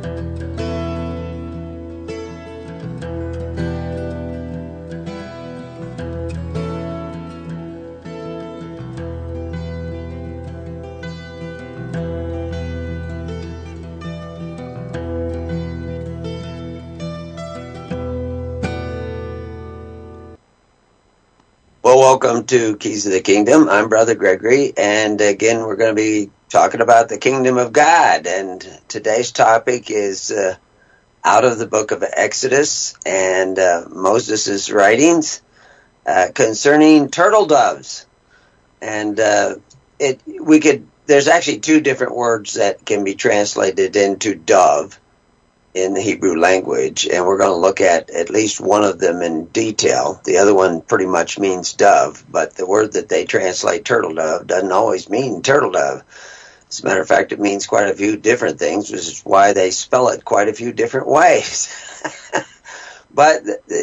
Well, welcome to Keys of the Kingdom. I'm Brother Gregory, and again, we're going to be talking about the Kingdom of God. And today's topic is out of the book of Exodus and Moses' writings concerning turtle doves. And there's actually two different words that can be translated into dove in the Hebrew language, and we're going to look at least one of them in detail. The other one pretty much means dove, but the word that they translate turtle dove doesn't always mean turtle dove. As a matter of fact, it means quite a few different things, which is why they spell it quite a few different ways. But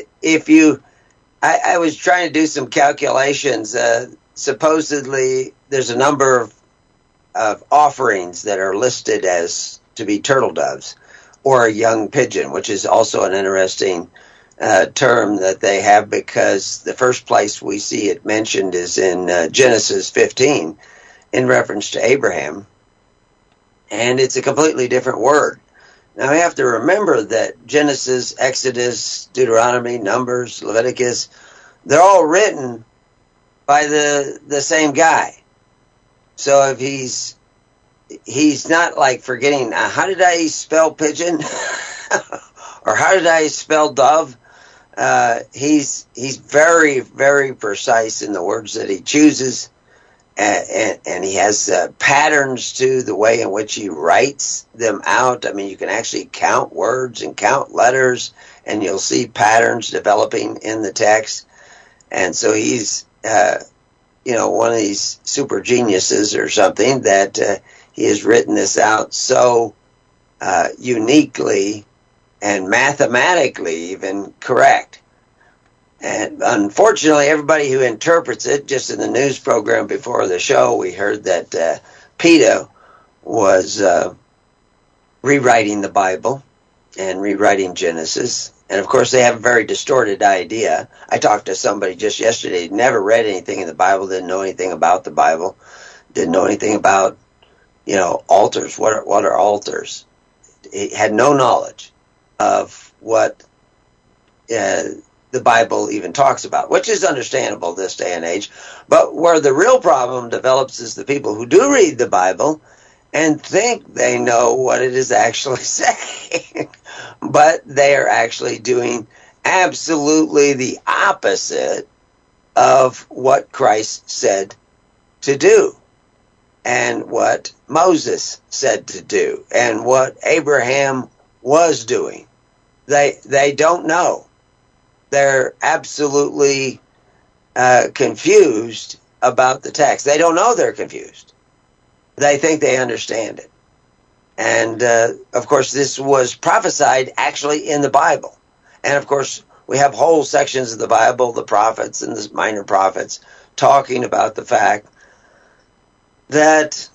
I was trying to do some calculations. Supposedly, there's a number of offerings that are listed as to be turtle doves, or a young pigeon, which is also an interesting term that they have, because the first place we see it mentioned is in Genesis 15 in reference to Abraham, and it's a completely different word. Now we have to remember that Genesis, Exodus, Deuteronomy, Numbers, Leviticus, they're all written by the same guy. So if he's not like forgetting, how did I spell pigeon? Or how did I spell dove? He's very, very precise in the words that he chooses. And he has patterns to the way in which he writes them out. I mean, you can actually count words and count letters, and you'll see patterns developing in the text. And so he's, one of these super geniuses or something that he has written this out so uniquely and mathematically even correct. And unfortunately, everybody who interprets it, just in the news program before the show, we heard that PETA was rewriting the Bible and rewriting Genesis. And of course, they have a very distorted idea. I talked to somebody just yesterday, never read anything in the Bible, didn't know anything about the Bible, didn't know anything about altars. What are altars? He had no knowledge of what the Bible even talks about, which is understandable this day and age. But where the real problem develops is the people who do read the Bible and think they know what it is actually saying, but they are actually doing absolutely the opposite of what Christ said to do, and what Moses said to do, and what Abraham was doing. They don't know. They're absolutely confused about the text. They don't know they're confused. They think they understand it. And, of course, this was prophesied actually in the Bible. And, of course, we have whole sections of the Bible, the prophets and the minor prophets, talking about the fact that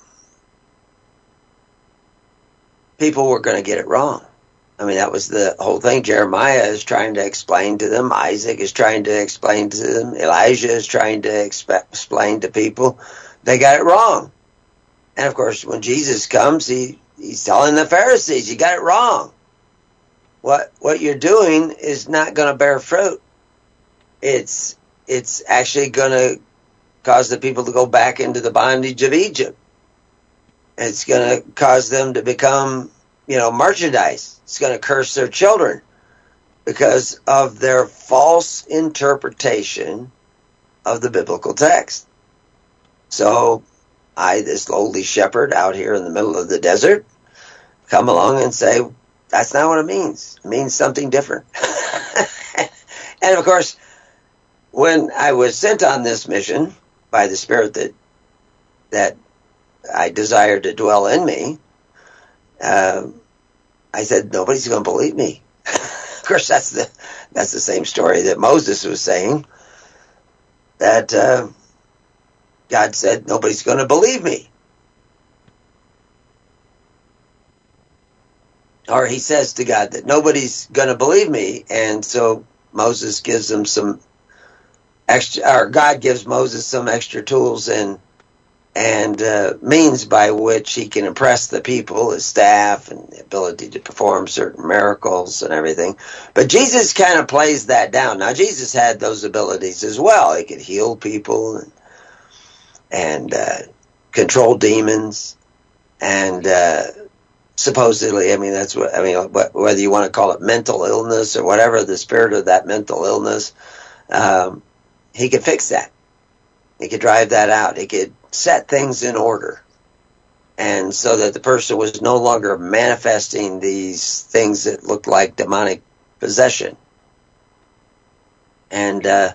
people were going to get it wrong. I mean, that was the whole thing. Jeremiah is trying to explain to them. Isaac is trying to explain to them. Elijah is trying to explain to people. They got it wrong. And, of course, when Jesus comes, he's telling the Pharisees, you got it wrong. What you're doing is not going to bear fruit. It's actually going to cause the people to go back into the bondage of Egypt. It's going to cause them to become, merchandise. It's going to curse their children because of their false interpretation of the biblical text. So I, this lowly shepherd out here in the middle of the desert, come along and say, that's not what it means. It means something different. And of course, when I was sent on this mission by the Spirit that I desired to dwell in me, I said, nobody's going to believe me. Of course, that's the same story that Moses was saying, that God said, nobody's going to believe me. or he says to God that nobody's going to believe me. And so Moses gives him some extra, or God gives Moses some extra tools and means by which he can impress the people, his staff, and the ability to perform certain miracles and everything. But Jesus kind of plays that down. Now, Jesus had those abilities as well. He could heal people and control demons, and supposedly, that's what, whether you want to call it mental illness or whatever, the spirit of that mental illness, he could fix that. He could drive that out. He could set things in order. And so that the person was no longer manifesting these things that looked like demonic possession. And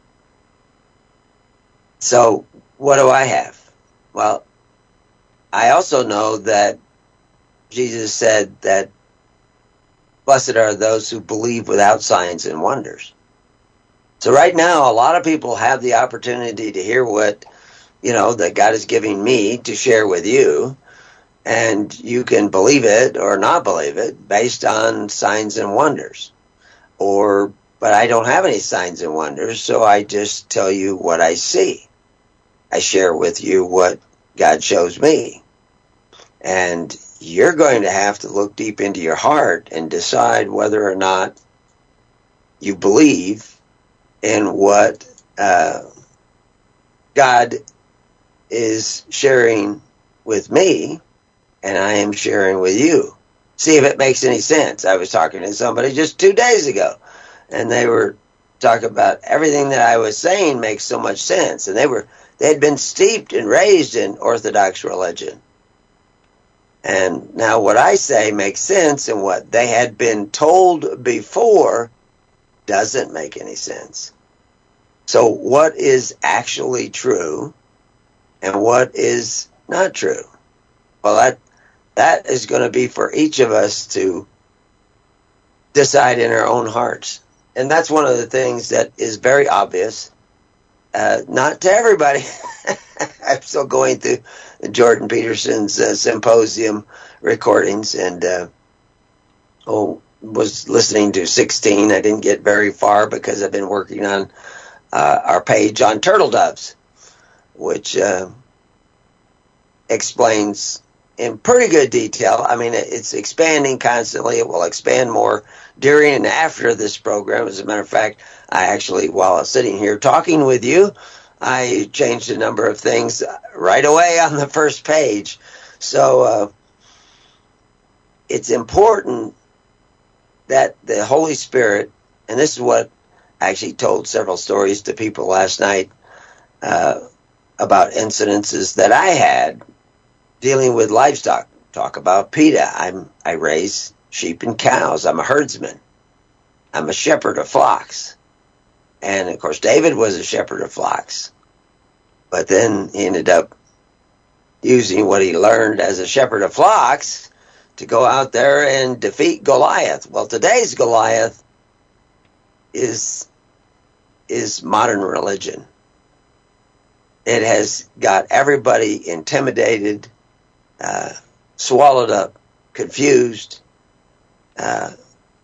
so what do I have? Well, I also know that Jesus said that blessed are those who believe without signs and wonders. So right now, a lot of people have the opportunity to hear what, that God is giving me to share with you. And you can believe it or not believe it based on signs and wonders. But I don't have any signs and wonders, so I just tell you what I see. I share with you what God shows me. And you're going to have to look deep into your heart and decide whether or not you believe in what God is sharing with me and I am sharing with you. See if it makes any sense. I was talking to somebody just 2 days ago, and they were talking about everything that I was saying makes so much sense. And they had been steeped and raised in Orthodox religion. And now what I say makes sense, and what they had been told before doesn't make any sense. So what is actually true and what is not true? Well, that is going to be for each of us to decide in our own hearts. And that's one of the things that is very obvious, not to everybody. I'm still going through Jordan Peterson's symposium recordings, and was listening to 16. I didn't get very far because I've been working on our page on turtle doves, which explains in pretty good detail. It's expanding constantly. It will expand more during and after this program. As a matter of fact, I actually, while I was sitting here talking with you, I changed a number of things right away on the first page. So it's important that the Holy Spirit, and this is what I actually told several stories to people last night about incidences that I had dealing with livestock. Talk about PETA. I raise sheep and cows. I'm a herdsman. I'm a shepherd of flocks. And, of course, David was a shepherd of flocks. But then he ended up using what he learned as a shepherd of flocks to go out there and defeat Goliath. Well, today's Goliath is modern religion. It has got everybody intimidated, swallowed up, confused, and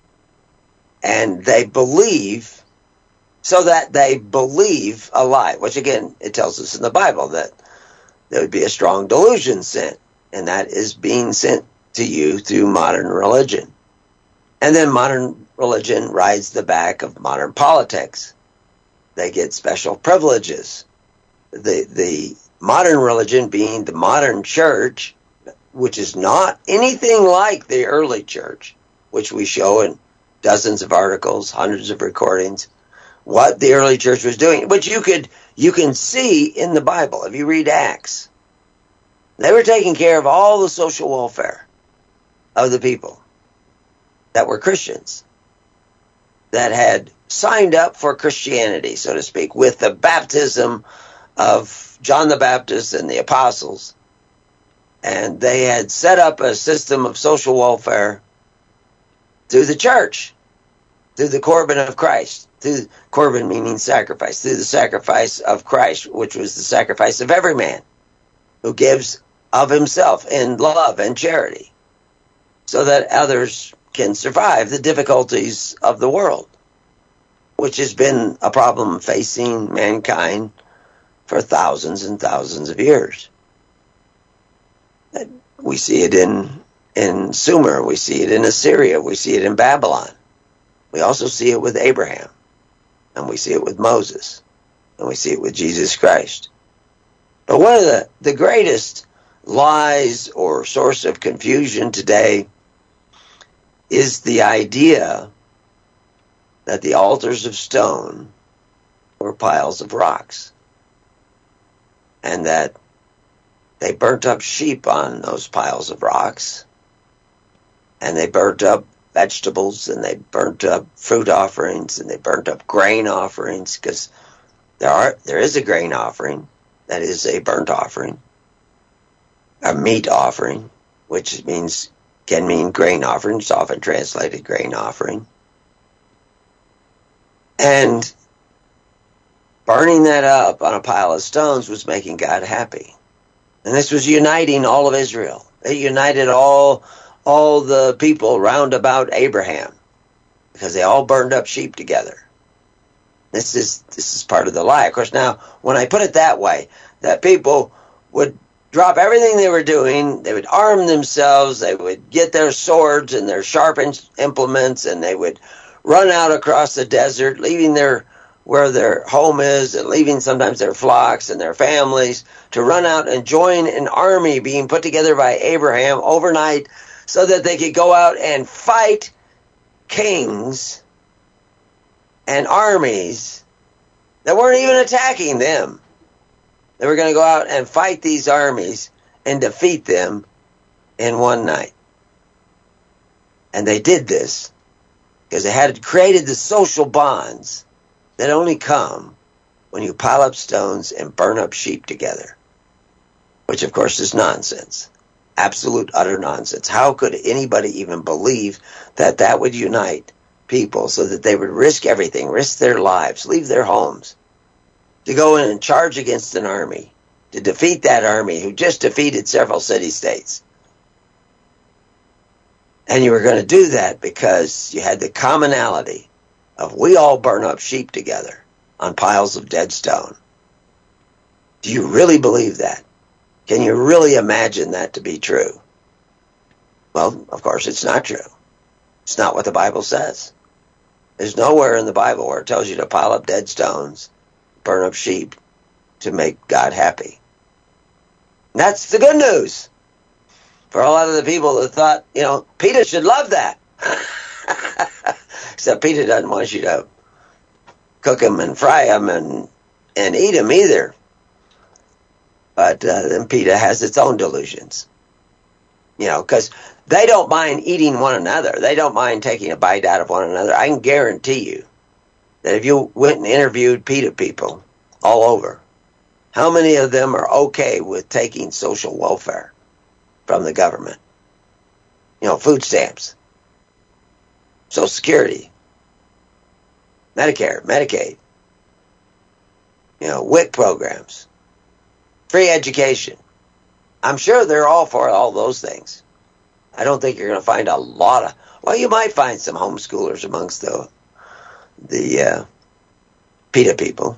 they believe, so that they believe a lie, which again, it tells us in the Bible that there would be a strong delusion sent, and that is being sent to you through modern religion. And then modern religion rides the back of modern politics. They get special privileges. The modern religion being the modern church, which is not anything like the early church, which we show in dozens of articles, hundreds of recordings, what the early church was doing, which you can see in the Bible. If you read Acts, they were taking care of all the social welfare of the people that were Christians, that had signed up for Christianity, so to speak, with the baptism of John the Baptist and the apostles. And they had set up a system of social welfare through the church, through the Corban of Christ, through Corban meaning sacrifice, through the sacrifice of Christ, which was the sacrifice of every man who gives of himself in love and charity. so that others can survive the difficulties of the world, which has been a problem facing mankind for thousands and thousands of years. We see it in Sumer, we see it in Assyria, we see it in Babylon. We also see it with Abraham, and we see it with Moses, and we see it with Jesus Christ. But one of the greatest lies or source of confusion today is the idea that the altars of stone were piles of rocks, and that they burnt up sheep on those piles of rocks, and they burnt up vegetables, and they burnt up fruit offerings, and they burnt up grain offerings, because there is a grain offering that is a burnt offering, a meat offering, which can mean grain offering. It's often translated grain offering. And burning that up on a pile of stones was making God happy. And this was uniting all of Israel. It united all the people round about Abraham, because they all burned up sheep together. This is part of the lie. Of course, now, when I put it that way, that people would drop everything they were doing, they would arm themselves, they would get their swords and their sharpened implements, and they would run out across the desert, leaving where their home is, and leaving sometimes their flocks and their families, to run out and join an army being put together by Abraham overnight, so that they could go out and fight kings and armies that weren't even attacking them. They were going to go out and fight these armies and defeat them in one night. And they did this because they had created the social bonds that only come when you pile up stones and burn up sheep together, which of course is nonsense. Absolute, utter nonsense. How could anybody even believe that that would unite people so that they would risk everything, risk their lives, leave their homes, to go in and charge against an army, to defeat that army who just defeated several city-states? And you were going to do that because you had the commonality of we all burn up sheep together on piles of dead stone. Do you really believe that? Can you really imagine that to be true? Well, of course it's not true. It's not what the Bible says. There's nowhere in the Bible where it tells you to pile up dead stones, burn up sheep to make God happy. And that's the good news for a lot of the people that thought, PETA should love that. Except PETA doesn't want you to cook them and fry them and eat them either. But then PETA has its own delusions. Because they don't mind eating one another. They don't mind taking a bite out of one another. I can guarantee you that if you went and interviewed PETA people all over, how many of them are okay with taking social welfare from the government? Food stamps, Social Security, Medicare, Medicaid, WIC programs, free education. I'm sure they're all for all those things. I don't think you're going to find a lot of... Well, you might find some homeschoolers amongst the PETA people.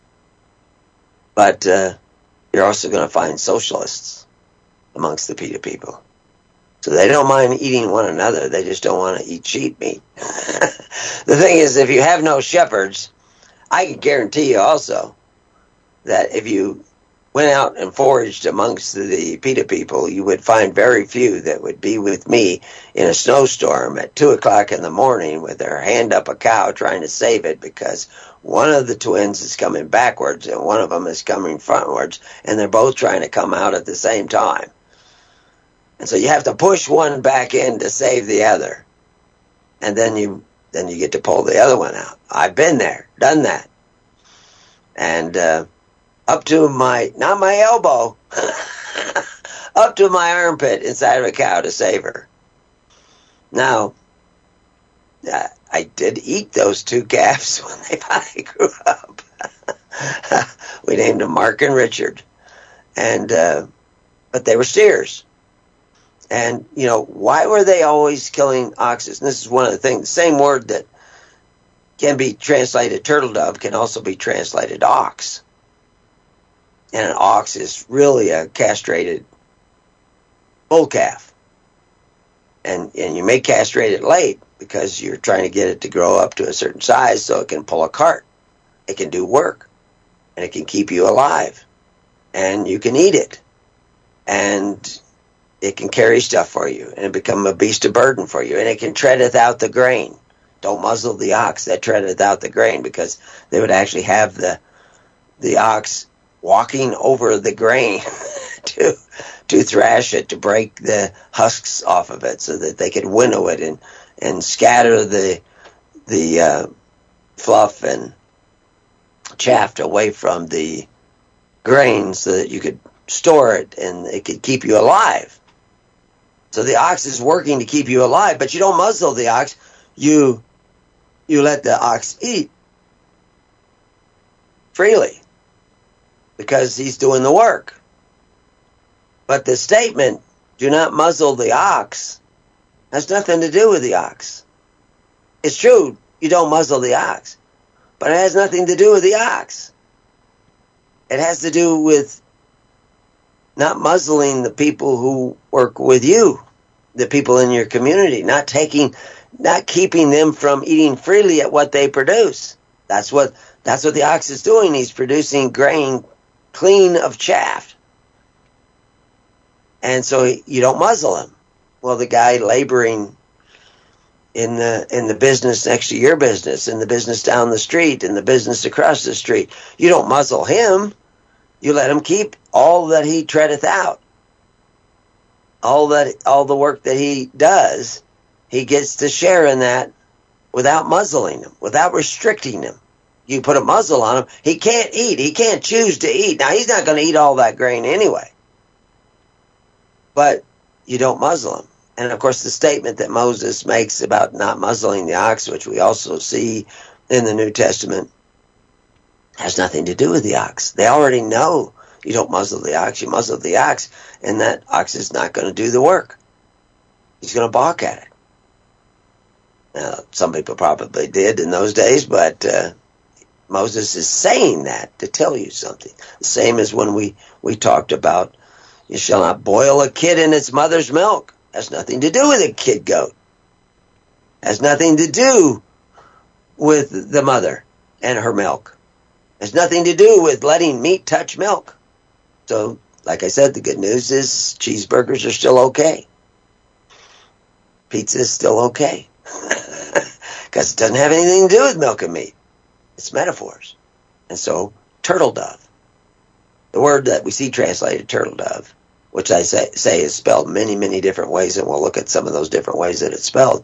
But you're also going to find socialists amongst the PETA people. So they don't mind eating one another. They just don't want to eat sheep meat. The thing is, if you have no shepherds, I can guarantee you also that if you went out and foraged amongst the PETA people, you would find very few that would be with me in a snowstorm at 2 o'clock in the morning with their hand up a cow trying to save it because one of the twins is coming backwards and one of them is coming frontwards, and they're both trying to come out at the same time. And so you have to push one back in to save the other. And then you get to pull the other one out. I've been there, done that. And up to not my elbow, up to my armpit inside of a cow to save her. Now, I did eat those two calves when they finally grew up. We named them Mark and Richard. And but they were steers. And, why were they always killing oxes? And this is one of the things. The same word that can be translated turtle dove can also be translated ox. And an ox is really a castrated bull calf. And you may castrate it late because you're trying to get it to grow up to a certain size so it can pull a cart. It can do work. And it can keep you alive. And you can eat it. And it can carry stuff for you. And become a beast of burden for you. And it can treadeth out the grain. Don't muzzle the ox that treadeth out the grain, because they would actually have the ox walking over the grain to thrash it, to break the husks off of it so that they could winnow it and scatter the fluff and chaff away from the grain so that you could store it and it could keep you alive. So the ox is working to keep you alive, but you don't muzzle the ox. You let the ox eat freely because he's doing the work. But the statement, do not muzzle the ox, has nothing to do with the ox. It's true, you don't muzzle the ox, but it has nothing to do with the ox. It has to do with not muzzling the people who work with you, the people in your community, not keeping them from eating freely at what they produce. That's what the ox is doing. He's producing grain clean of chaff. And so you don't muzzle him. Well, the guy laboring in the business next to your business, in the business down the street, in the business across the street, you don't muzzle him. You let him keep all that he treadeth out. All the work that he does, he gets to share in that without muzzling him, without restricting him. You put a muzzle on him, he can't eat. He can't choose to eat. Now, he's not going to eat all that grain anyway. But you don't muzzle him. And, of course, the statement that Moses makes about not muzzling the ox, which we also see in the New Testament, has nothing to do with the ox. They already know you don't muzzle the ox. You muzzle the ox, and that ox is not going to do the work. He's going to balk at it. Now, some people probably did in those days, but Moses is saying that to tell you something. The same as when we talked about, you shall not boil a kid in its mother's milk. Has nothing to do with a kid goat. Has nothing to do with the mother and her milk. Has nothing to do with letting meat touch milk. So, like I said, the good news is cheeseburgers are still okay. Pizza is still okay. Because it doesn't have anything to do with milk and meat. It's metaphors. And so, turtle dove. The word that we see translated turtle dove, which I say is spelled many, many different ways, and we'll look at some of those different ways that it's spelled,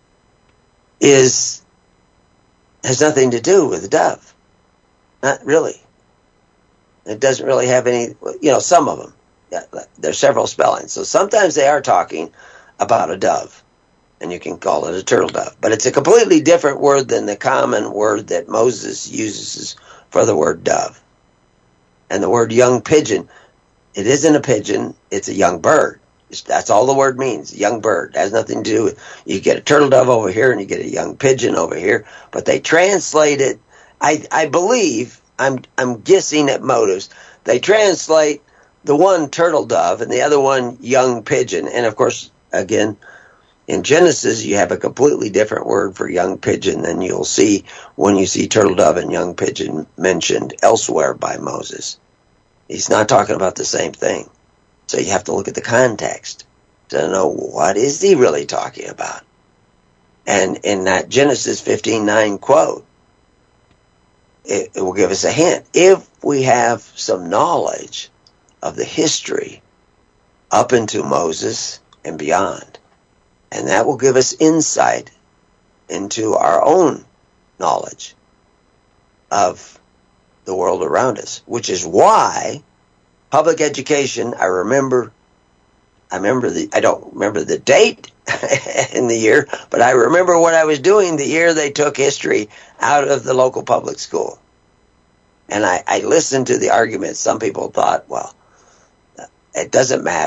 has nothing to do with the dove. Not really. It doesn't really have any, some of them. Yeah, there's several spellings. So sometimes they are talking about a dove, and you can call it a turtle dove. But it's a completely different word than the common word that Moses uses for the word dove. And the word young pigeon, it isn't a pigeon, it's a young bird. That's all the word means, young bird. It has nothing to do with, you get a turtle dove over here and you get a young pigeon over here. But they translate it, I believe, I'm guessing at motives, they translate the one turtle dove and the other one young pigeon. And of course, again, in Genesis, you have a completely different word for young pigeon than you'll see when you see turtle dove and young pigeon mentioned elsewhere by Moses. He's not talking about the same thing. So you have to look at the context to know what is he really talking about. And in that Genesis 15:9 quote, it will give us a hint. If we have some knowledge of the history up into Moses and beyond, and that will give us insight into our own knowledge of the world around us, which is why public education, I don't remember the date in the year, but I remember what I was doing the year they took history out of the local public school. And I listened to the arguments. Some people thought, well, it doesn't matter.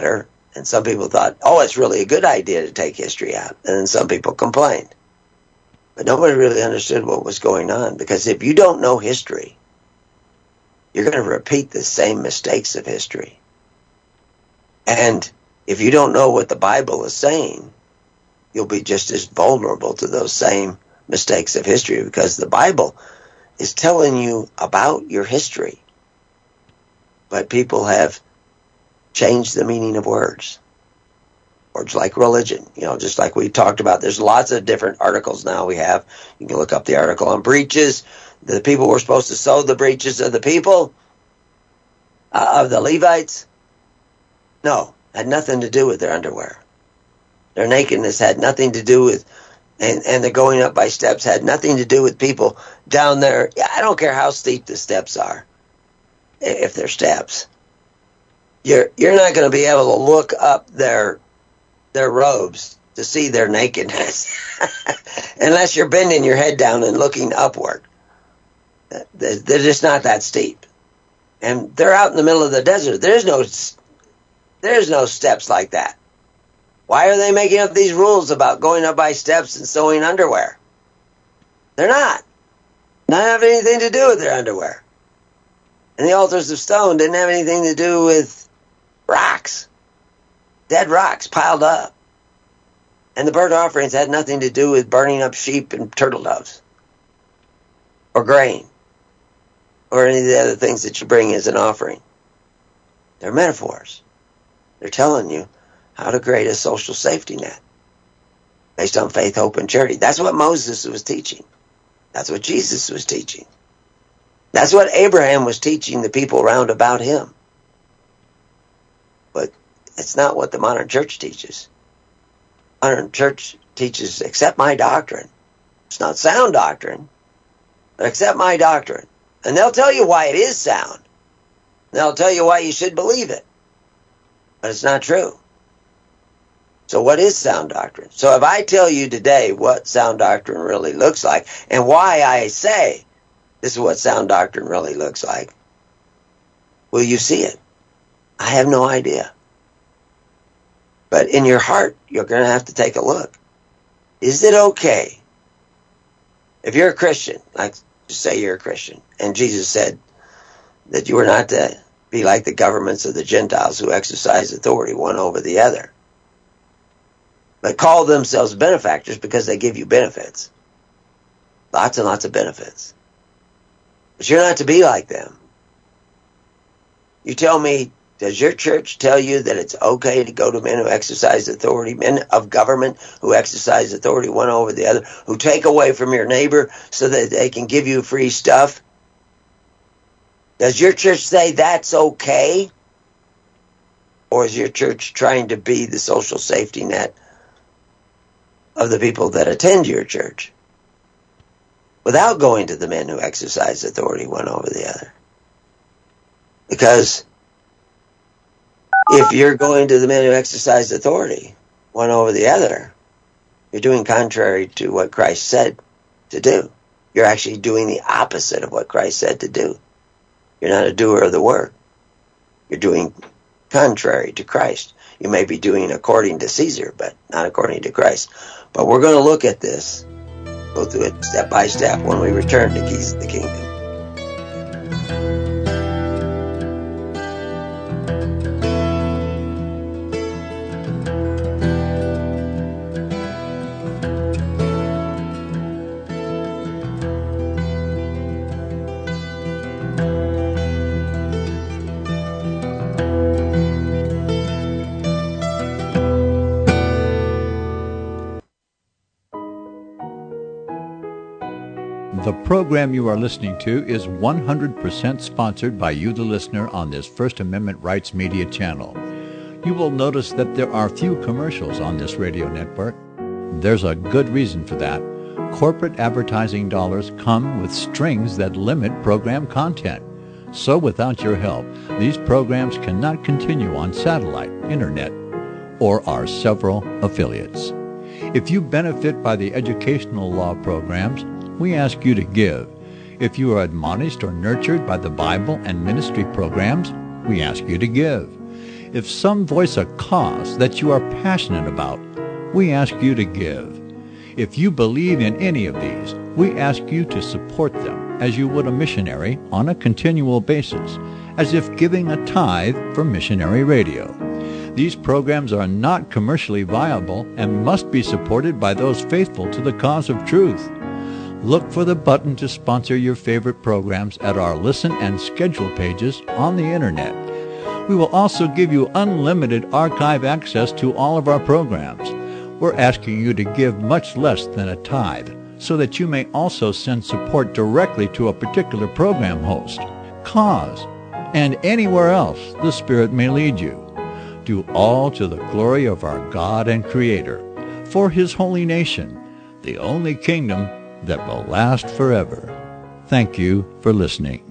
And some people thought, oh, it's really a good idea to take history out. And then some people complained. But nobody really understood what was going on, because if you don't know history, you're going to repeat the same mistakes of history. And if you don't know what the Bible is saying, you'll be just as vulnerable to those same mistakes of history, because the Bible is telling you about your history. But people have changed the meaning of words. Words like religion, just like we talked about. There's lots of different articles now we have. You can look up the article on breaches. The people were supposed to sew the breaches of the people, of the Levites. No, had nothing to do with their underwear. Their nakedness had nothing to do with, and the going up by steps had nothing to do with people down there. I don't care how steep the steps are, if they're steps. You're not going to be able to look up their robes to see their nakedness unless you're bending your head down and looking upward. They're just not that steep. And they're out in the middle of the desert. There's no steps like that. Why are they making up these rules about going up by steps and sewing underwear? They're not. Not have anything to do with their underwear. And the altars of stone didn't have anything to do with rocks. Dead rocks piled up. And the burnt offerings had nothing to do with burning up sheep and turtle doves. Or grain. Or any of the other things that you bring as an offering. They're metaphors. They're telling you how to create a social safety net based on faith, hope, and charity. That's what Moses was teaching. That's what Jesus was teaching. That's what Abraham was teaching the people round about him. But it's not what the modern church teaches. Modern church teaches, accept my doctrine. It's not sound doctrine, but accept my doctrine. And they'll tell you why it is sound. They'll tell you why you should believe it. But it's not true. So what is sound doctrine? So if I tell you today what sound doctrine really looks like, and why I say this is what sound doctrine really looks like, will you see it? I have no idea. But in your heart, you're going to have to take a look. Is it okay? If you're a Christian, like just say you're a Christian, and Jesus said that you were not to be like the governments of the Gentiles who exercise authority one over the other, but call themselves benefactors because they give you benefits. Lots and lots of benefits. But you're not to be like them. You tell me, does your church tell you that it's okay to go to men who exercise authority, men of government who exercise authority one over the other, who take away from your neighbor so that they can give you free stuff? Does your church say that's okay? Or is your church trying to be the social safety net of the people that attend your church without going to the men who exercise authority one over the other? Because if you're going to the men who exercise authority one over the other, you're doing contrary to what Christ said to do. You're actually doing the opposite of what Christ said to do. You're not a doer of the work. You're doing contrary to Christ. You may be doing according to Caesar, but not according to Christ. But we're going to look at this, go through it step by step when we return to Keys of the Kingdom. The program you are listening to is 100% sponsored by you, the listener, on this First Amendment Rights Media channel. You will notice that there are few commercials on this radio network. There's a good reason for that. Corporate advertising dollars come with strings that limit program content. So without your help, these programs cannot continue on satellite, internet, or our several affiliates. If you benefit by the educational law programs, we ask you to give. If you are admonished or nurtured by the Bible and ministry programs, we ask you to give. If some voice a cause that you are passionate about, we ask you to give. If you believe in any of these, we ask you to support them as you would a missionary on a continual basis, as if giving a tithe for missionary radio. These programs are not commercially viable and must be supported by those faithful to the cause of truth. Look for the button to sponsor your favorite programs at our listen and schedule pages on the Internet. We will also give you unlimited archive access to all of our programs. We're asking you to give much less than a tithe, so that you may also send support directly to a particular program host, cause, and anywhere else the Spirit may lead you. Do all to the glory of our God and Creator, for His holy nation, the only kingdom that will last forever. Thank you for listening.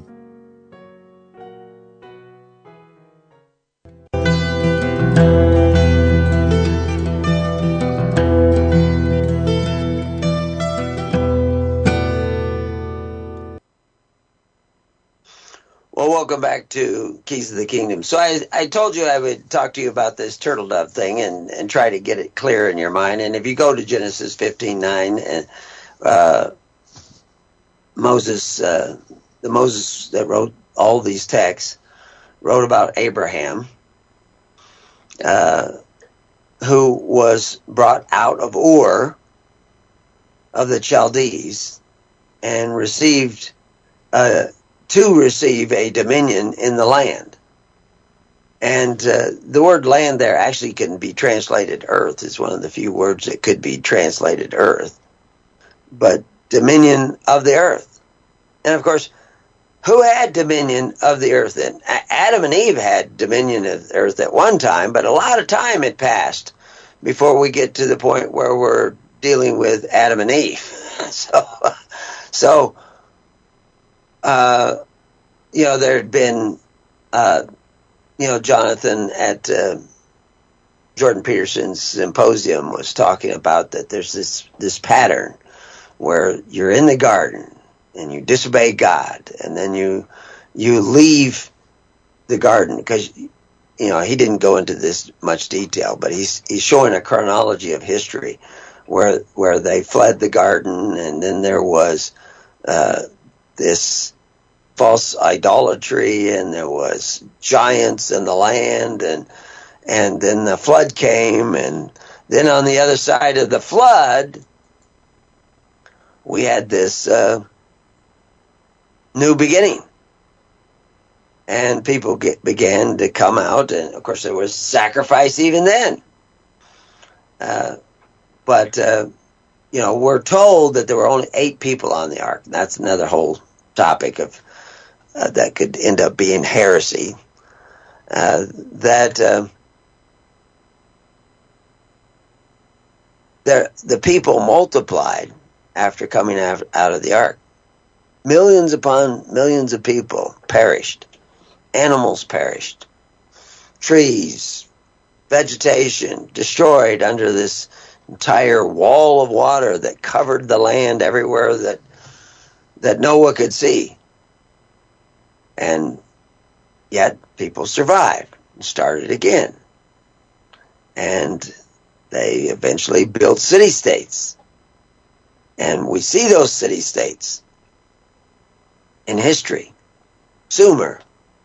Well, welcome back to Keys of the Kingdom. So I told you I would talk to you about this turtle dove thing and try to get it clear in your mind. And if you go to Genesis 15:9, Moses, the Moses that wrote all these texts, wrote about Abraham, who was brought out of Ur of the Chaldees and received to receive a dominion in the land. And the word land there actually can be translated earth. It's one of the few words that could be translated earth. But dominion of the earth. And of course, who had dominion of the earth then? Adam and Eve had dominion of the earth at one time, but a lot of time had passed before we get to the point where we're dealing with Adam and Eve. So there had been, Jonathan at Jordan Peterson's symposium was talking about that there's this pattern where you're in the garden and you disobey God, and then you leave the garden, because he didn't go into this much detail, but he's showing a chronology of history where they fled the garden, and then there was this false idolatry, and there was giants in the land, and then the flood came, and then on the other side of the flood we had this new beginning, and people began to come out, and of course there was sacrifice even then, but we're told that there were only 8 people on the ark. That's another whole topic of that could end up being heresy. The people multiplied after coming out of the ark. Millions upon millions of people perished. Animals perished. Trees, vegetation destroyed under this entire wall of water that covered the land everywhere that Noah could see. And yet people survived and started again. And they eventually built city-states. And we see those city-states in history. Sumer,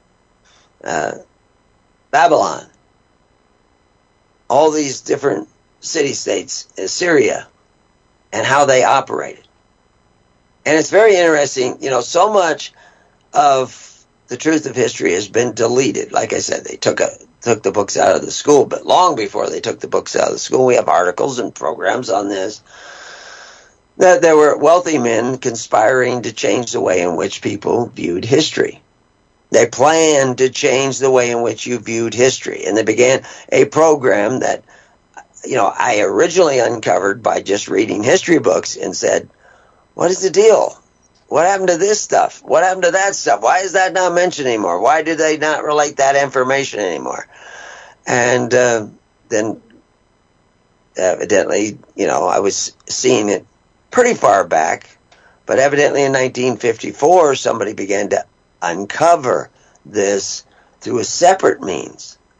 Babylon, all these different city-states, Assyria, and how they operated. And it's very interesting, so much of the truth of history has been deleted. Like I said, they took the books out of the school, but long before they took the books out of the school, we have articles and programs on this, that there were wealthy men conspiring to change the way in which people viewed history. They planned to change the way in which you viewed history, and they began a program that, I originally uncovered by just reading history books and said, what is the deal? What happened to this stuff? What happened to that stuff? Why is that not mentioned anymore? Why do they not relate that information anymore? And then evidently, I was seeing it pretty far back, but evidently in 1954, somebody began to uncover this through a separate means.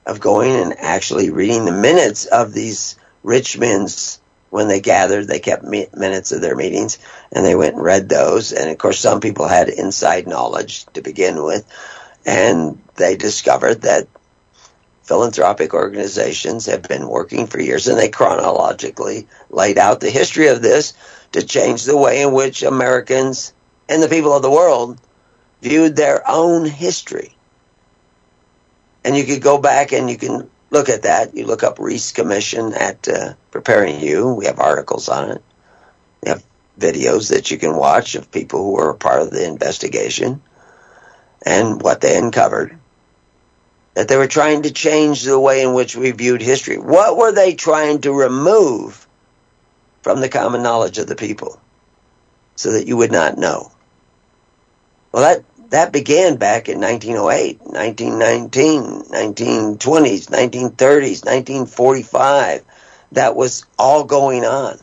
of going and actually reading the minutes of these rich men's, when they gathered, they kept minutes of their meetings, and they went and read those. And of course, some people had inside knowledge to begin with, and they discovered that philanthropic organizations have been working for years, and they chronologically laid out the history of this to change the way in which Americans and the people of the world viewed their own history. And you could go back and you can look at that. You look up Reese Commission at Preparing You. We have articles on it. We have videos that you can watch of people who were a part of the investigation and what they uncovered. That they were trying to change the way in which we viewed history. What were they trying to remove from the common knowledge of the people so that you would not know? Well, that began back in 1908, 1919, 1920s, 1930s, 1945. That was all going on.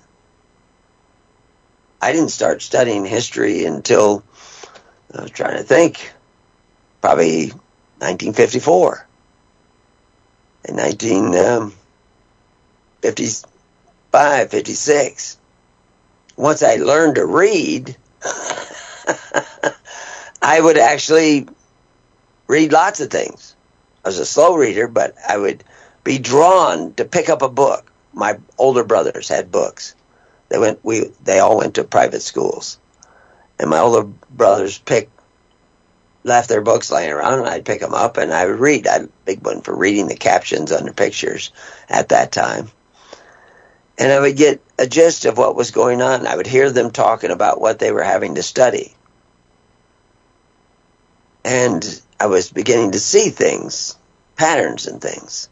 I didn't start studying history until, I was trying to think, probably 1954. In 1955, 56. Once I learned to read, I would actually read lots of things. I was a slow reader, but I would be drawn to pick up a book. My older brothers had books. They all went to private schools. And my older brothers left their books laying around, and I'd pick them up and I would read. I'm a big one for reading the captions under pictures at that time. And I would get a gist of what was going on. I would hear them talking about what they were having to study. And I was beginning to see things, patterns and things.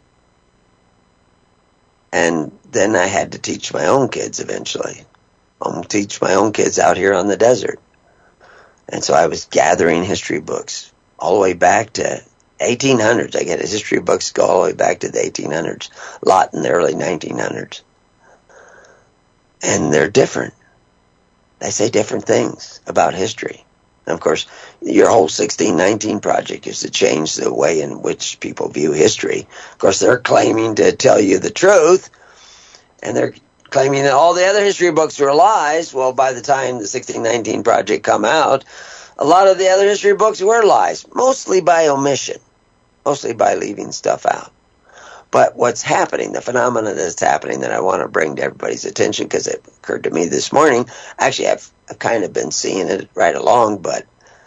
And then I had to teach my own kids eventually. Teach my own kids out here on the desert. And so I was gathering history books all the way back to 1800s. I get history books go all the way back to the 1800s, a lot in the early 1900s. And they're different. They say different things about history. And of course, your whole 1619 project is to change the way in which people view history. Of course, they're claiming to tell you the truth, and they're claiming that all the other history books were lies. Well, by the time the 1619 project come out, a lot of the other history books were lies, mostly by omission, mostly by leaving stuff out. But what's happening, the phenomenon that's happening that I want to bring to everybody's attention, because it occurred to me this morning, actually I've kind of been seeing it right along, but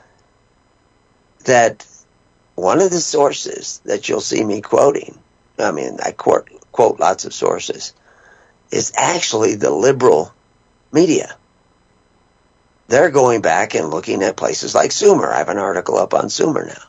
that one of the sources that you'll see me quoting, I mean, I quote lots of sources, is actually the liberal media. They're going back and looking at places like Sumer. I have an article up on Sumer now.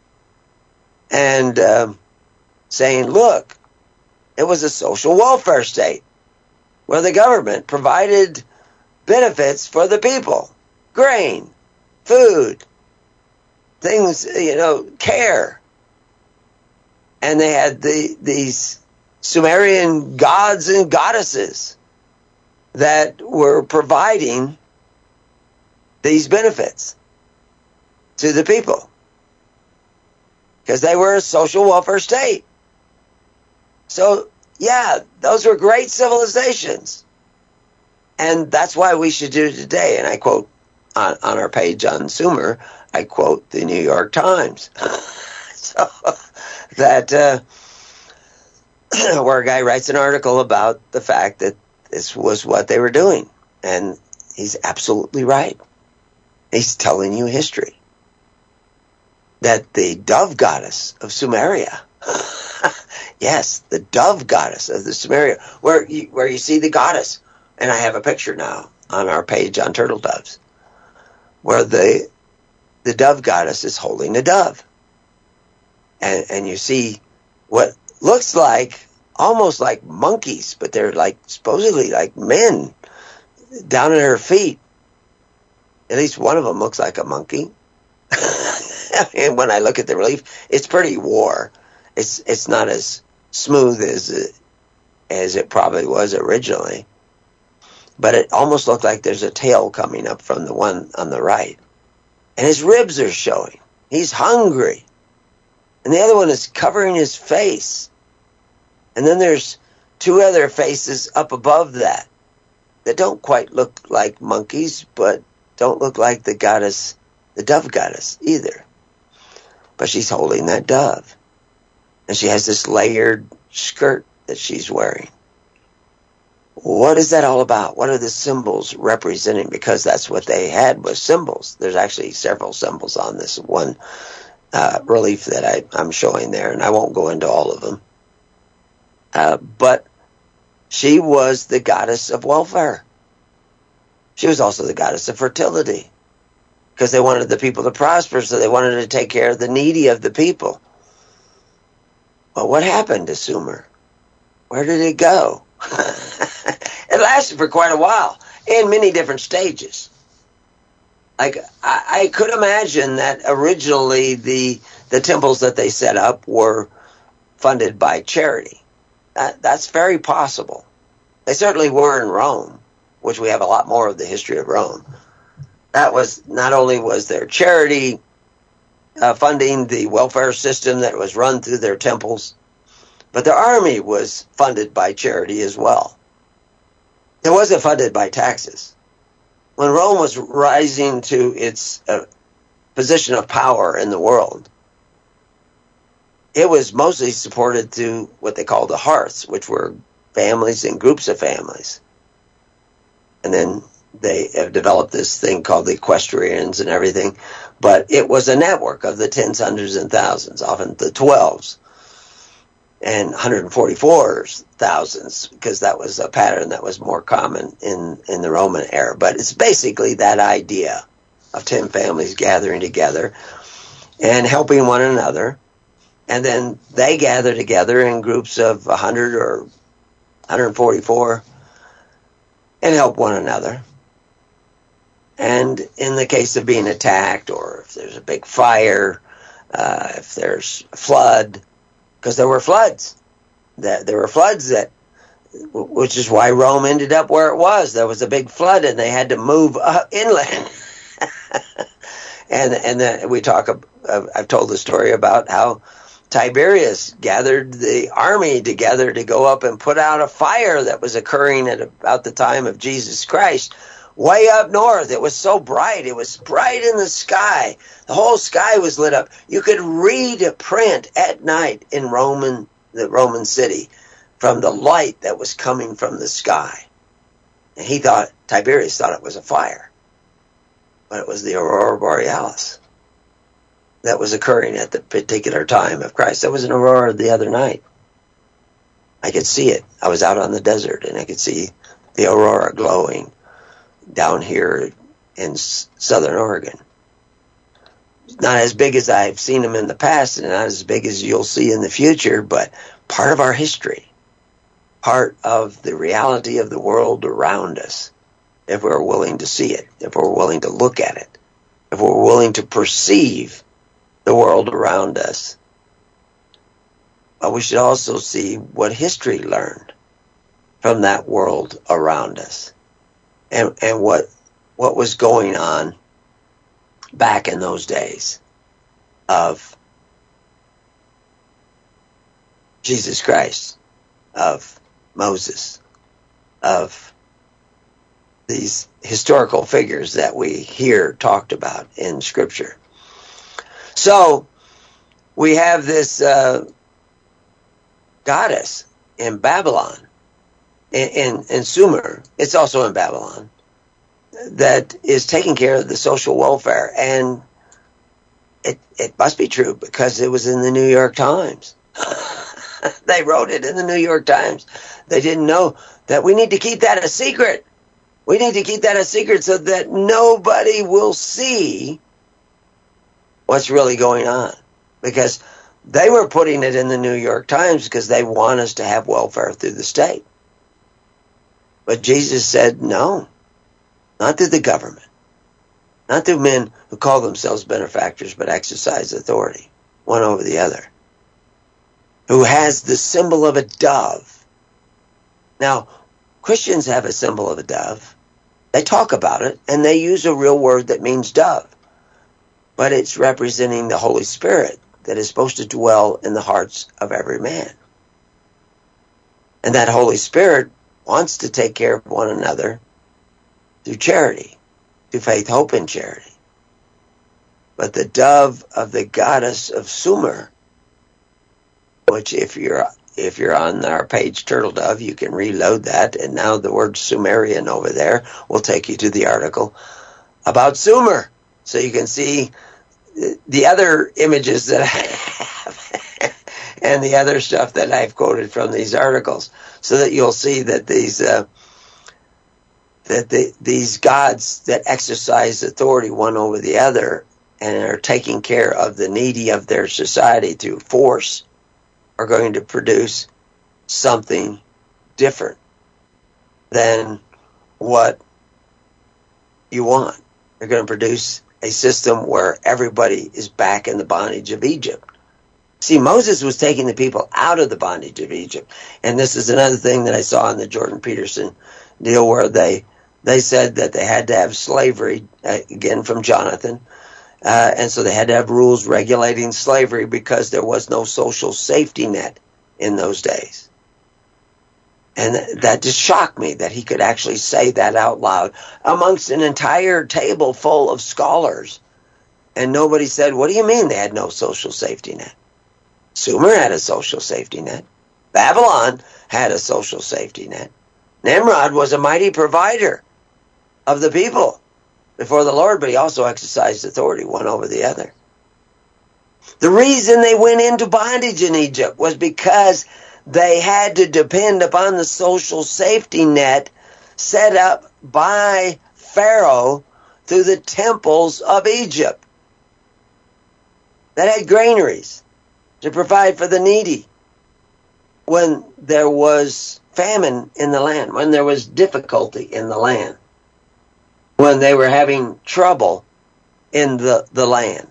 And saying, look, it was a social welfare state where the government provided benefits for the people. Grain, food, things, care. And they had these Sumerian gods and goddesses that were providing these benefits to the people because they were a social welfare state. So, yeah, those were great civilizations. And that's why we should do it today. And I quote on our page on Sumer, I quote the New York Times. So that where a guy writes an article about the fact that this was what they were doing. And he's absolutely right. He's telling you history. That the dove goddess of Sumeria, yes, the dove goddess of the Sumeria, where you see the goddess, and I have a picture now on our page on turtle doves, where the dove goddess is holding a dove. And you see what looks like, almost like monkeys, but they're like supposedly like men down at her feet. At least one of them looks like a monkey. And when I look at the relief, it's pretty war. It's not as smooth as it probably was originally. But it almost looked like there's a tail coming up from the one on the right. And his ribs are showing. He's hungry. and the other one is covering his face. And then there's two other faces up above that don't quite look like monkeys, but don't look like the goddess, the dove goddess either. But she's holding that dove. And she has this layered skirt that she's wearing. What is that all about? What are the symbols representing? Because that's what they had, was symbols. There's actually several symbols on this one relief that I'm showing there, and I won't go into all of them. But she was the goddess of welfare. She was also the goddess of fertility, because they wanted the people to prosper, so they wanted to take care of the needy of the people. Well, what happened to Sumer? Where did it go? It lasted for quite a while, in many different stages. Like, I could imagine that originally the temples that they set up were funded by charity. That's very possible. They certainly were in Rome, which we have a lot more of the history of Rome. That was, not only was there charity funding the welfare system that was run through their temples, but their army was funded by charity as well. It wasn't funded by taxes. When Rome was rising to its position of power in the world, it was mostly supported through what they called the hearths, which were families and groups of families. And then they have developed this thing called the equestrians and everything. But it was a network of the tens, hundreds, and thousands, often the 12s. And 144,000s, because that was a pattern that was more common in the Roman era. But it's basically that idea of 10 families gathering together and helping one another. And then they gather together in groups of 100 or 144 and help one another. And in the case of being attacked, or if there's a big fire, if there's a flood, because there were floods. There were floods which is why Rome ended up where it was. There was a big flood, and they had to move inland. and then I've told the story about how Tiberius gathered the army together to go up and put out a fire that was occurring at about the time of Jesus Christ, way up north. It was so bright. It was bright in the sky. The whole sky was lit up. You could read print at night in the Roman city from the light that was coming from the sky. And Tiberius thought it was a fire. But it was the aurora borealis that was occurring at the particular time of Christ. There was an aurora the other night. I could see it. I was out on the desert, and I could see the aurora glowing down here in southern Oregon. Not as big as I've seen them in the past, and not as big as you'll see in the future, but part of our history, part of the reality of the world around us, if we're willing to see it, if we're willing to look at it, if we're willing to perceive the world around us. But we should also see what history learned from that world around us, and what was going on back in those days of Jesus Christ, of Moses, of these historical figures that we hear talked about in Scripture. So we have this goddess in Babylon, in Sumer. It's also in Babylon, that is taking care of the social welfare. And it must be true, because it was in the New York Times. They wrote it in the New York Times. They didn't know that we need to keep that a secret. We need to keep that a secret so that nobody will see what's really going on. Because they were putting it in the New York Times because they want us to have welfare through the state. But Jesus said, no, not through the government, not through men who call themselves benefactors but exercise authority, one over the other, who has the symbol of a dove. Now, Christians have a symbol of a dove. They talk about it, and they use a real word that means dove. But it's representing the Holy Spirit that is supposed to dwell in the hearts of every man. And that Holy Spirit wants to take care of one another through charity, through faith, hope, and charity. But the dove of the goddess of Sumer, which if you're on our page Turtle Dove, you can reload that, and now the word Sumerian over there will take you to the article about Sumer. So you can see the other images that I have and the other stuff that I've quoted from these articles, so that you'll see that these gods that exercise authority one over the other and are taking care of the needy of their society through force are going to produce something different than what you want. They're going to produce a system where everybody is back in the bondage of Egypt. See, Moses was taking the people out of the bondage of Egypt. And this is another thing that I saw in the Jordan Peterson deal, where they said that they had to have slavery, again from Jonathan, and so they had to have rules regulating slavery because there was no social safety net in those days. And that just shocked me that he could actually say that out loud amongst an entire table full of scholars. And nobody said, what do you mean they had no social safety net? Sumer had a social safety net. Babylon had a social safety net. Nimrod was a mighty provider of the people before the Lord, but he also exercised authority one over the other. The reason they went into bondage in Egypt was because they had to depend upon the social safety net set up by Pharaoh through the temples of Egypt that had granaries to provide for the needy when there was famine in the land, when there was difficulty in the land, when they were having trouble in the land.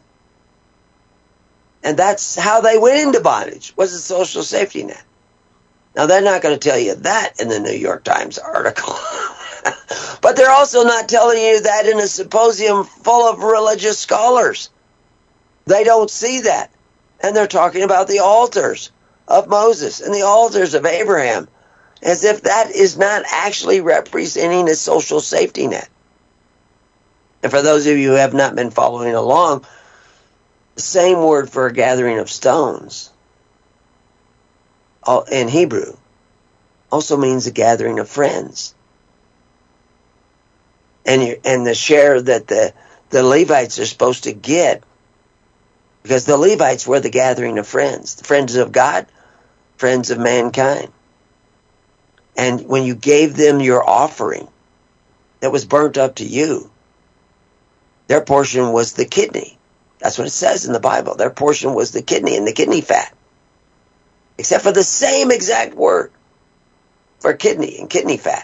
And that's how they went into bondage, was a social safety net. Now, they're not going to tell you that in the New York Times article. But they're also not telling you that in a symposium full of religious scholars. They don't see that. And they're talking about the altars of Moses and the altars of Abraham, as if that is not actually representing a social safety net. And for those of you who have not been following along, the same word for a gathering of stones in Hebrew also means a gathering of friends. And the share that the Levites are supposed to get, because the Levites were the gathering of friends, the friends of God, friends of mankind. And when you gave them your offering that was burnt up to you, their portion was the kidney. That's what it says in the Bible. Their portion was the kidney and the kidney fat. Except for the same exact word for kidney and kidney fat.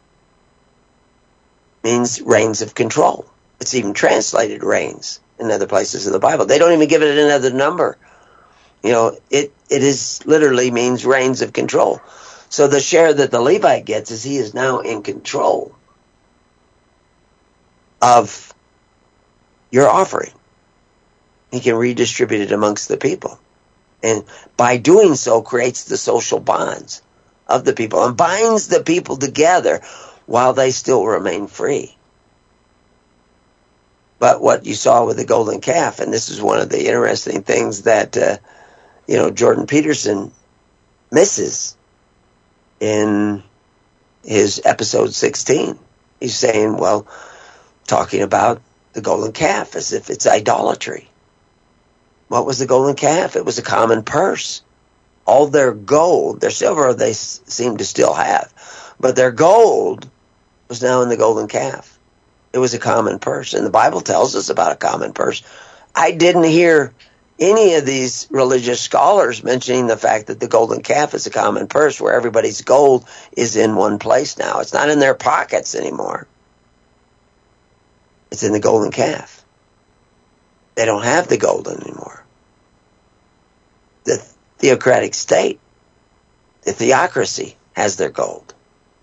Means reigns of control. It's even translated reigns in other places of the Bible. They don't even give it another number. You know, it is literally means reigns of control. So the share that the Levite gets is he is now in control of your offering. He can redistribute it amongst the people. And by doing so, creates the social bonds of the people and binds the people together while they still remain free. But what you saw with the golden calf, and this is one of the interesting things that, Jordan Peterson misses in his episode 16. He's saying, talking about the golden calf as if it's idolatry. What was the golden calf? It was a common purse. All their gold, their silver they seem to still have, but their gold was now in the golden calf. It was a common purse, and the Bible tells us about a common purse. I didn't hear any of these religious scholars mentioning the fact that the golden calf is a common purse where everybody's gold is in one place now. It's not in their pockets anymore. It's in the golden calf. They don't have the gold anymore. The theocratic state, the theocracy, has their gold.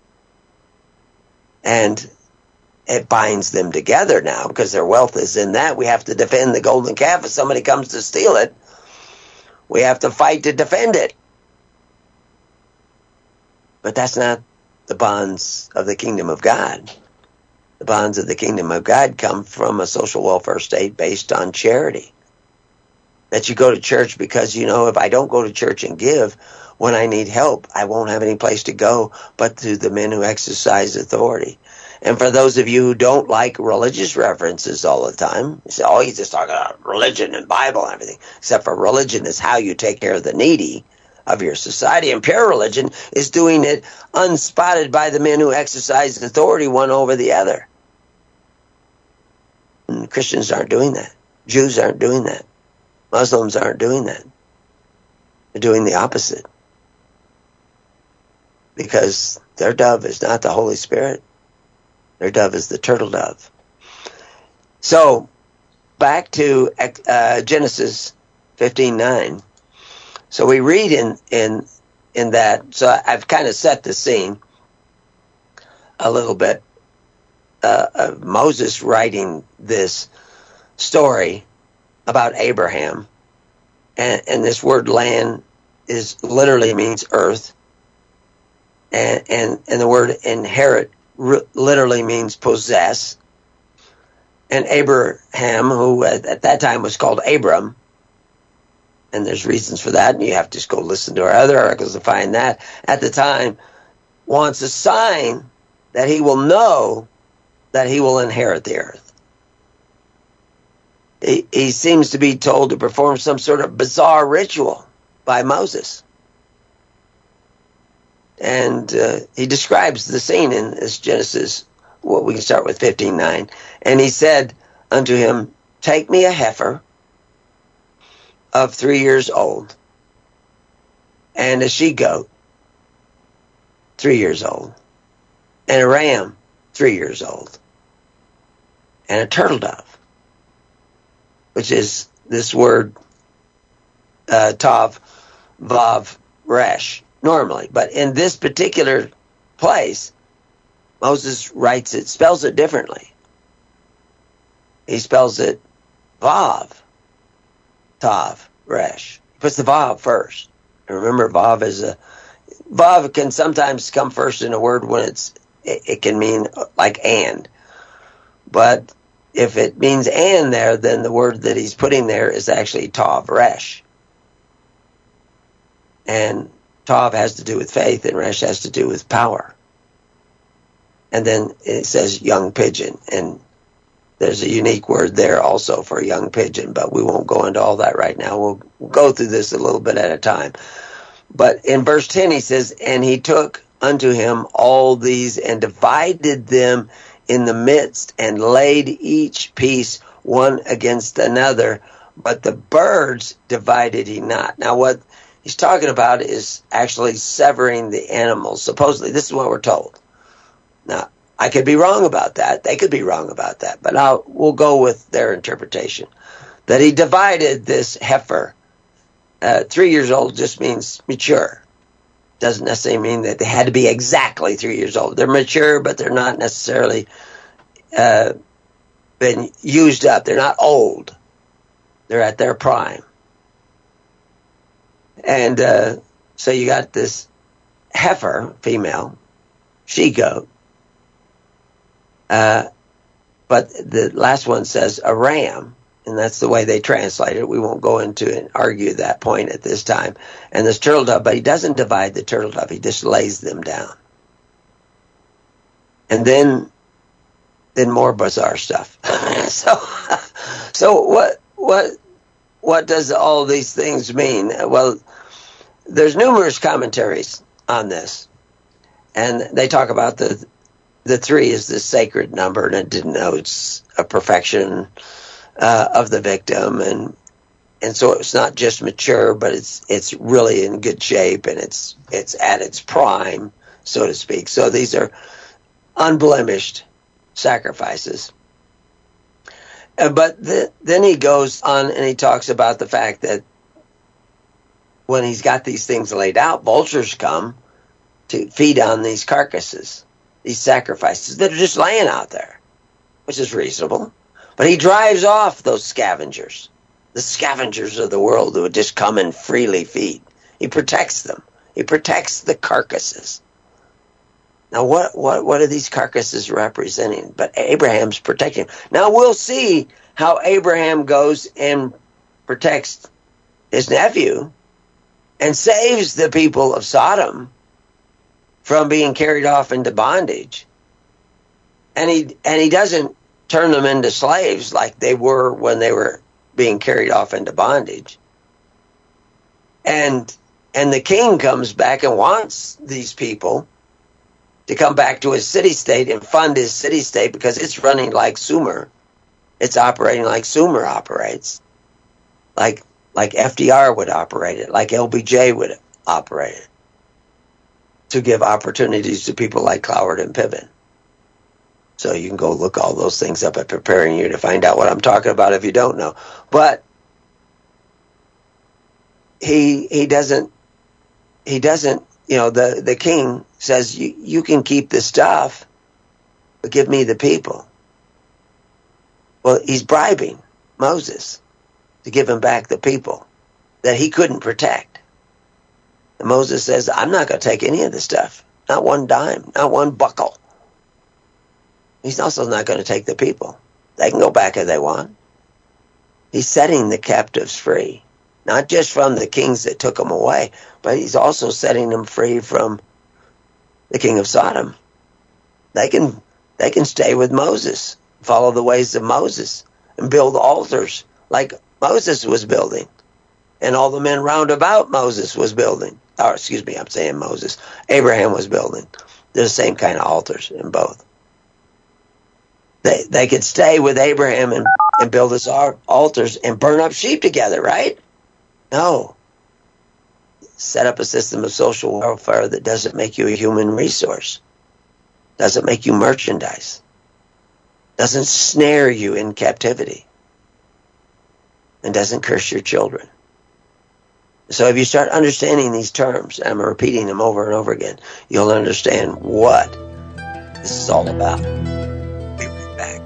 And it binds them together now because their wealth is in that. We have to defend the golden calf if somebody comes to steal it. We have to fight to defend it. But that's not the bonds of the kingdom of God. The bonds of the kingdom of God come from a social welfare state based on charity. That you go to church because, if I don't go to church and give when I need help, I won't have any place to go but to the men who exercise authority. And for those of you who don't like religious references all the time, you say, oh, he's just talking about religion and Bible and everything. Except for religion is how you take care of the needy of your society. And pure religion is doing it unspotted by the men who exercise authority one over the other. And Christians aren't doing that. Jews aren't doing that. Muslims aren't doing that. They're doing the opposite. Because their dove is not the Holy Spirit. Their dove is the turtle dove. So, back to Genesis 15:9. So we read in that. So I've kind of set the scene a little bit of Moses writing this story about Abraham, and this word land is literally means earth, and the word inherit literally means possess. And Abraham, who at that time was called Abram, and there's reasons for that, and you have to just go listen to our other articles to find that, at the time wants a sign that he will know that he will inherit the earth. He seems to be told to perform some sort of bizarre ritual by Moses. And he describes the scene in this Genesis, well, we can start with 15:9. And he said unto him, take me a heifer of 3 years old, and a she-goat 3 years old, and a ram 3 years old, and a turtle dove, which is this word tav, vav, resh, normally. But in this particular place, Moses writes it, spells it differently. He spells it vav, tav, resh. He puts the vav first. And remember, vav can sometimes come first in a word when it can mean like and. But if it means and there, then the word that he's putting there is actually tav, resh. And tav has to do with faith, and resh has to do with power. And then it says young pigeon, and there's a unique word there also for young pigeon, but we won't go into all that right now. We'll go through this a little bit at a time. But in verse 10 he says, and he took unto him all these and divided them in the midst and laid each piece one against another, but the birds divided he not. Now what he's talking about is actually severing the animals. Supposedly, this is what we're told. Now, I could be wrong about that. They could be wrong about that. But we'll go with their interpretation. That he divided this heifer. 3 years old just means mature. Doesn't necessarily mean that they had to be exactly 3 years old. They're mature, but they're not necessarily been used up. They're not old. They're at their prime. And so you got this heifer, female, she-goat. But the last one says a ram, and that's the way they translate it. We won't go into and argue that point at this time. And this turtle dove, but he doesn't divide the turtle dove. He just lays them down. And then more bizarre stuff. So what does all these things mean? Well, there's numerous commentaries on this, and they talk about the 3 is the sacred number, and it denotes a perfection of the victim, and so it's not just mature, but it's really in good shape, and it's at its prime, so to speak. So these are unblemished sacrifices. But then he goes on and he talks about the fact that when he's got these things laid out, vultures come to feed on these carcasses, these sacrifices that are just laying out there, which is reasonable. But he drives off those scavengers, the scavengers of the world who would just come and freely feed. He protects them. He protects the carcasses. Now, what are these carcasses representing? But Abraham's protecting them. Now, we'll see how Abraham goes and protects his nephew and saves the people of Sodom from being carried off into bondage. And he doesn't turn them into slaves like they were when they were being carried off into bondage. And the king comes back and wants these people to come back to his city-state and fund his city-state because it's running like Sumer. It's operating like Sumer operates. Like FDR would operate it, like LBJ would operate it, to give opportunities to people like Cloward and Piven. So you can go look all those things up at Preparing You to find out what I'm talking about if you don't know. But he doesn't, the king says, you can keep the stuff, but give me the people. Well, he's bribing Moses to give him back the people that he couldn't protect. And Moses says, I'm not going to take any of the stuff. Not one dime, not one buckle. He's also not going to take the people. They can go back if they want. He's setting the captives free. Not just from the kings that took them away, but he's also setting them free from the king of Sodom. They can stay with Moses, follow the ways of Moses, and build altars like Moses was building. And all the men round about Moses was building. Or, excuse me, I'm saying Moses. Abraham was building. They're the same kind of altars in both. They could stay with Abraham and build his altars and burn up sheep together, right? No. Set up a system of social welfare that doesn't make you a human resource, doesn't make you merchandise, doesn't snare you in captivity, and doesn't curse your children. So if you start understanding these terms, I'm repeating them over and over again, you'll understand what this is all about. Be right back.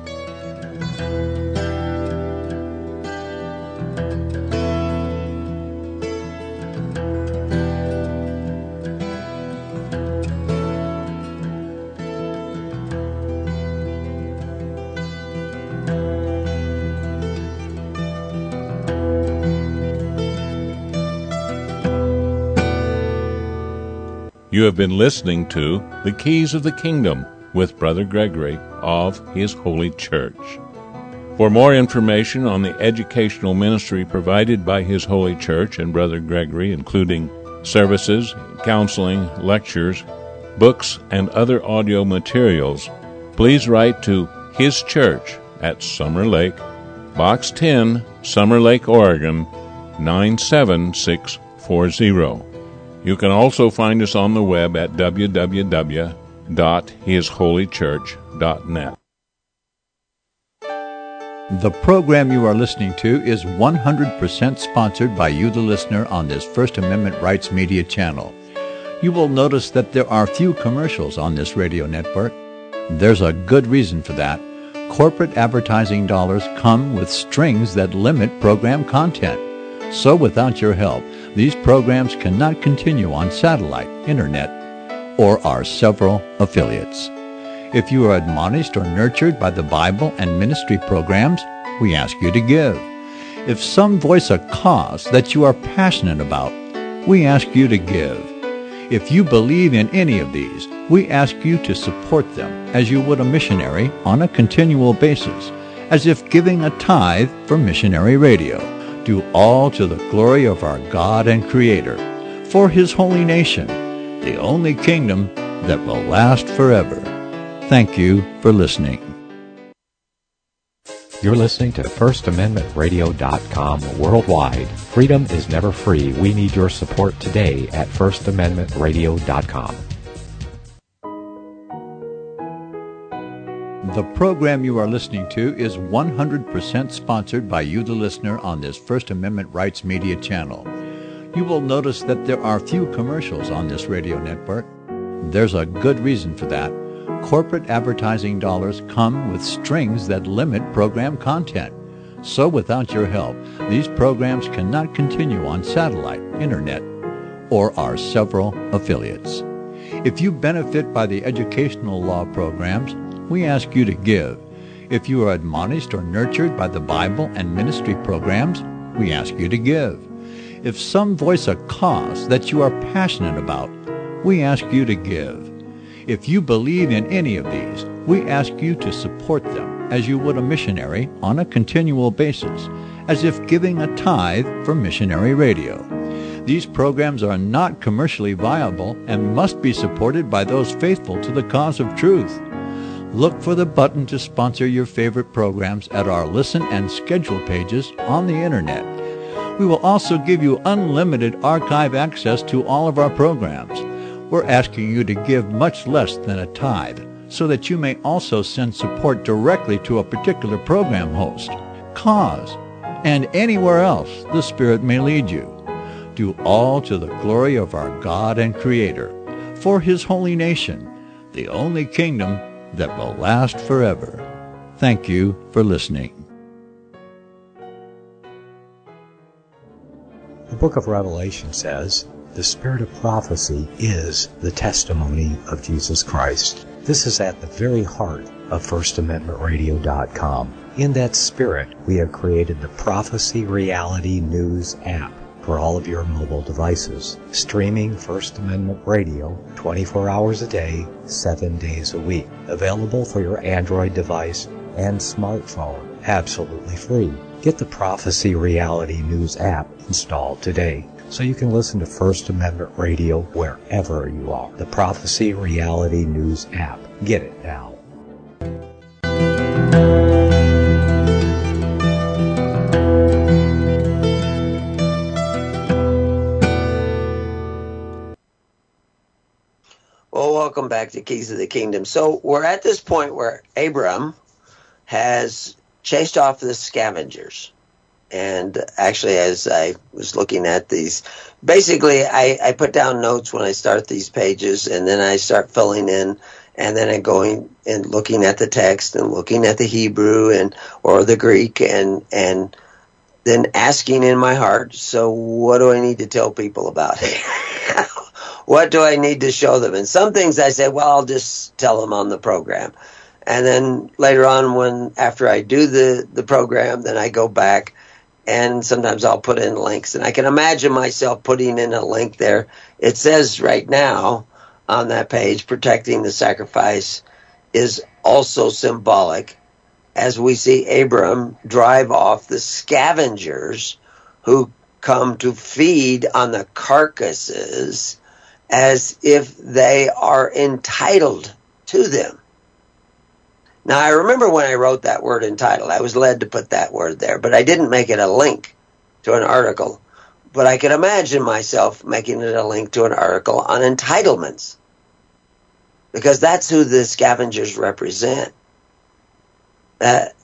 You have been listening to The Keys of the Kingdom with Brother Gregory of His Holy Church. For more information on the educational ministry provided by His Holy Church and Brother Gregory, including services, counseling, lectures, books, and other audio materials, please write to His Church at Summer Lake, Box 10, Summer Lake, Oregon, 97640. You can also find us on the web at www.hisholychurch.net. The program you are listening to is 100% sponsored by you, the listener, on this First Amendment Rights Media channel. You will notice that there are few commercials on this radio network. There's a good reason for that. Corporate advertising dollars come with strings that limit program content. So without your help, these programs cannot continue on satellite, internet, or our several affiliates. If you are admonished or nurtured by the Bible and ministry programs, we ask you to give. If some voice a cause that you are passionate about, we ask you to give. If you believe in any of these, we ask you to support them as you would a missionary on a continual basis, as if giving a tithe for missionary radio. Do all to the glory of our God and Creator, for His holy nation, the only kingdom that will last forever. Thank you for listening. You're listening to FirstAmendmentRadio.com worldwide. Freedom is never free. We need your support today at FirstAmendmentRadio.com. The program you are listening to is 100% sponsored by you, the listener, on this First Amendment Rights Media channel. You will notice that there are few commercials on this radio network. There's a good reason for that. Corporate advertising dollars come with strings that limit program content. So without your help, these programs cannot continue on satellite, internet, or our several affiliates. If you benefit by the educational law programs, we ask you to give. If you are admonished or nurtured by the Bible and ministry programs, we ask you to give. If some voice a cause that you are passionate about, we ask you to give. If you believe in any of these, we ask you to support them as you would a missionary on a continual basis, as if giving a tithe for missionary radio. These programs are not commercially viable and must be supported by those faithful to the cause of truth. Look for the button to sponsor your favorite programs at our listen and schedule pages on the internet. We will also give you unlimited archive access to all of our programs. We're asking you to give much less than a tithe, so that you may also send support directly to a particular program host, cause, and anywhere else the Spirit may lead you. Do all to the glory of our God and Creator, for His holy nation, the only kingdom that will last forever. Thank you for listening. The book of Revelation says, "The spirit of prophecy is the testimony of Jesus Christ." This is at the very heart of FirstAmendmentRadio.com. In that spirit, we have created the Prophecy Reality News app for all of your mobile devices, streaming First Amendment Radio 24 hours a day, 7 days a week. Available for your Android device and smartphone, absolutely free. Get the Prophecy Reality News app installed today, so you can listen to First Amendment Radio wherever you are. The Prophecy Reality News app. Get it now. Well, welcome back to Keys of the Kingdom. So we're at this point where Abram has chased off the scavengers. And actually, as I was looking at these, basically I put down notes when I start these pages, and then I start filling in, and then I'm going and looking at the text and looking at the Hebrew or the Greek, and then asking in my heart, so what do I need to tell people about it? What do I need to show them? And some things I say, well, I'll just tell them on the program. And then later on, after I do the program, then I go back, and sometimes I'll put in links. And I can imagine myself putting in a link there. It says right now on that page, protecting the sacrifice is also symbolic, as we see Abram drive off the scavengers who come to feed on the carcasses as if they are entitled to them. Now, I remember when I wrote that word entitled, I was led to put that word there, but I didn't make it a link to an article. But I could imagine myself making it a link to an article on entitlements, because that's who the scavengers represent. They're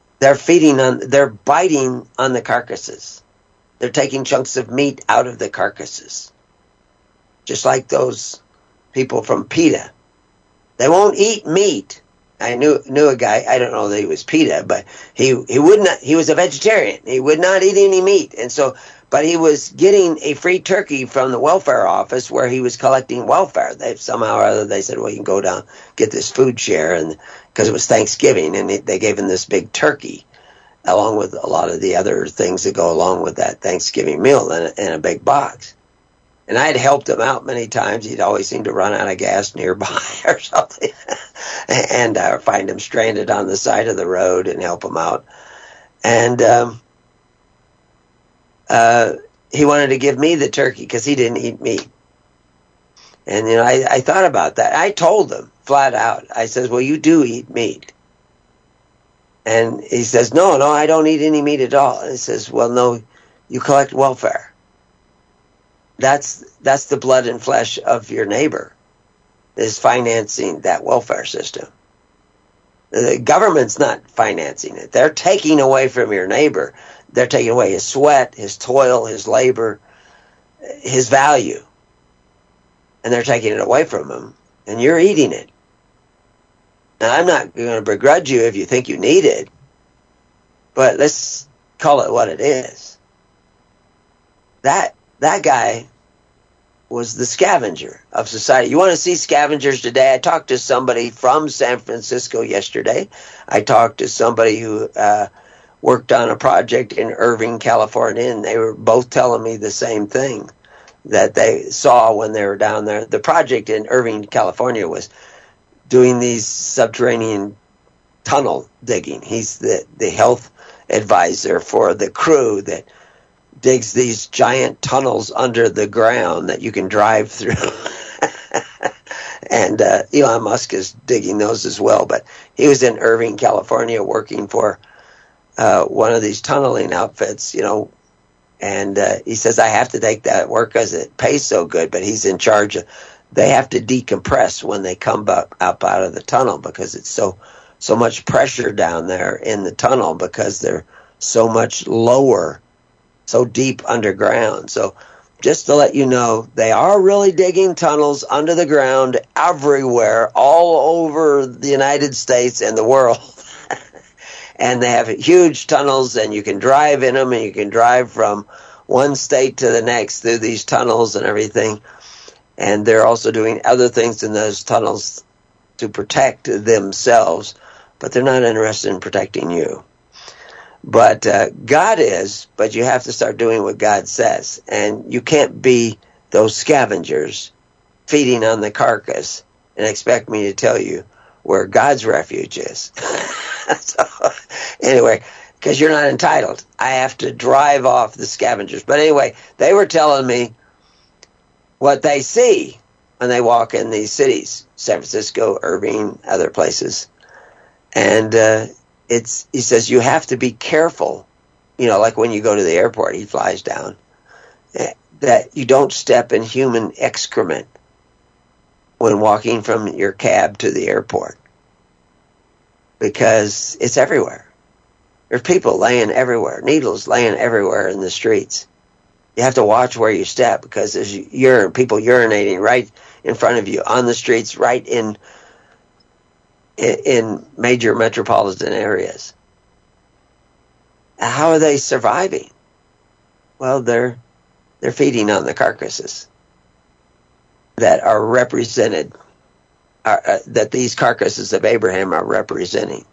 biting on the carcasses. They're taking chunks of meat out of the carcasses. Just like those people from PETA. They won't eat meat. I knew a guy, I don't know that he was PETA, but he was a vegetarian. He would not eat any meat. But he was getting a free turkey from the welfare office where he was collecting welfare. Somehow or other, they said, well, you can go down, get this food share, and because it was Thanksgiving, and they gave him this big turkey, along with a lot of the other things that go along with that Thanksgiving meal in a big box. And I had helped him out many times. He'd always seem to run out of gas nearby or something. And find him stranded on the side of the road and help him out. And he wanted to give me the turkey because he didn't eat meat. And, I thought about that. I told him flat out. I says, well, you do eat meat. And he says, no, I don't eat any meat at all. And he says, well, no, you collect welfare. That's the blood and flesh of your neighbor is financing that welfare system. The government's not financing it. They're taking away from your neighbor. They're taking away his sweat, his toil, his labor, his value. And they're taking it away from him, and you're eating it. Now, I'm not going to begrudge you if you think you need it, but let's call it what it is. That guy was the scavenger of society. You want to see scavengers today? I talked to somebody from San Francisco yesterday. I talked to somebody who worked on a project in Irvine, California, and they were both telling me the same thing that they saw when they were down there. The project in Irvine, California was doing these subterranean tunnel digging. He's the health advisor for the crew that digs these giant tunnels under the ground that you can drive through. And Elon Musk is digging those as well. But he was in Irvine, California, working for one of these tunneling outfits, and he says, I have to take that work because it pays so good, but he's in charge of, they have to decompress when they come up out of the tunnel because it's so much pressure down there in the tunnel because they're so much lower, so deep underground. So just to let you know, they are really digging tunnels under the ground everywhere, all over the United States and the world. And they have huge tunnels, and you can drive in them, and you can drive from one state to the next through these tunnels and everything. And they're also doing other things in those tunnels to protect themselves, but they're not interested in protecting you. But God is, but you have to start doing what God says. And you can't be those scavengers feeding on the carcass and expect me to tell you where God's refuge is. So, anyway, because you're not entitled. I have to drive off the scavengers. But anyway, they were telling me what they see when they walk in these cities, San Francisco, Irvine, other places. And he says you have to be careful, like when you go to the airport, he flies down, that you don't step in human excrement when walking from your cab to the airport, because it's everywhere. There's people laying everywhere, needles laying everywhere in the streets. You have to watch where you step because there's people urinating right in front of you on the streets, right in major metropolitan areas. How are they surviving? Well, they're feeding on the carcasses that are represented, that these carcasses of Abraham are representing.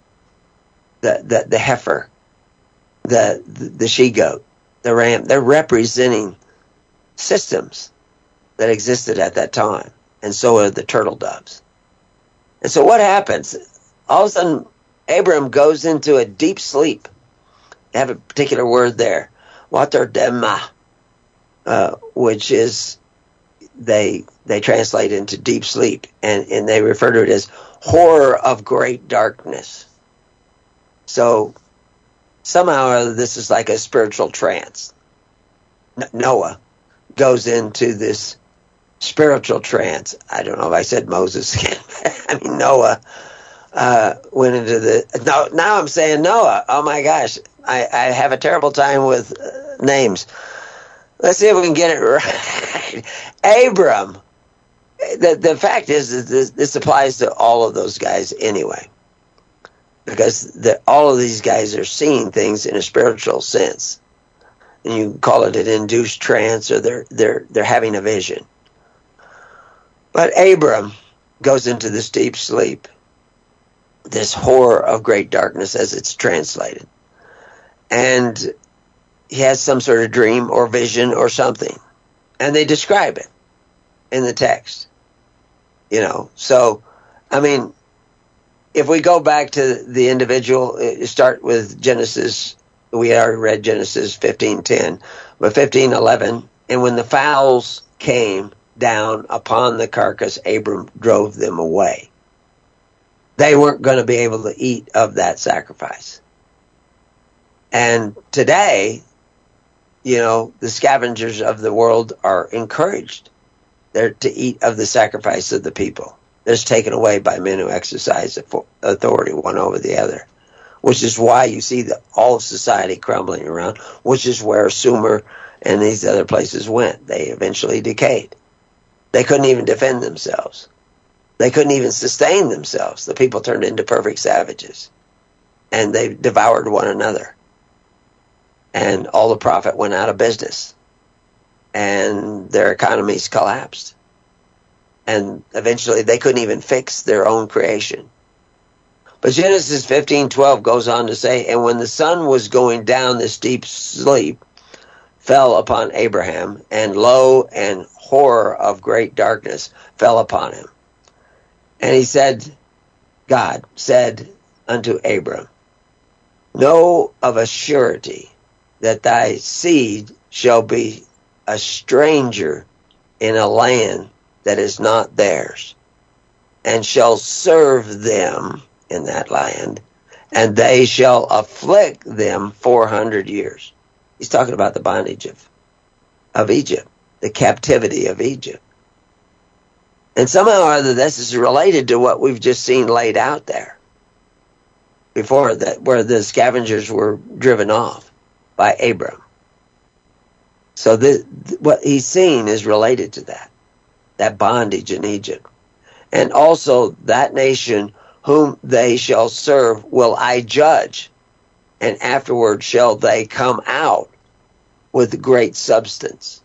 The heifer, the she-goat, the ram, they're representing systems that existed at that time. And so are the turtle doves. And so what happens? All of a sudden, Abram goes into a deep sleep. They have a particular word there, waterdema, which is they translate into deep sleep, and they refer to it as horror of great darkness. So somehow or other, this is like a spiritual trance. Noah goes into this spiritual trance. I don't know if I said Moses again. I mean, Noah went into the... Now I'm saying Noah. Oh, my gosh. I have a terrible time with names. Let's see if we can get it right. Abram. The fact is that this applies to all of those guys anyway. Because all of these guys are seeing things in a spiritual sense. And you can call it an induced trance, or they're having a vision. But Abram goes into this deep sleep, this horror of great darkness as it's translated. And he has some sort of dream or vision or something. And they describe it in the text. So, I mean, if we go back to the individual, start with Genesis, we already read Genesis 15:10, but 15:11, and when the fowls came down upon the carcass, Abram drove them away. They weren't going to be able to eat of that sacrifice. And today, the scavengers of the world are encouraged. They're to eat of the sacrifice of the people. That's taken away by men who exercise authority one over the other, which is why you see all of society crumbling around, which is where Sumer and these other places went. They eventually decayed. They couldn't even defend themselves. They couldn't even sustain themselves. The people turned into perfect savages, and they devoured one another. and all the profit went out of business, and their economies collapsed. And eventually they couldn't even fix their own creation. But Genesis 15:12 goes on to say, and when the sun was going down, this deep sleep fell upon Abraham, and lo, and horror of great darkness fell upon him. And he said, God said unto Abram, know of a surety that thy seed shall be a stranger in a land that is not theirs, and shall serve them in that land, and they shall afflict them 400 years. He's talking about the bondage of Egypt, the captivity of Egypt. And somehow or other, this is related to what we've just seen laid out there before, that where the scavengers were driven off by Abram. So what he's seeing is related to that bondage in Egypt. And also that nation whom they shall serve will I judge, and afterward shall they come out with great substance.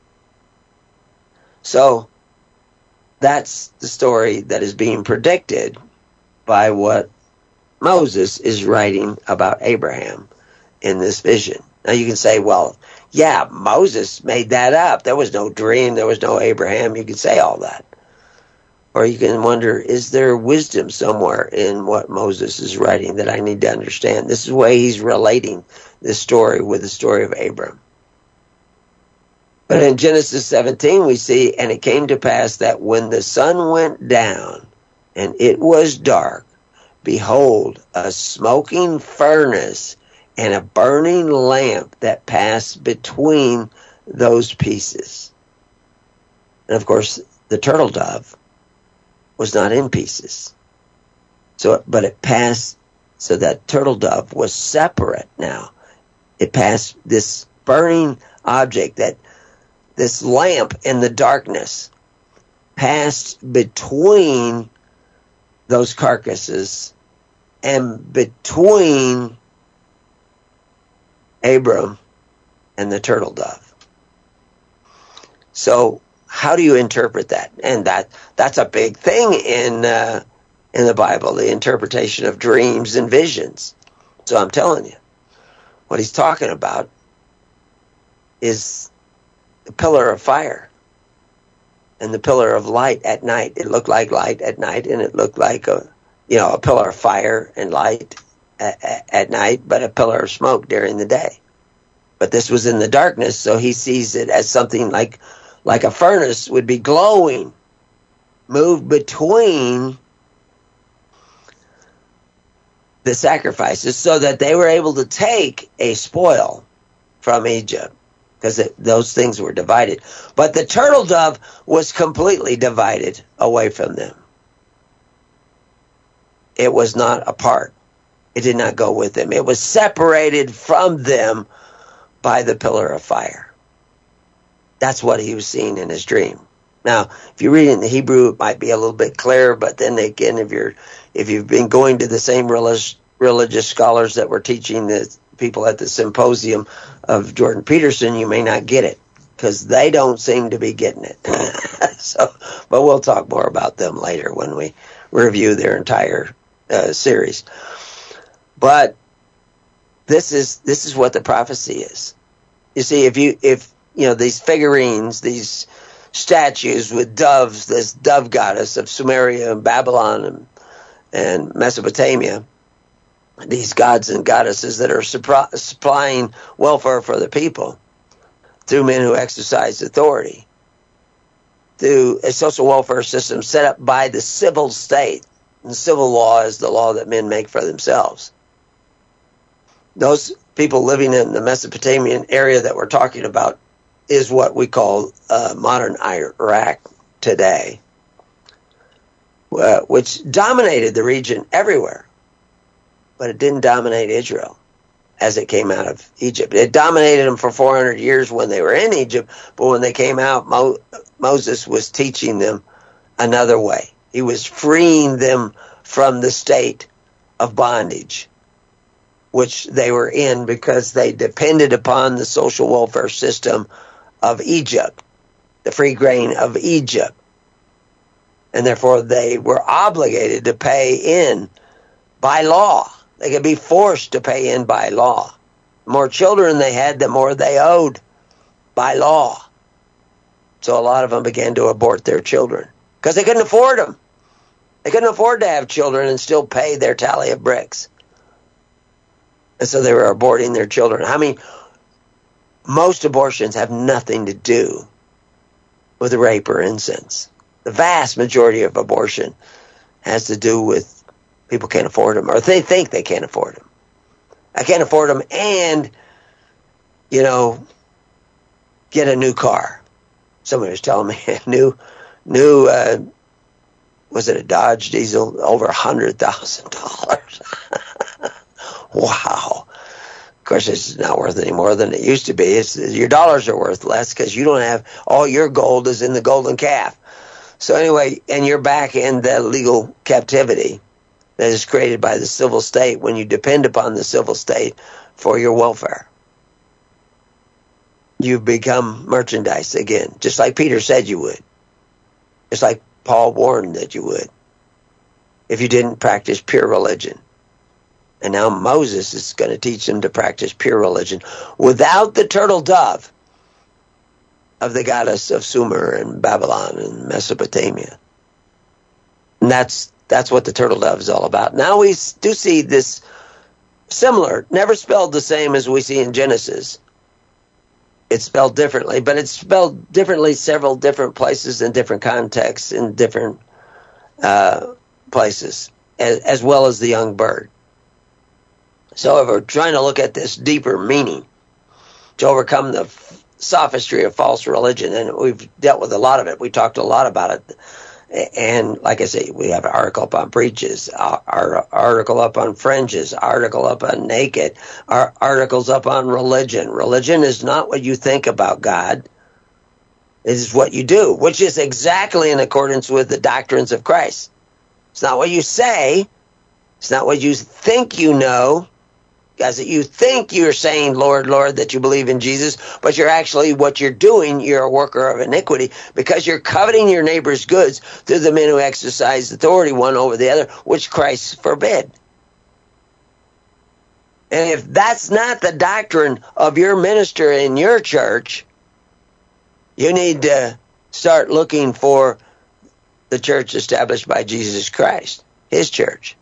So that's the story that is being predicted by what Moses is writing about Abraham in this vision. Now you can say, well, yeah, Moses made that up. There was no dream. There was no Abraham. You can say all that. Or you can wonder, is there wisdom somewhere in what Moses is writing that I need to understand? This is the way he's relating this story with the story of Abram. But in Genesis 17 we see, and it came to pass that when the sun went down and it was dark, behold, a smoking furnace and a burning lamp that passed between those pieces. And of course, the turtle dove was not in pieces. But it passed, so that turtle dove was separate now. It passed this burning object, that this lamp in the darkness passed between those carcasses and between Abram and the turtle dove. So how do you interpret that? And that's a big thing in the Bible, the interpretation of dreams and visions. So I'm telling you, what he's talking about is the pillar of fire and the pillar of light at night. It looked like light at night, and it looked like a pillar of fire and light at night, but a pillar of smoke during the day. But this was in the darkness, so he sees it as something like a furnace would be glowing, moved between the sacrifices, so that they were able to take a spoil from Egypt, because those things were divided. But the turtle dove was completely divided away from them. It was not a part. It did not go with them. It was separated from them by the pillar of fire. That's what he was seeing in his dream. Now, if you read it in the Hebrew, it might be a little bit clearer, but then again, if you've been going to the same religious scholars that were teaching the people at the symposium of Jordan Peterson, you may not get it, because they don't seem to be getting it. But we'll talk more about them later when we review their entire series. But this is what the prophecy is. You see, if these figurines, these statues with doves, this dove goddess of Sumeria and Babylon and Mesopotamia, these gods and goddesses that are supplying welfare for the people through men who exercise authority, through a social welfare system set up by the civil state. And civil law is the law that men make for themselves. Those people living in the Mesopotamian area that we're talking about is what we call modern Iraq today, which dominated the region everywhere. But it didn't dominate Israel as it came out of Egypt. It dominated them for 400 years when they were in Egypt, but when they came out, Moses was teaching them another way. He was freeing them from the state of bondage, which they were in because they depended upon the social welfare system of Egypt, the free grain of Egypt. And therefore they were obligated to pay in by law. They could be forced to pay in by law. The more children they had, the more they owed by law. So a lot of them began to abort their children because they couldn't afford them. They couldn't afford to have children and still pay their tally of bricks. And so they were aborting their children. I mean, most abortions have nothing to do with rape or incest. The vast majority of abortion has to do with people can't afford them, or they think they can't afford them. I can't afford them and, get a new car. Somebody was telling me a new, was it a Dodge diesel? Over $100,000. Wow. Of course, it's not worth any more than it used to be. Your dollars are worth less because you don't have, all your gold is in the golden calf. So anyway, and you're back in the legal captivity that is created by the civil state when you depend upon the civil state for your welfare. You've become merchandise again, just like Peter said you would. Just like Paul warned that you would, if you didn't practice pure religion. And now Moses is going to teach them to practice pure religion without the turtle dove of the goddess of Sumer and Babylon and Mesopotamia. And that's what the turtle dove is all about. Now we do see this similar, never spelled the same as we see in Genesis. It's spelled differently, but it's spelled differently several different places in different contexts in different places, as well as the young bird. So if we're trying to look at this deeper meaning to overcome the sophistry of false religion, and we've dealt with a lot of it. We talked a lot about it. And like I say, we have an article up on breeches, our article up on fringes, article up on naked, our articles up on religion. Religion is not what you think about God. It is what you do, which is exactly in accordance with the doctrines of Christ. It's not what you say. It's not what you think you know. Guys, that you think you're saying, Lord, Lord, that you believe in Jesus, but you're actually, what you're doing, you're a worker of iniquity because you're coveting your neighbor's goods through the men who exercise authority one over the other, which Christ forbid. And if that's not the doctrine of your minister in your church, you need to start looking for the church established by Jesus Christ, his church.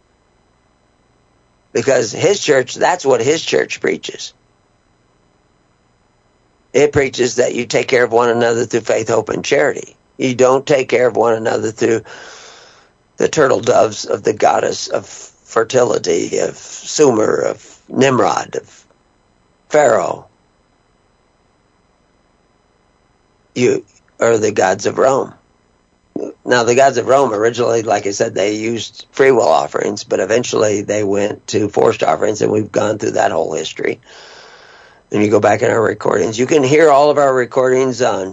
Because his church, that's what his church preaches. It preaches that you take care of one another through faith, hope, and charity. You don't take care of one another through the turtle doves of the goddess of fertility, of Sumer, of Nimrod, of Pharaoh. You are the gods of Rome. Now, the gods of Rome originally, like I said, they used free will offerings, but eventually they went to forced offerings, and we've gone through that whole history. And you go back in our recordings. You can hear all of our recordings on,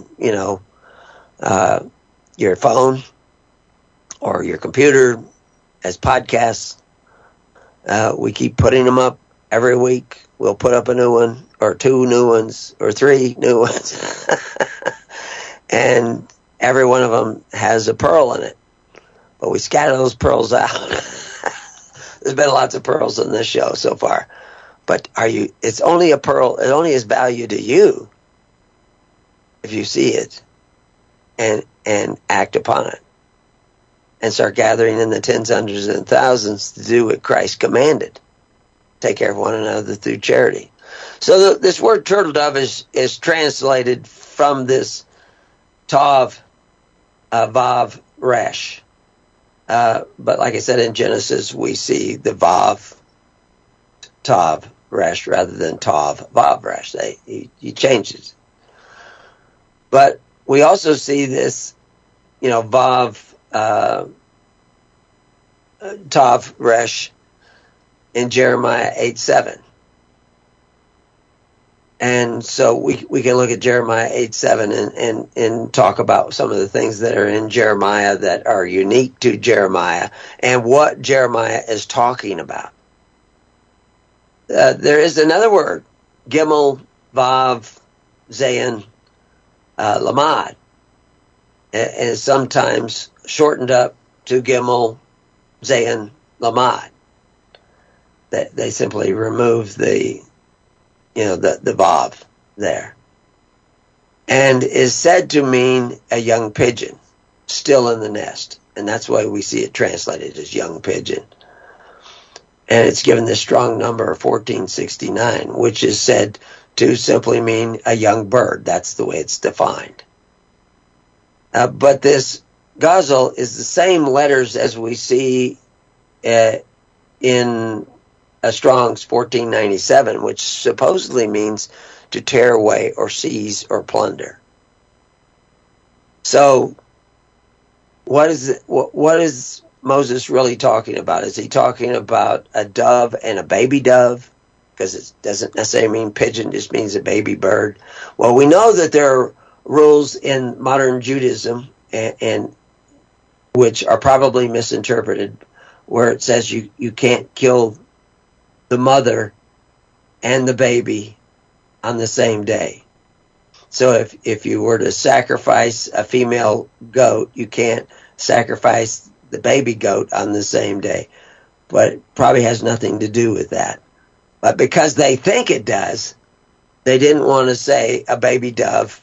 your phone or your computer as podcasts. We keep putting them up every week. We'll put up a new one or two new ones or three new ones. And every one of them has a pearl in it. But we scatter those pearls out. There's been lots of pearls in this show so far. But it's only a pearl, it only has value to you if you see it and act upon it. And start gathering in the tens, hundreds, and thousands to do what Christ commanded. Take care of one another through charity. So this word turtle dove is translated from this Tav, Vav, Resh. But like I said, in Genesis, we see the Vav, Tav, Resh, rather than Tav, Vav, Resh. He changes. But we also see this, Vav, Tav, Resh in Jeremiah 8:7. And so we can look at Jeremiah 8:7 and talk about some of the things that are in Jeremiah that are unique to Jeremiah and what Jeremiah is talking about. there is another word, Gimel, Vav, Zayin, Lamad. And it's sometimes shortened up to Gimel, Zayin, Lamad. They simply remove the Vav there. And is said to mean a young pigeon, still in the nest. And that's why we see it translated as young pigeon. And it's given this strong number of 1469, which is said to simply mean a young bird. That's the way it's defined. But this Gazel is the same letters as we see in Strong's 1497, which supposedly means to tear away or seize or plunder. So what is Moses really talking about? Is he talking about a dove and a baby dove? Because it doesn't necessarily mean pigeon, just means a baby bird. Well, we know that there are rules in modern Judaism and which are probably misinterpreted, where it says you can't kill the mother and the baby on the same day. So if you were to sacrifice a female goat, you can't sacrifice the baby goat on the same day. But it probably has nothing to do with that. But because they think it does, they didn't want to say a baby dove.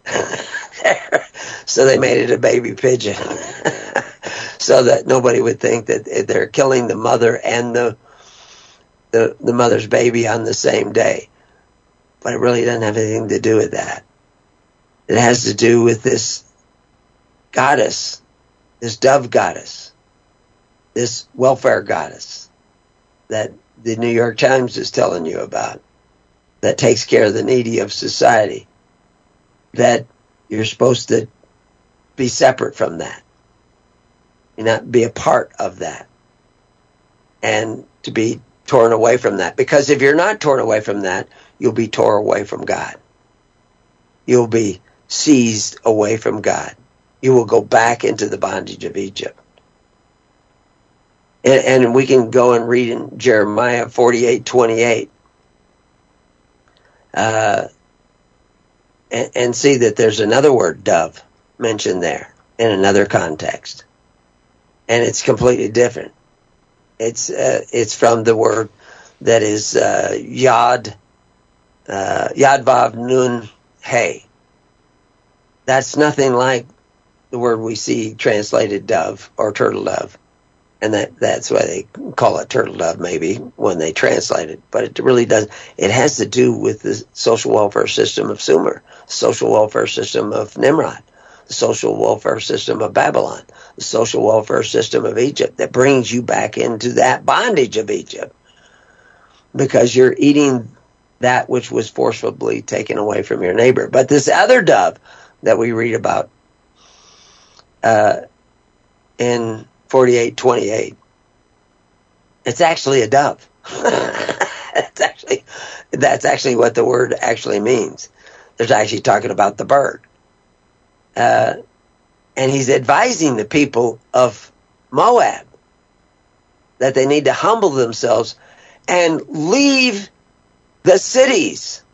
So they made it a baby pigeon. So that nobody would think that they're killing the mother and the mother's baby on the same day. But it really doesn't have anything to do with that. It has to do with this goddess, this dove goddess, this welfare goddess that the New York Times is telling you about, that takes care of the needy of society, that you're supposed to be separate from that, and not be a part of that, and to be torn away from that. Because if you're not torn away from that, you'll be torn away from God. You'll be seized away from God. You will go back into the bondage of Egypt. And we can go and read in Jeremiah 48:28 and see that there's another word, dove, mentioned there in another context. And it's completely different. It's from the word that is Yad Vav Nun Hey. That's nothing like the word we see translated dove or turtle dove. And that's why they call it turtle dove maybe when they translate it. But it really doesn't. It has to do with the social welfare system of Sumer, the social welfare system of Nimrod, the social welfare system of Babylon, the social welfare system of Egypt that brings you back into that bondage of Egypt because you're eating that which was forcibly taken away from your neighbor. But this other dove that we read about in 48:28, it's actually a dove. That's actually what the word actually means. There's actually talking about the bird. And he's advising the people of Moab that they need to humble themselves and leave the cities.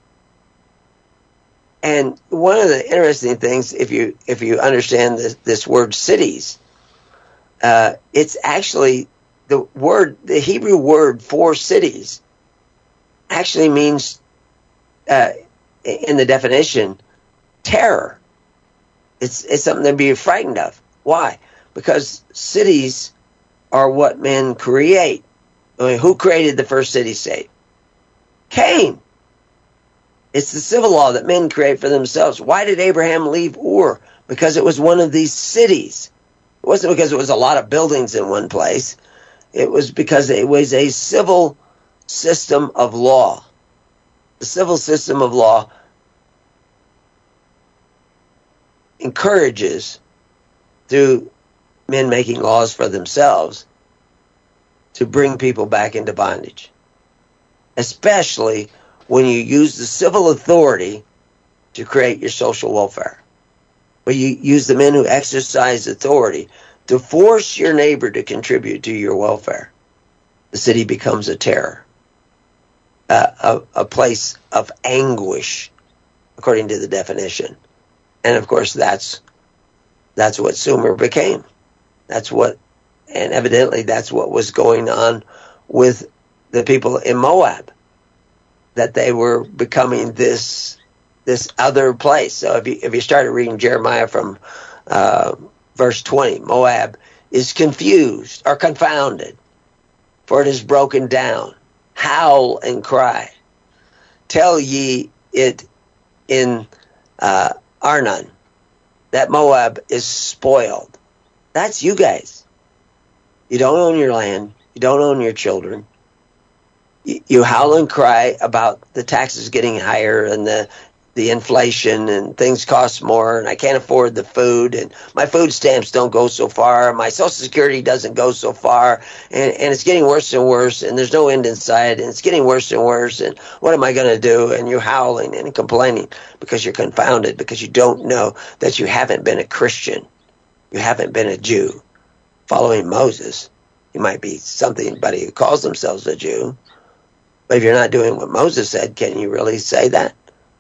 And one of the interesting things, if you understand this word cities, it's actually the Hebrew word for cities actually means, in the definition, terror. It's something to be frightened of. Why? Because cities are what men create. I mean, who created the first city-state? Cain. It's the civil law that men create for themselves. Why did Abraham leave Ur? Because it was one of these cities. It wasn't because it was a lot of buildings in one place. It was because it was a civil system of law. The civil system of law encourages, through men making laws for themselves, to bring people back into bondage. Especially when you use the civil authority to create your social welfare. But you use the men who exercise authority to force your neighbor to contribute to your welfare. The city becomes a terror. a place of anguish, according to the definition. And of course, that's what Sumer became. And evidently that's what was going on with the people in Moab, that they were becoming this other place. So if you started reading Jeremiah from verse 20, Moab is confused or confounded, for it is broken down. Howl and cry. Tell ye it in Arnon that Moab is spoiled. That's you guys. You don't own your land. You don't own your children. You howl and cry about the taxes getting higher and the inflation and things cost more and I can't afford the food and my food stamps don't go so far. My Social Security doesn't go so far and it's getting worse and worse and there's no end in sight and it's getting worse and worse and what am I going to do? And you're howling and complaining because you're confounded because you don't know that you haven't been a Christian. You haven't been a Jew following Moses. You might be somebody who calls themselves a Jew, but if you're not doing what Moses said, can you really say that?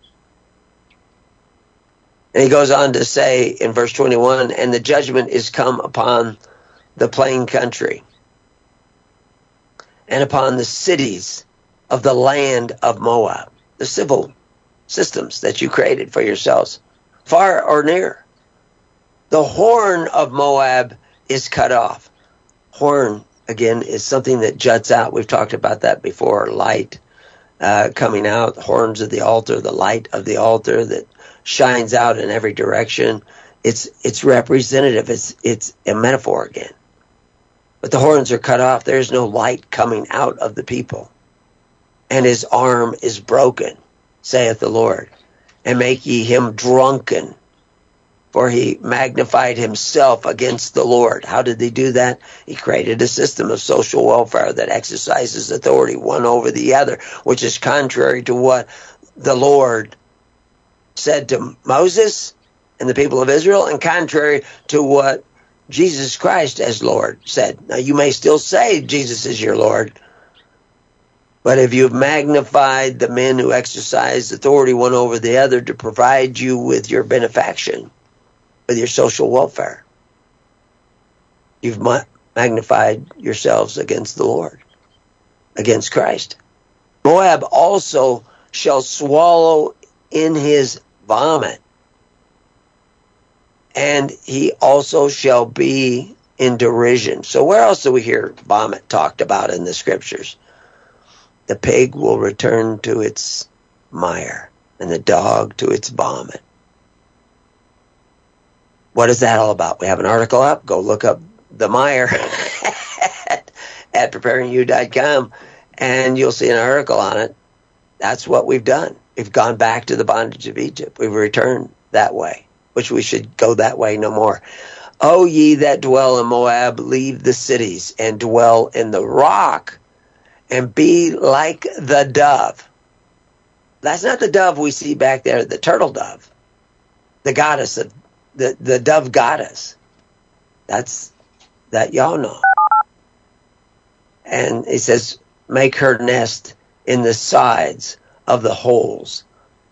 And he goes on to say in verse 21, and the judgment is come upon the plain country and upon the cities of the land of Moab, the civil systems that you created for yourselves, far or near. The horn of Moab is cut off. Horn, again, is something that juts out. We've talked about that before. Light coming out, horns of the altar, the light of the altar that shines out in every direction. It's representative. It's a metaphor again. But the horns are cut off. There's no light coming out of the people. And his arm is broken, saith the Lord. And make ye him drunken, for he magnified himself against the Lord. How did he do that? He created a system of social welfare that exercises authority one over the other, which is contrary to what the Lord said to Moses and the people of Israel, and contrary to what Jesus Christ as Lord said. Now, you may still say Jesus is your Lord, but if you've magnified the men who exercise authority one over the other to provide you with your benefaction, with your social welfare, you've magnified yourselves against the Lord, against Christ. Moab also shall swallow in his vomit, and he also shall be in derision. So where else do we hear vomit talked about in the scriptures? The pig will return to its mire, and the dog to its vomit. What is that all about? We have an article up. Go look up the mire at preparingyou.com, and you'll see an article on it. That's what we've done. We've gone back to the bondage of Egypt. We've returned that way, which we should go that way no more. O ye that dwell in Moab, leave the cities and dwell in the rock and be like the dove. That's not the dove we see back there, the turtle dove, the goddess of the dove goddess. That's that y'all know. And it says, make her nest in the sides of the holes.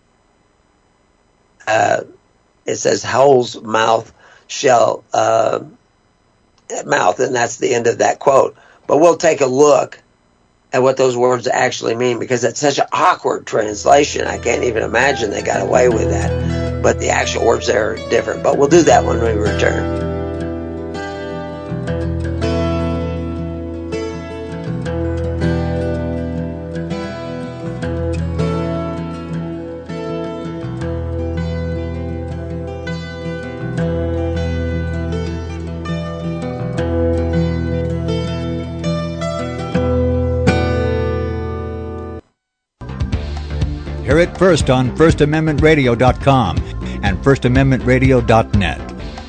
It says, holes mouth shall mouth, and that's the end of that quote. But we'll take a look at what those words actually mean, because it's such an awkward translation. I can't even imagine they got away with that. But the actual words there are different. But we'll do that when we return. Hear it first on FirstAmendmentRadio.com and FirstAmendmentRadio.net.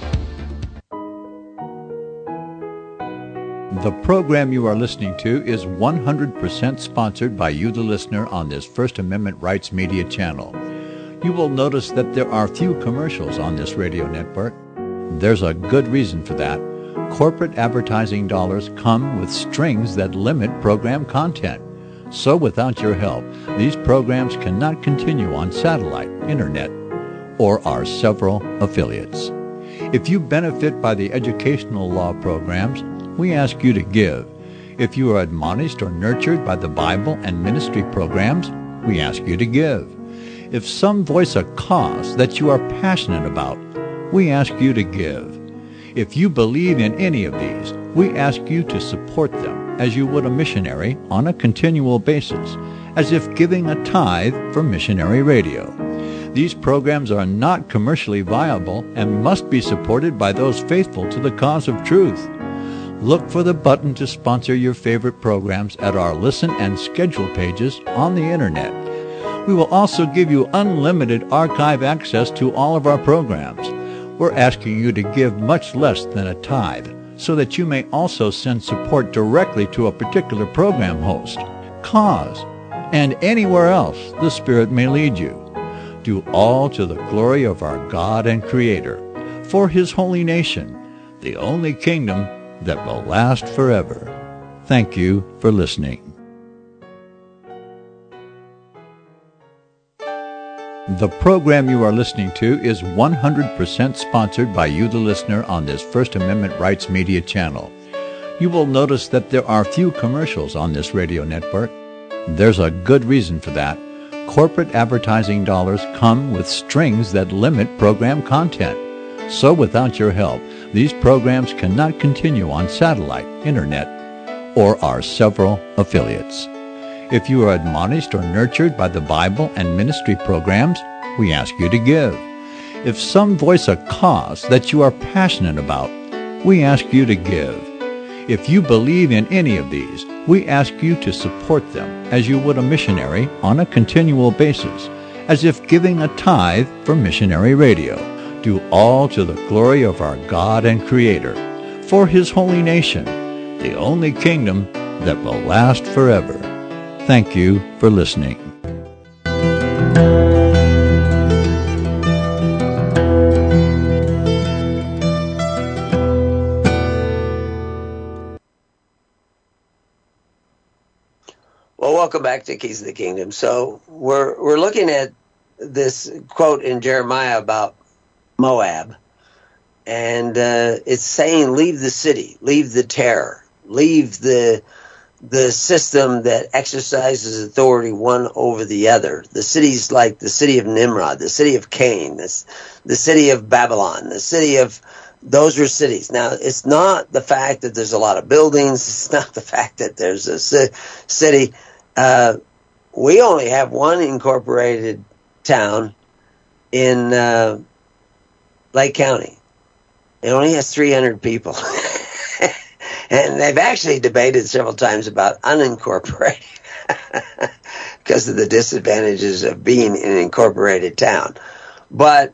The program you are listening to is 100% sponsored by you, the listener, on this First Amendment Rights Media channel. You will notice that there are few commercials on this radio network. There's a good reason for that. Corporate advertising dollars come with strings that limit program content. So without your help, these programs cannot continue on satellite, internet, or our several affiliates. If you benefit by the educational law programs, we ask you to give. If you are admonished or nurtured by the Bible and ministry programs, we ask you to give. If some voice a cause that you are passionate about, we ask you to give. If you believe in any of these, we ask you to support them as you would a missionary on a continual basis, as if giving a tithe for missionary radio. These programs are not commercially viable and must be supported by those faithful to the cause of truth. Look for the button to sponsor your favorite programs at our listen and schedule pages on the internet. We will also give you unlimited archive access to all of our programs. We're asking you to give much less than a tithe, so that you may also send support directly to a particular program host, cause, and anywhere else the Spirit may lead you. Do all to the glory of our God and Creator, for His holy nation, the only kingdom that will last forever. Thank you for listening. The program you are listening to is 100% sponsored by you, the listener, on this First Amendment Rights Media channel. You will notice that there are few commercials on this radio network. There's a good reason for that. Corporate advertising dollars come with strings that limit program content. So without your help, these programs cannot continue on satellite, internet, or our several affiliates. If you are admonished or nurtured by the Bible and ministry programs, we ask you to give. If some voice a cause that you are passionate about, we ask you to give. If you believe in any of these, we ask you to support them as you would a missionary on a continual basis, as if giving a tithe for missionary radio. Do all to the glory of our God and Creator, for His holy nation, the only kingdom that will last forever. Thank you for listening. Well, welcome back to Keys of the Kingdom. So we're looking at this quote in Jeremiah about Moab, and it's saying, leave the city, leave the terror, leave the system that exercises authority one over the other. The cities like the city of Nimrod, the city of Cain, the city of Babylon, the city of, those were cities. Now, it's not the fact that there's a lot of buildings. It's not the fact that there's a city. We only have one incorporated town in Lake County. It only has 300 people. And they've actually debated several times about unincorporating because of the disadvantages of being in an incorporated town. But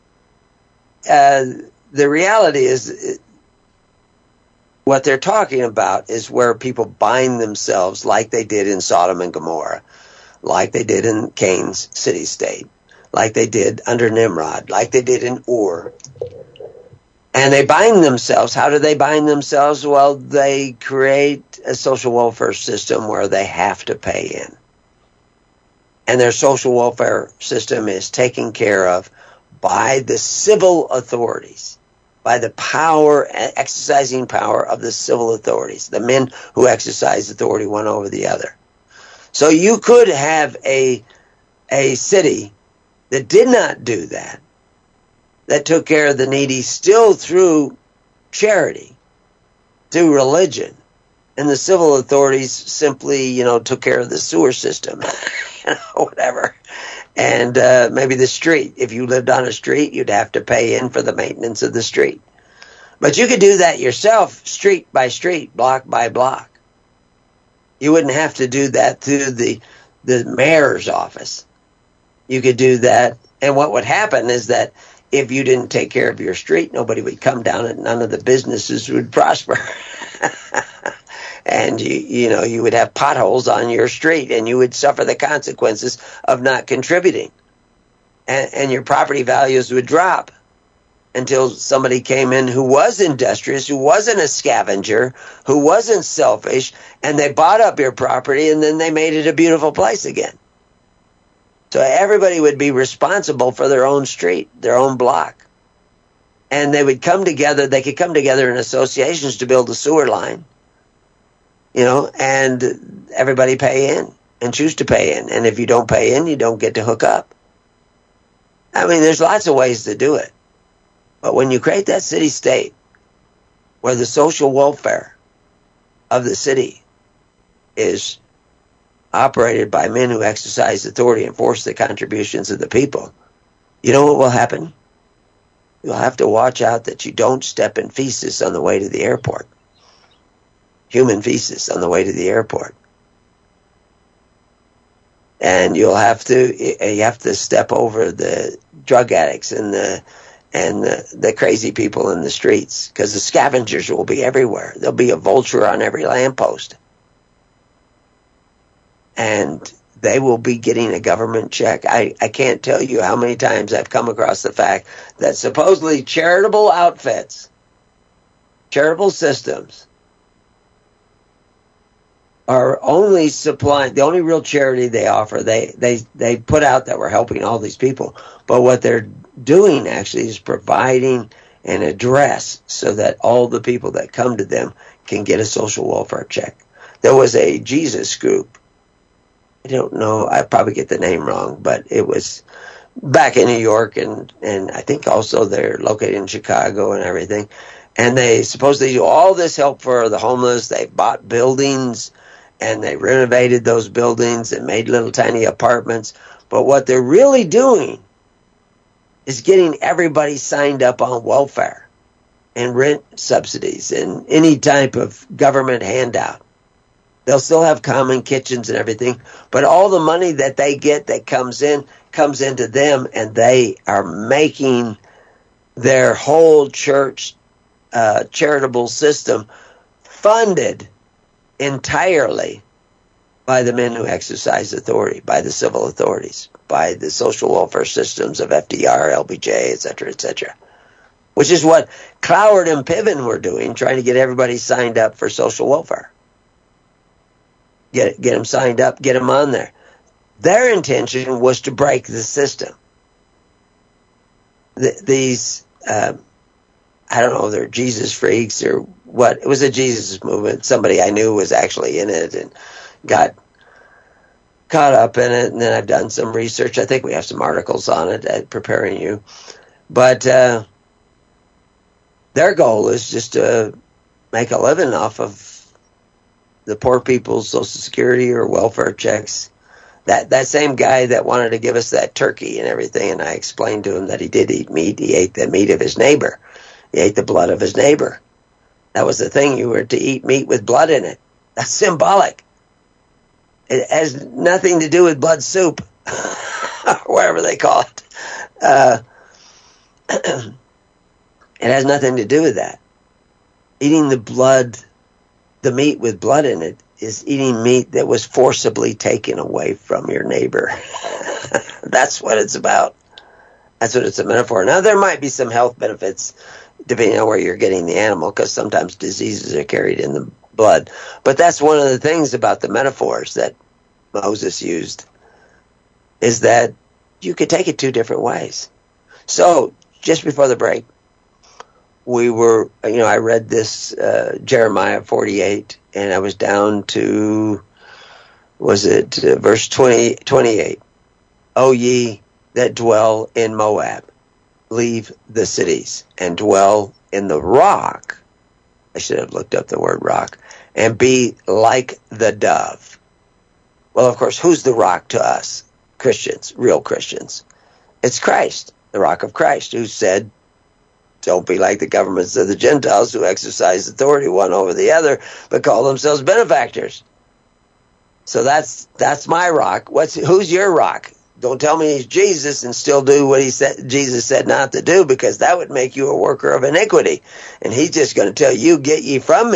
the reality is what they're talking about is where people bind themselves like they did in Sodom and Gomorrah, like they did in Cain's city-state, like they did under Nimrod, like they did in Ur. And they bind themselves. How do they bind themselves? Well, they create a social welfare system where they have to pay in. And their social welfare system is taken care of by the civil authorities, by the power, exercising power of the civil authorities, the men who exercise authority one over the other. So you could have a city that did not do that, that took care of the needy still through charity, through religion. And the civil authorities simply, took care of the sewer system, whatever. And maybe the street. If you lived on a street, you'd have to pay in for the maintenance of the street. But you could do that yourself, street by street, block by block. You wouldn't have to do that through the mayor's office. You could do that. And what would happen is that if you didn't take care of your street, nobody would come down and none of the businesses would prosper. And you would have potholes on your street and you would suffer the consequences of not contributing. And your property values would drop. until somebody came in who was industrious, who wasn't a scavenger, who wasn't selfish, and they bought up your property, and then they made it a beautiful place again. So everybody would be responsible for their own street, their own block. And they would come together, they could come together in associations to build a sewer line, and everybody pay in and choose to pay in. And if you don't pay in, you don't get to hook up. I mean, there's lots of ways to do it. But when you create that city-state where the social welfare of the city is operated by men who exercise authority and force the contributions of the people, you know what will happen? You'll have to watch out that you don't step in feces on the way to the airport. Human feces on the way to the airport. And you have to step over the drug addicts and the crazy people in the streets, because the scavengers will be everywhere. There'll be a vulture on every lamppost. And they will be getting a government check. I can't tell you how many times I've come across the fact that supposedly charitable outfits, charitable systems, are only supplying, the only real charity they offer, they put out that we're helping all these people. But what they're doing actually is providing an address so that all the people that come to them can get a social welfare check. There was a Jesus group. I don't know, I probably get the name wrong, but it was back in New York, and I think also they're located in Chicago and everything. And they supposedly do all this help for the homeless. They bought buildings, and they renovated those buildings and made little tiny apartments. But what they're really doing is getting everybody signed up on welfare and rent subsidies and any type of government handout. They'll still have common kitchens and everything, but all the money that they get that comes into them, and they are making their whole church charitable system funded entirely by the men who exercise authority, by the civil authorities, by the social welfare systems of FDR, LBJ, etc., which is what Cloward and Piven were doing, trying to get everybody signed up for social welfare. Get them signed up, get them on there. Their intention was to break the system. These, I don't know, they're Jesus freaks or what. It was a Jesus movement. Somebody I knew was actually in it and got caught up in it. And then I've done some research. I think we have some articles on it preparing you. But their goal is just to make a living off of the poor people's Social Security or welfare checks. That same guy that wanted to give us that turkey and everything, and I explained to him that he did eat meat. He ate the meat of his neighbor. He ate the blood of his neighbor. That was the thing. You were to eat meat with blood in it. That's symbolic. It has nothing to do with blood soup, whatever they call it. It has nothing to do with that. Eating the meat with blood in it is eating meat that was forcibly taken away from your neighbor. That's what it's about. That's what it's a metaphor. Now, there might be some health benefits depending on where you're getting the animal, because sometimes diseases are carried in the blood. But that's one of the things about the metaphors that Moses used, is that you could take it two different ways. So, just before the break, I read this Jeremiah 48, and I was down to, verse 28? O ye that dwell in Moab, leave the cities and dwell in the rock. I should have looked up the word rock. And be like the dove. Well, of course, who's the rock to us? Christians, real Christians. It's Christ, the rock of Christ, who said, don't be like the governments of the Gentiles who exercise authority one over the other, but call themselves benefactors. So that's my rock. Who's your rock? Don't tell me he's Jesus and still do what Jesus said not to do, because that would make you a worker of iniquity. And he's just going to tell you, get ye from me.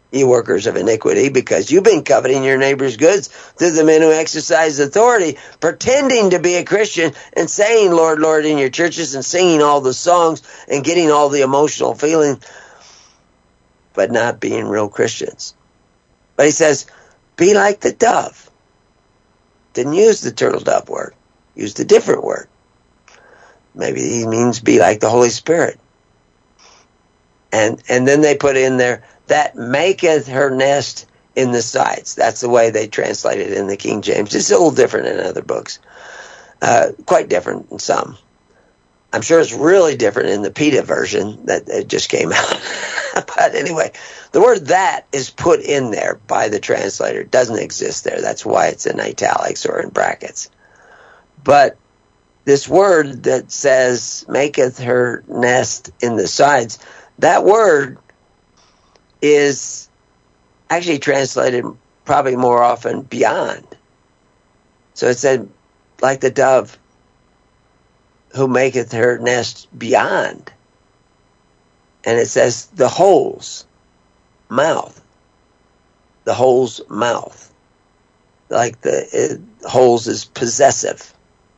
ye workers of iniquity, because you've been coveting your neighbor's goods through the men who exercise authority, pretending to be a Christian and saying, Lord, Lord, in your churches and singing all the songs and getting all the emotional feeling, but not being real Christians. But he says, be like the dove. Didn't use the turtle dove word. Used a different word. Maybe he means be like the Holy Spirit. And then they put in there, that maketh her nest in the sides. That's the way they translate it in the King James. It's a little different in other books. Quite different in some. I'm sure it's really different in the PETA version that it just came out. But anyway, the word that is put in there by the translator. It doesn't exist there. That's why it's in italics or in brackets. But this word that says, maketh her nest in the sides, that word is actually translated probably more often beyond. So it said, like the dove who maketh her nest beyond. And it says the hole's mouth. The hole's mouth. Like the holes is possessive.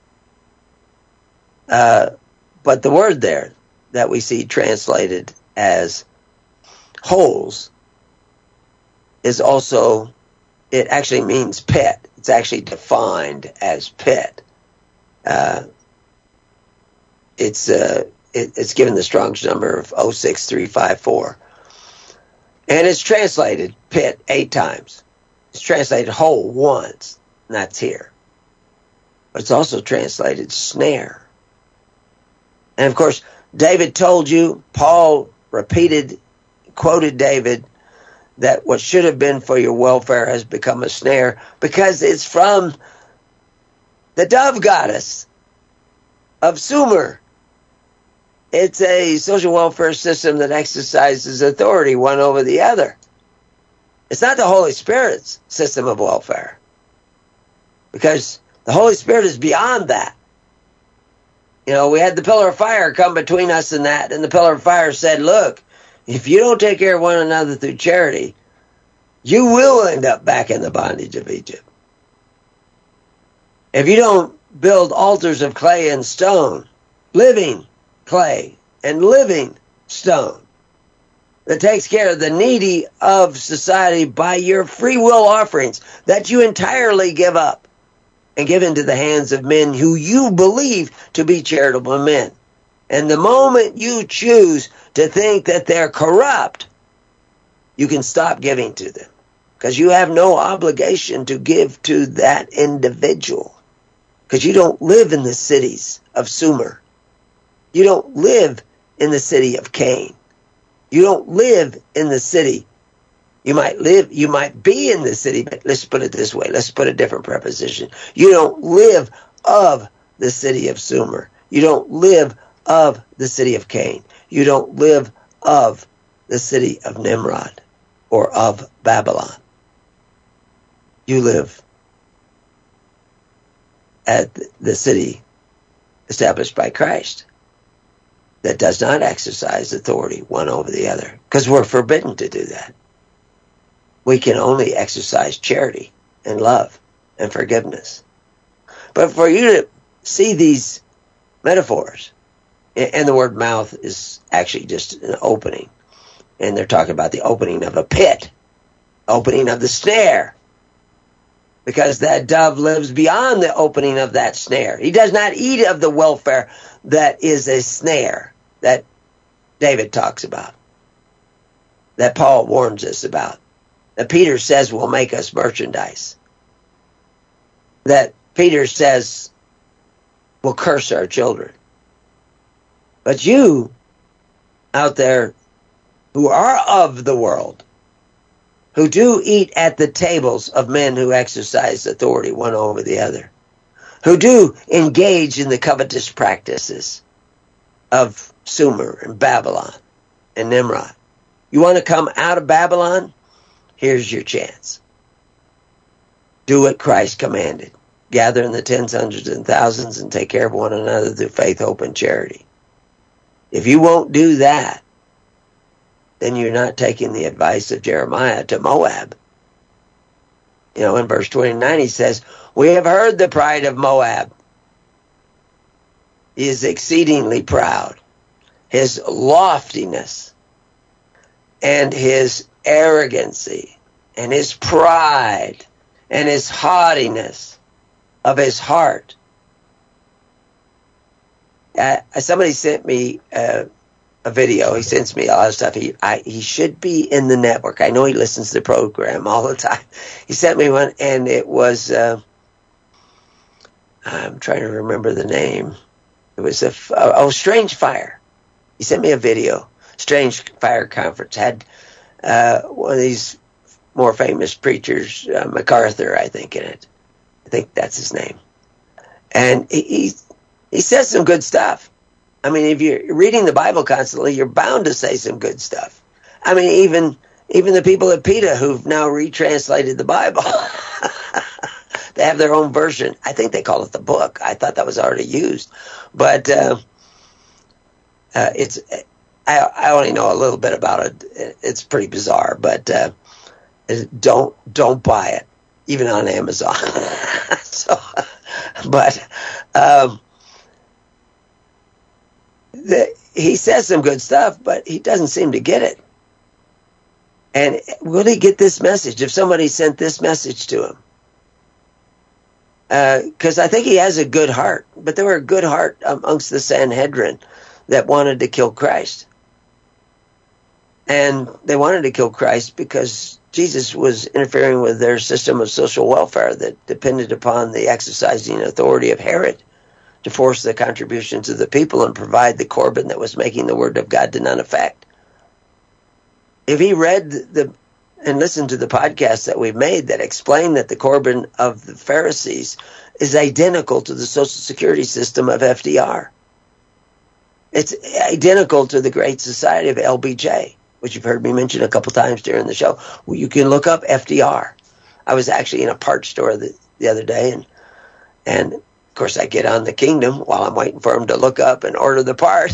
But the word there that we see translated as holes is also, it actually means pit. It's actually defined as pit. It's given the Strong's number of 06354. And it's translated pit 8 times. It's translated hole once, and that's here. But it's also translated snare. And of course, David told you, Paul quoted David, that what should have been for your welfare has become a snare, because it's from the dove goddess of Sumer. It's a social welfare system that exercises authority one over the other. It's not the Holy Spirit's system of welfare, because the Holy Spirit is beyond that. You know, we had the pillar of fire come between us and that, and the pillar of fire said, look, if you don't take care of one another through charity, you will end up back in the bondage of Egypt. If you don't build altars of clay and stone, living clay and living stone, that takes care of the needy of society by your free will offerings that you entirely give up and give into the hands of men who you believe to be charitable men. And the moment you choose to think that they're corrupt, you can stop giving to them, because you have no obligation to give to that individual, because you don't live in the cities of Sumer. You don't live in the city of Cain. You don't live in the city. You might be in the city, but let's put it this way. Let's put a different preposition. You don't live of the city of Sumer. You don't live of the city of Cain. You don't live of the city of Nimrod or of Babylon. You live at the city established by Christ that does not exercise authority one over the other, because we're forbidden to do that. We can only exercise charity and love and forgiveness. But for you to see these metaphors, and the word mouth is actually just an opening, and they're talking about the opening of a pit, opening of the snare, because that dove lives beyond the opening of that snare. He does not eat of the welfare that is a snare that David talks about, that Paul warns us about, that Peter says will make us merchandise, that Peter says will curse our children. But you out there who are of the world, who do eat at the tables of men who exercise authority one over the other, who do engage in the covetous practices of Sumer and Babylon and Nimrod. You want to come out of Babylon? Here's your chance. Do what Christ commanded. Gather in the tens, hundreds, and thousands, and take care of one another through faith, hope, and charity. If you won't do that, then you're not taking the advice of Jeremiah to Moab. You know, in verse 29, he says, we have heard the pride of Moab. He is exceedingly proud. His loftiness and his arrogancy and his pride and his haughtiness of his heart. Somebody sent me a video. He sends me a lot of stuff. He should be in the network. I know he listens to the program all the time. He sent me one, and it was, I'm trying to remember the name. It was Strange Fire. He sent me a video. Strange Fire Conference had one of these more famous preachers, MacArthur, I think, in it. I think that's his name. And he says some good stuff. I mean, if you're reading the Bible constantly, you're bound to say some good stuff. I mean, even the people at PETA who've now retranslated the Bible, they have their own version. I think they call it the book. I thought that was already used. But I only know a little bit about it. It's pretty bizarre, but don't buy it, even on Amazon. He says some good stuff, but he doesn't seem to get it. And will he get this message if somebody sent this message to him? Because I think he has a good heart, but there were a good heart amongst the Sanhedrin that wanted to kill Christ. And they wanted to kill Christ because Jesus was interfering with their system of social welfare that depended upon the exercising authority of Herod to force the contributions of the people and provide the Corban that was making the word of God to none effect. If he read and listened to the podcast that we've made that explain that the Corban of the Pharisees is identical to the Social Security system of FDR. It's identical to the Great Society of LBJ, which you've heard me mention a couple times during the show. Well, you can look up FDR. I was actually in a parts store the other day, and of course I get on the Kingdom while I'm waiting for him to look up and order the part.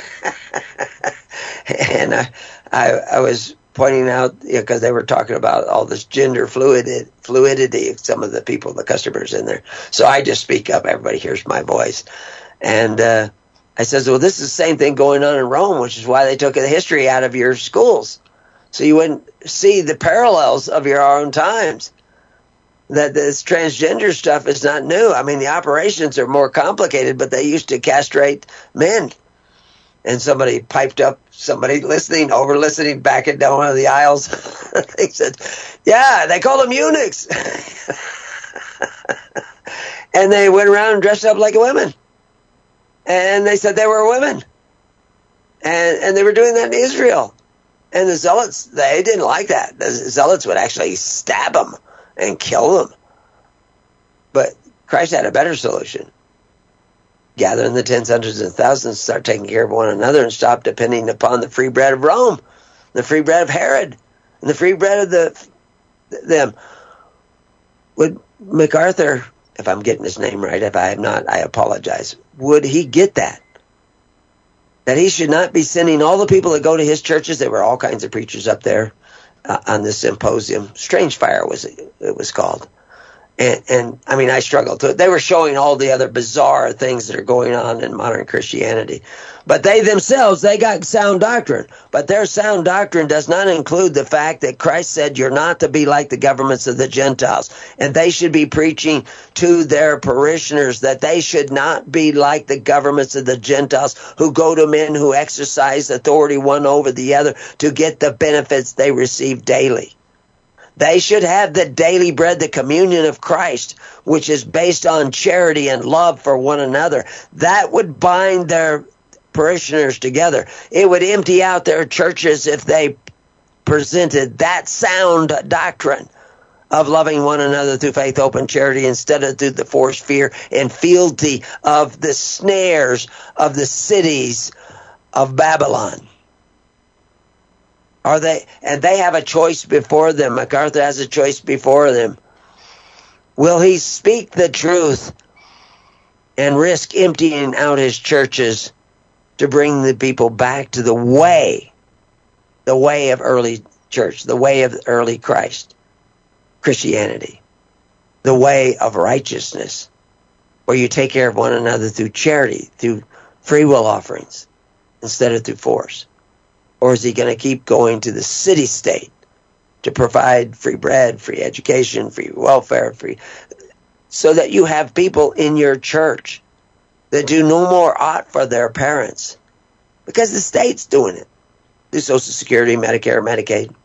And I was pointing out, because they were talking about all this gender fluidity of some of the people, the customers in there. So I just speak up. Everybody hears my voice. And I says, well, this is the same thing going on in Rome, which is why they took the history out of your schools. So you wouldn't see the parallels of your own times. That this transgender stuff is not new. I mean, the operations are more complicated, but they used to castrate men. And somebody piped up, somebody over listening back at down one of the aisles. They said, yeah, they call them eunuchs. And they went around and dressed up like women. And they said they were women. And they were doing that in Israel. And the Zealots, they didn't like that. The Zealots would actually stab them and kill them. But Christ had a better solution. Gather in the tens, hundreds, and thousands, start taking care of one another, and stop depending upon the free bread of Rome, the free bread of Herod, and the free bread of them. Would MacArthur, if I'm getting his name right, if I have not, I apologize, would he get that? That he should not be sending all the people that go to his churches. There were all kinds of preachers up there on this symposium. Strange Fire it was called. And I mean, I struggled to it. They were showing all the other bizarre things that are going on in modern Christianity. But they themselves, they got sound doctrine. But their sound doctrine does not include the fact that Christ said you're not to be like the governments of the Gentiles. And they should be preaching to their parishioners that they should not be like the governments of the Gentiles who go to men who exercise authority one over the other to get the benefits they receive daily. They should have the daily bread, the communion of Christ, which is based on charity and love for one another. That would bind their parishioners together. It would empty out their churches if they presented that sound doctrine of loving one another through faith, hope, and charity instead of through the force, fear, and fealty of the snares of the cities of Babylon. They have a choice before them. MacArthur has a choice before them. Will he speak the truth and risk emptying out his churches to bring the people back to the way the way of early church, the way of early Christianity, the way of righteousness, where you take care of one another through charity, through free will offerings, instead of through force? Or is he going to keep going to the city-state to provide free bread, free education, free welfare, so that you have people in your church that do no more ought for their parents because the state's doing it through Social Security, Medicare, Medicaid?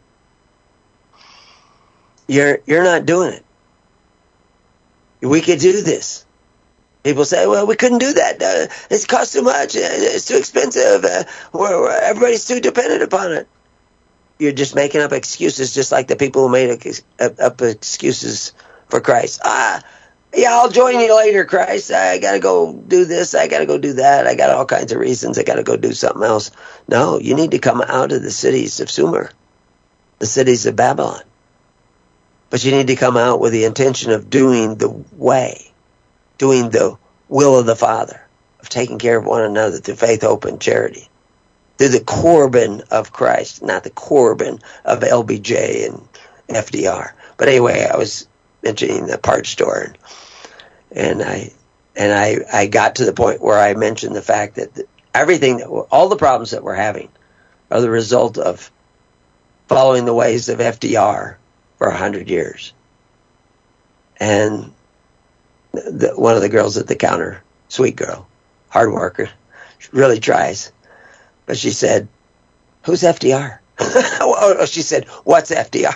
You're not doing it. We could do this. People say, well, we couldn't do that. It costs too much. It's too expensive. Everybody's too dependent upon it. You're just making up excuses, just like the people who made up excuses for Christ. Yeah, I'll join you later, Christ. I got to go do this. I got to go do that. I got all kinds of reasons. I got to go do something else. No, you need to come out of the cities of Sumer, the cities of Babylon. But you need to come out with the intention of doing the way, doing the will of the Father, of taking care of one another through faith, hope, and charity, through the Corbin of Christ, not the Corbin of LBJ and FDR. But anyway, I was mentioning the parts store, and I got to the point where I mentioned the fact that all the problems that we're having are the result of following the ways of FDR for 100 years. And one of the girls at the counter, sweet girl, hard worker, really tries. But she said, who's FDR? She said, what's FDR?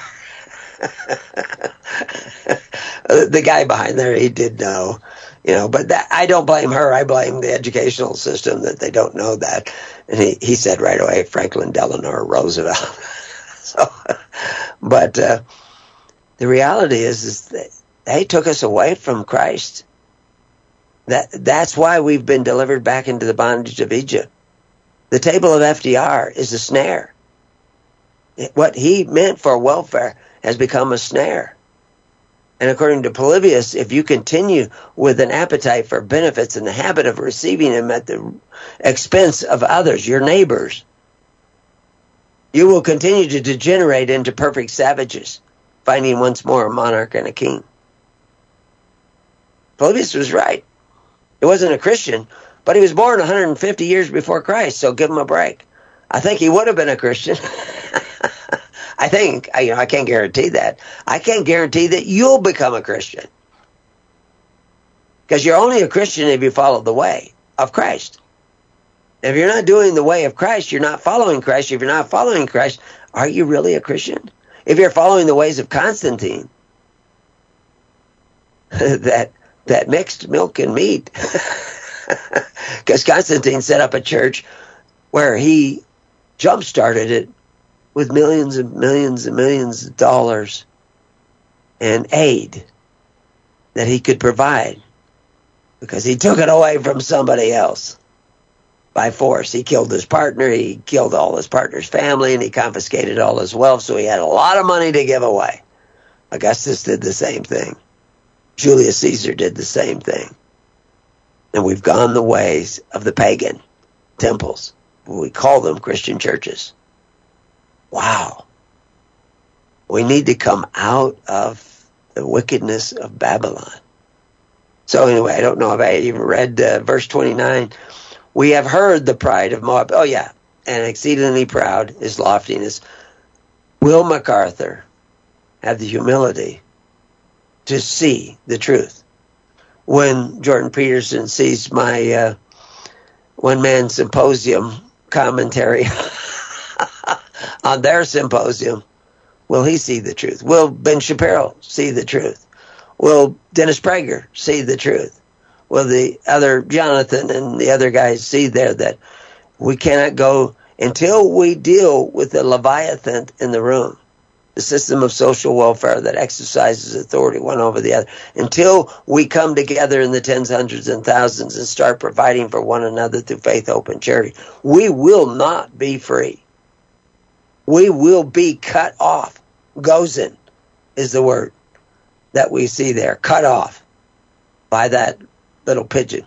The guy behind there, he did know, but I don't blame her. I blame the educational system that they don't know that. And he said right away, Franklin Delano Roosevelt. But the reality is that they took us away from Christ. That's why we've been delivered back into the bondage of Egypt. The table of FDR is a snare. What he meant for welfare has become a snare. And according to Polybius, if you continue with an appetite for benefits and the habit of receiving them at the expense of others, your neighbors, you will continue to degenerate into perfect savages, finding once more a monarch and a king. Polybius was right. He wasn't a Christian, but he was born 150 years before Christ, so give him a break. I think he would have been a Christian. I think, I can't guarantee that. I can't guarantee that you'll become a Christian. Because you're only a Christian if you follow the way of Christ. If you're not doing the way of Christ, you're not following Christ. If you're not following Christ, are you really a Christian? If you're following the ways of Constantine, that mixed milk and meat, because Constantine set up a church where he jump-started it with millions and millions and millions of dollars and aid that he could provide, because he took it away from somebody else by force. He killed his partner, he killed all his partner's family, and he confiscated all his wealth, so he had a lot of money to give away. Augustus did the same thing. Julius Caesar did the same thing. And we've gone the ways of the pagan temples. We call them Christian churches. Wow. We need to come out of the wickedness of Babylon. So anyway, I don't know if I even read verse 29. We have heard the pride of Moab. Oh yeah, and exceedingly proud his loftiness. Will MacArthur have the humility to see the truth? When Jordan Peterson sees my one-man symposium commentary on their symposium, will he see the truth? Will Ben Shapiro see the truth? Will Dennis Prager see the truth? Will the other Jonathan and the other guys see there that we cannot go until we deal with the Leviathan in the room, the system of social welfare that exercises authority one over the other, until we come together in the tens, hundreds, and thousands and start providing for one another through faith, hope, and charity, we will not be free. We will be cut off. Gozen is the word that we see there. Cut off by that little pigeon.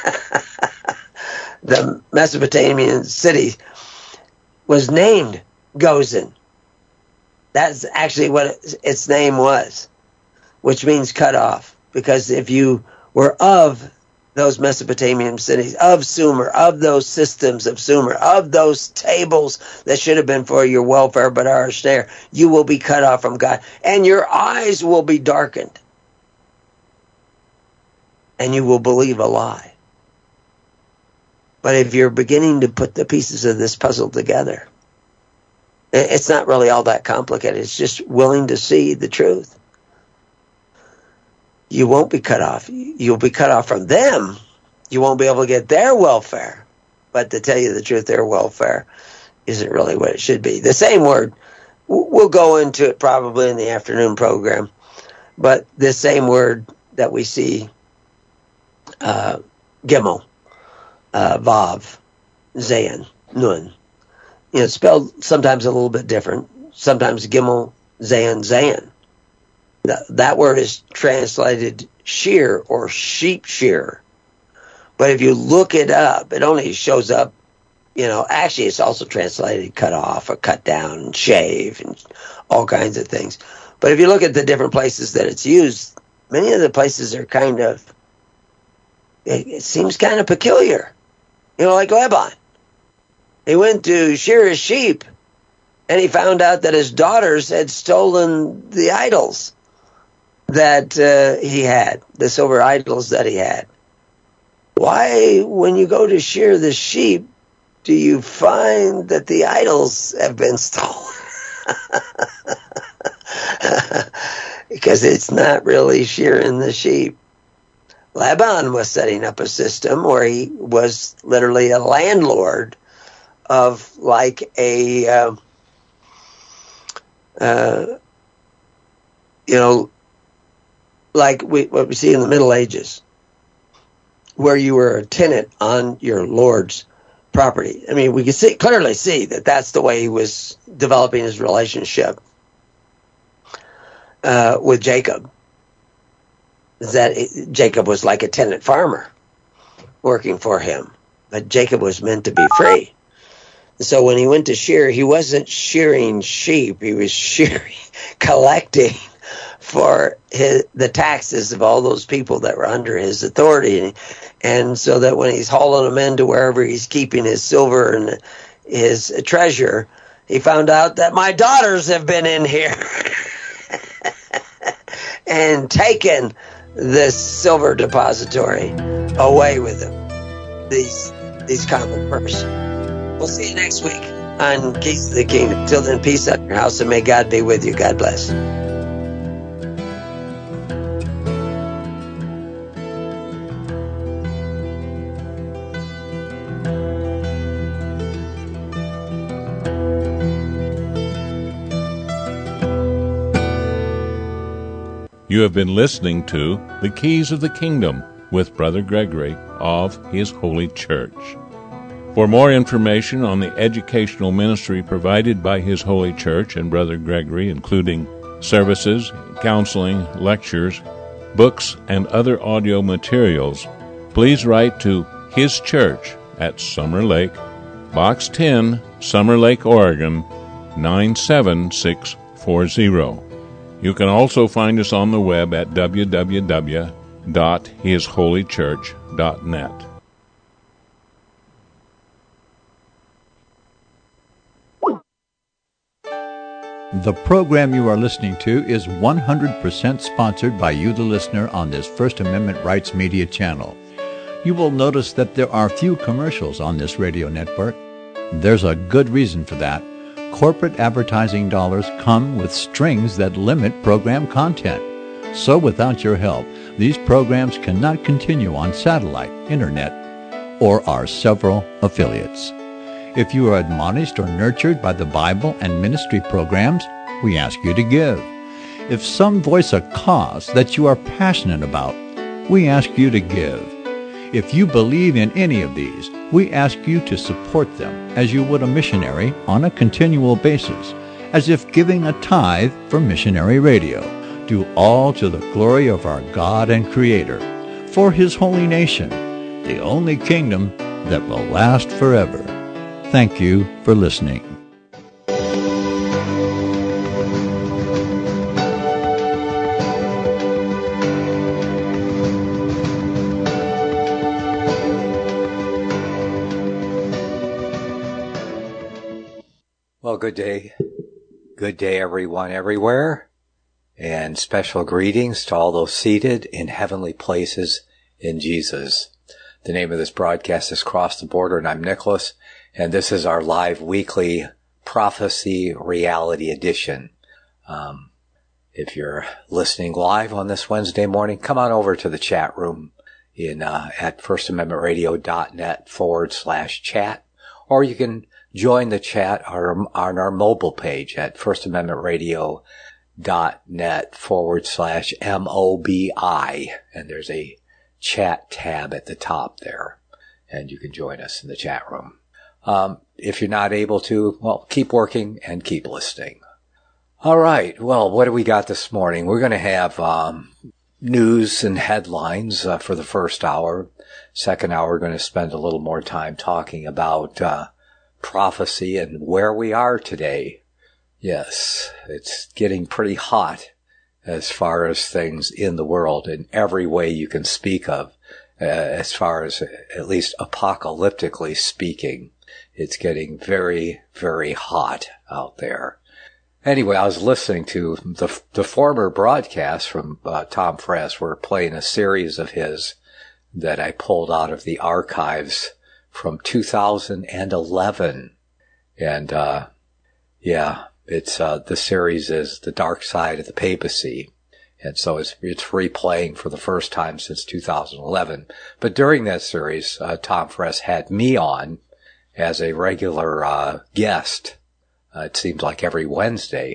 The Mesopotamian city was named Gozan. That's actually what its name was, which means cut off. Because if you were of those Mesopotamian cities, of Sumer, of those systems of Sumer, of those tables that should have been for your welfare but are there, you will be cut off from God, and your eyes will be darkened, and you will believe a lie. But if you're beginning to put the pieces of this puzzle together, it's not really all that complicated. It's just willing to see the truth. You won't be cut off. You'll be cut off from them. You won't be able to get their welfare. But to tell you the truth, their welfare isn't really what it should be. The same word, we'll go into it probably in the afternoon program, but the same word that we see, Gimel, Vav, Zayin, Nun. It's spelled sometimes a little bit different. Sometimes Gimel, Zayin, Zayin. That word is translated shear or sheep shear. But if you look it up, it only shows up, actually it's also translated cut off or cut down and shave and all kinds of things. But if you look at the different places that it's used, many of the places are it seems kind of peculiar. Like Laban. He went to shear his sheep and he found out that his daughters had stolen the idols that he had, the silver idols that he had. Why, when you go to shear the sheep, do you find that the idols have been stolen? Because it's not really shearing the sheep. Laban was setting up a system where he was literally a landlord of like a, like what we see in the Middle Ages, where you were a tenant on your lord's property. I mean, we can clearly see that that's the way he was developing his relationship with Jacob. That Jacob was like a tenant farmer working for him, but Jacob was meant to be free. So when he went to shear, he wasn't shearing sheep; he was collecting for the taxes of all those people that were under his authority. And so that when he's hauling them into wherever he's keeping his silver and his treasure, he found out that my daughters have been in here and taken this silver depository away with them, these common persons. We'll see you next week on Keys of the Kingdom. Till then, peace out in your house, and may God be with you. God bless. You have been listening to The Keys of the Kingdom with Brother Gregory of His Holy Church. For more information on the educational ministry provided by His Holy Church and Brother Gregory, including services, counseling, lectures, books, and other audio materials, please write to His Church at Summer Lake, Box 10, Summer Lake, Oregon, 97640. You can also find us on the web at www.hisholychurch.net. The program you are listening to is 100% sponsored by you, the listener, on this First Amendment Rights Media channel. You will notice that there are few commercials on this radio network. There's a good reason for that. Corporate advertising dollars come with strings that limit program content. So without your help, these programs cannot continue on satellite, internet, or our several affiliates. If you are admonished or nurtured by the Bible and ministry programs, we ask you to give. If some voice a cause that you are passionate about, we ask you to give. If you believe in any of these, we ask you to support them as you would a missionary on a continual basis, as if giving a tithe for missionary radio. Do all to the glory of our God and Creator, for His holy nation, the only kingdom that will last forever. Thank you for listening. good day. Good day, everyone, everywhere. And special greetings to all those seated in heavenly places in Jesus. The name of this broadcast is Cross the Border, and I'm Nicholas. And this is our live weekly Prophecy Reality Edition. If you're listening live on this Wednesday morning, come on over to the chat room at firstamendmentradio.net/chat, or you can join the chat on our mobile page at firstamendmentradio.net/MOBI, and there's a chat tab at the top there, and you can join us in the chat room. If you're not able to, well, keep working and keep listening. All right. Well, what do we got this morning? We're going to have news and headlines for the first hour. Second hour, we're going to spend a little more time talking about prophecy and where we are today. Yes, it's getting pretty hot as far as things in the world in every way you can speak of, as far as at least apocalyptically speaking. It's getting very, very hot out there. Anyway, I was listening to the former broadcast from Tom Friess. We're playing a series of his that I pulled out of the archives from 2011. And, it's, the series is The Dark Side of the Papacy. And so it's replaying for the first time since 2011. But during that series, Tom Friess had me on as a regular, guest. It seems like every Wednesday.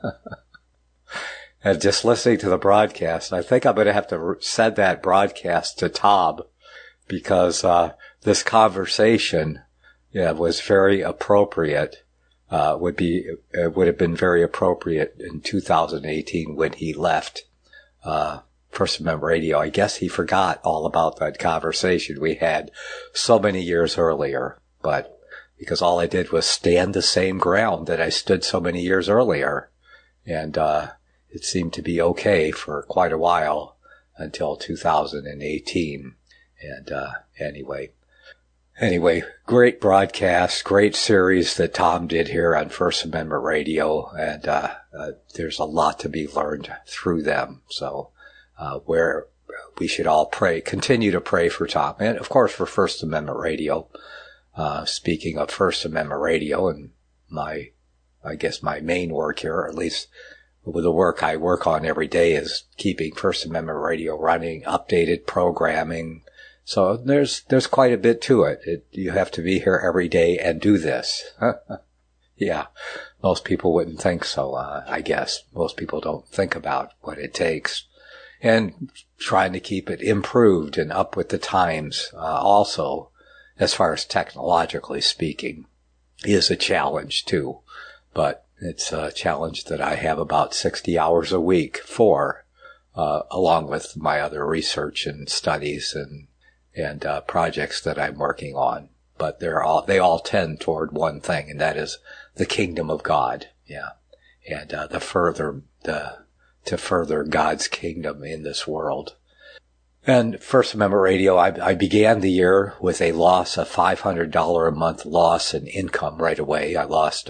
And just listening to the broadcast, I think I'm going to have to send that broadcast to Tom, because this conversation was very appropriate. Would have been very appropriate in 2018 when he left First Amendment Radio. I guess he forgot all about that conversation we had so many years earlier, but because all I did was stand the same ground that I stood so many years earlier. And it seemed to be okay for quite a while until 2018. And anyway, great broadcast, great series that Tom did here on First Amendment Radio. And there's a lot to be learned through them. So where we should all continue to pray for Tom, and of course for First Amendment Radio. Speaking of First Amendment Radio, and my main work here, or at least the work I work on every day, is keeping First Amendment Radio running, updated programming. So there's quite a bit to it. You have to be here every day and do this. Yeah, most people wouldn't think so, I guess. Most people don't think about what it takes. And trying to keep it improved and up with the times, also, as far as technologically speaking, is a challenge too. But it's a challenge that I have about 60 hours a week for, along with my other research and studies and projects that I'm working on. But they all tend toward one thing, and that is the kingdom of God. Yeah. And, to further God's kingdom in this world. And First Amendment Radio, I began the year with a loss of $500 a month loss in income right away. I lost,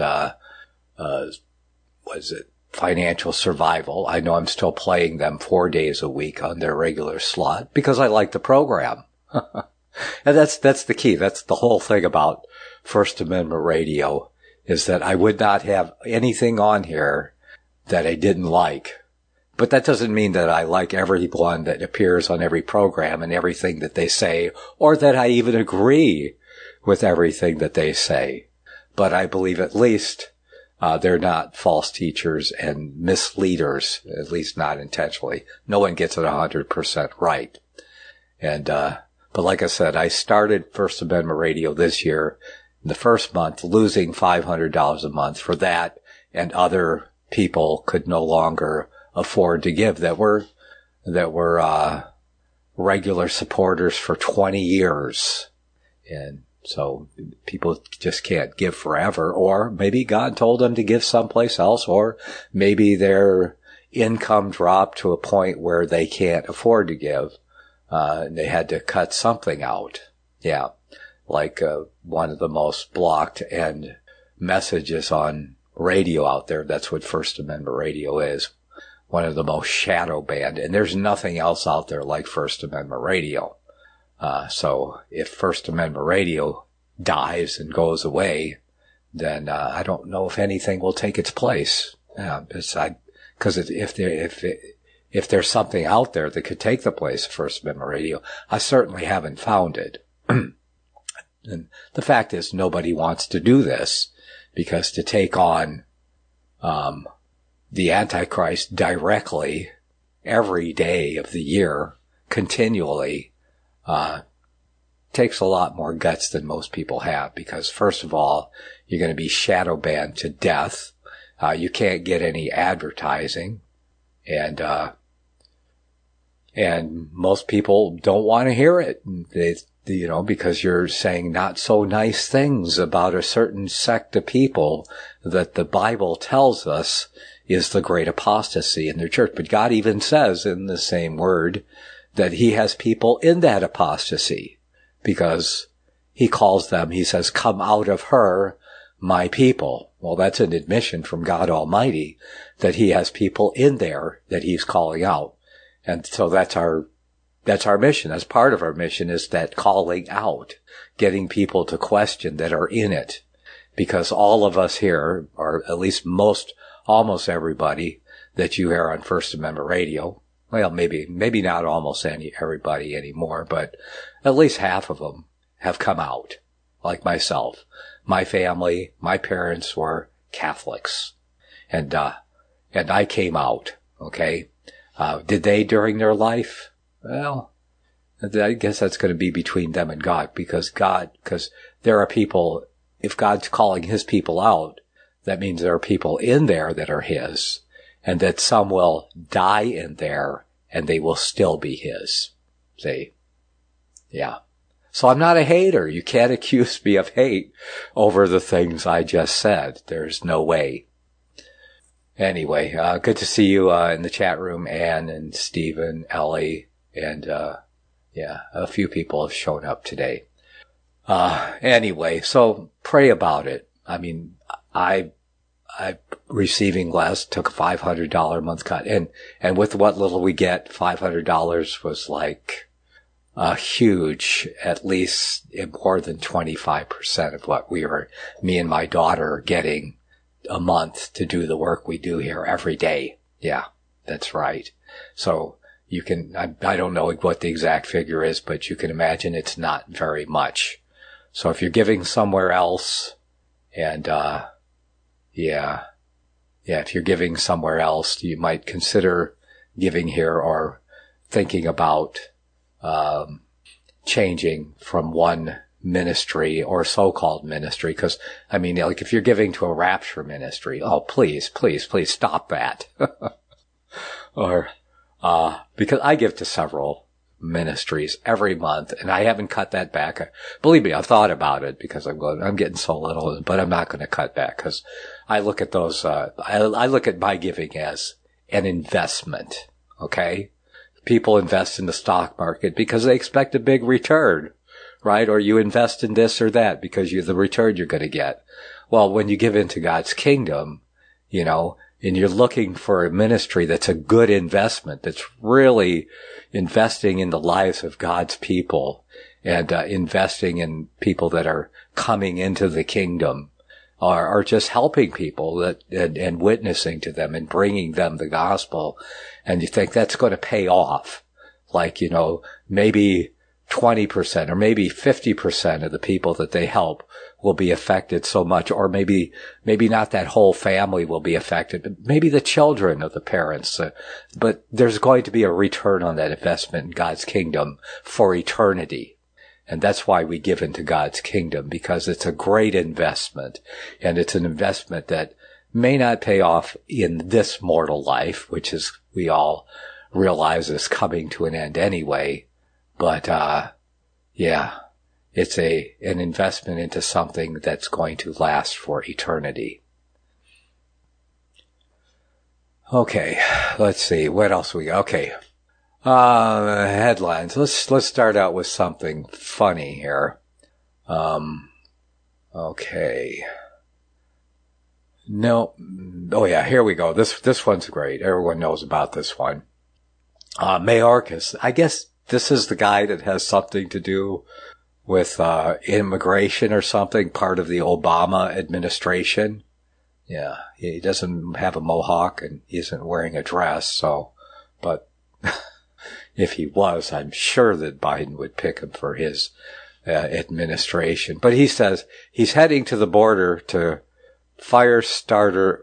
Financial Survival. I know I'm still playing them 4 days a week on their regular slot because I like the program. And that's the key. That's the whole thing about First Amendment Radio, is that I would not have anything on here that I didn't like. But that doesn't mean that I like everyone that appears on every program and everything that they say, or that I even agree with everything that they say. But I believe at least they're not false teachers and misleaders, at least not intentionally. No one gets it 100% right. And but like I said, I started First Amendment Radio this year, in the first month, losing $500 a month for that, and other people could no longer afford to give that were regular supporters for 20 years. And so people just can't give forever, or maybe God told them to give someplace else, or maybe their income dropped to a point where they can't afford to give. And they had to cut something out. Yeah. Like, one of the most blocked and messages on radio out there. That's what First Amendment Radio is. One of the most shadow banned. And there's nothing else out there like First Amendment Radio. So if First Amendment Radio dies and goes away, then I don't know if anything will take its place. Because if there's something out there that could take the place of First Amendment Radio, I certainly haven't found it. And the fact is, nobody wants to do this, because to take on the Antichrist directly every day of the year, continually, takes a lot more guts than most people have, because first of all, you're going to be shadow banned to death. You can't get any advertising, and most people don't want to hear it. Because you're saying not so nice things about a certain sect of people that the Bible tells us is the great apostasy in their church. But God even says in the same word that he has people in that apostasy, because he calls them, he says, come out of her, my people. Well, that's an admission from God Almighty that he has people in there that he's calling out. And so that's our mission. That's part of our mission, is that calling out, getting people to question that are in it. Because all of us here, or at least almost everybody that you hear on First Amendment Radio, well, maybe not almost everybody anymore, but at least half of them have come out, like myself. My family, my parents were Catholics, and I came out, okay? Did they during their life? Well, I guess that's going to be between them and God, because there are people, if God's calling his people out, that means there are people in there that are his, and that some will die in there and they will still be his. See? Yeah. So I'm not a hater. You can't accuse me of hate over the things I just said. There's no way. Anyway, good to see you in the chat room, Ann and Stephen, Ellie, and a few people have shown up today. Anyway, so pray about it. I mean, I receiving less, took a $500 a month cut, and with what little we get, $500 was like a huge, at least more than 25% of what me and my daughter are getting a month to do the work we do here every day. Yeah, that's right. So you can, I don't know what the exact figure is, but you can imagine it's not very much. So if you're giving somewhere else, and if you're giving somewhere else, you might consider giving here, or thinking about changing from one ministry or so-called ministry. Because, I mean, like if you're giving to a rapture ministry, oh, please stop that. Or, because I give to several ministries every month, and I haven't cut that back. Believe me, I've thought about it, because I'm getting so little, but I'm not going to cut back, because I look at those, I look at my giving as an investment. Okay? People invest in the stock market because they expect a big return, right? Or you invest in this or that because the return you're going to get. Well, when you give into God's kingdom, and you're looking for a ministry that's a good investment, that's really investing in the lives of God's people, and investing in people that are coming into the kingdom, or just helping people and witnessing to them and bringing them the gospel, and you think that's going to pay off, like, maybe 20% or maybe 50% of the people that they help will be affected so much, or maybe not that whole family will be affected, but maybe the children of the parents. But there's going to be a return on that investment in God's kingdom for eternity. And that's why we give into God's kingdom, because it's a great investment, and it's an investment that may not pay off in this mortal life, which is, we all realize, is coming to an end anyway. But, it's an investment into something that's going to last for eternity. Okay, let's see, what else we got? Okay, headlines. Let's start out with something funny here. Okay. No. Oh yeah, here we go. This one's great. Everyone knows about this one. Mayorkas. I guess this is the guy that has something to do with immigration or something, part of the Obama administration. Yeah, he doesn't have a mohawk and he isn't wearing a dress, so, but if he was, I'm sure that Biden would pick him for his administration. But he says he's heading to the border to fire start,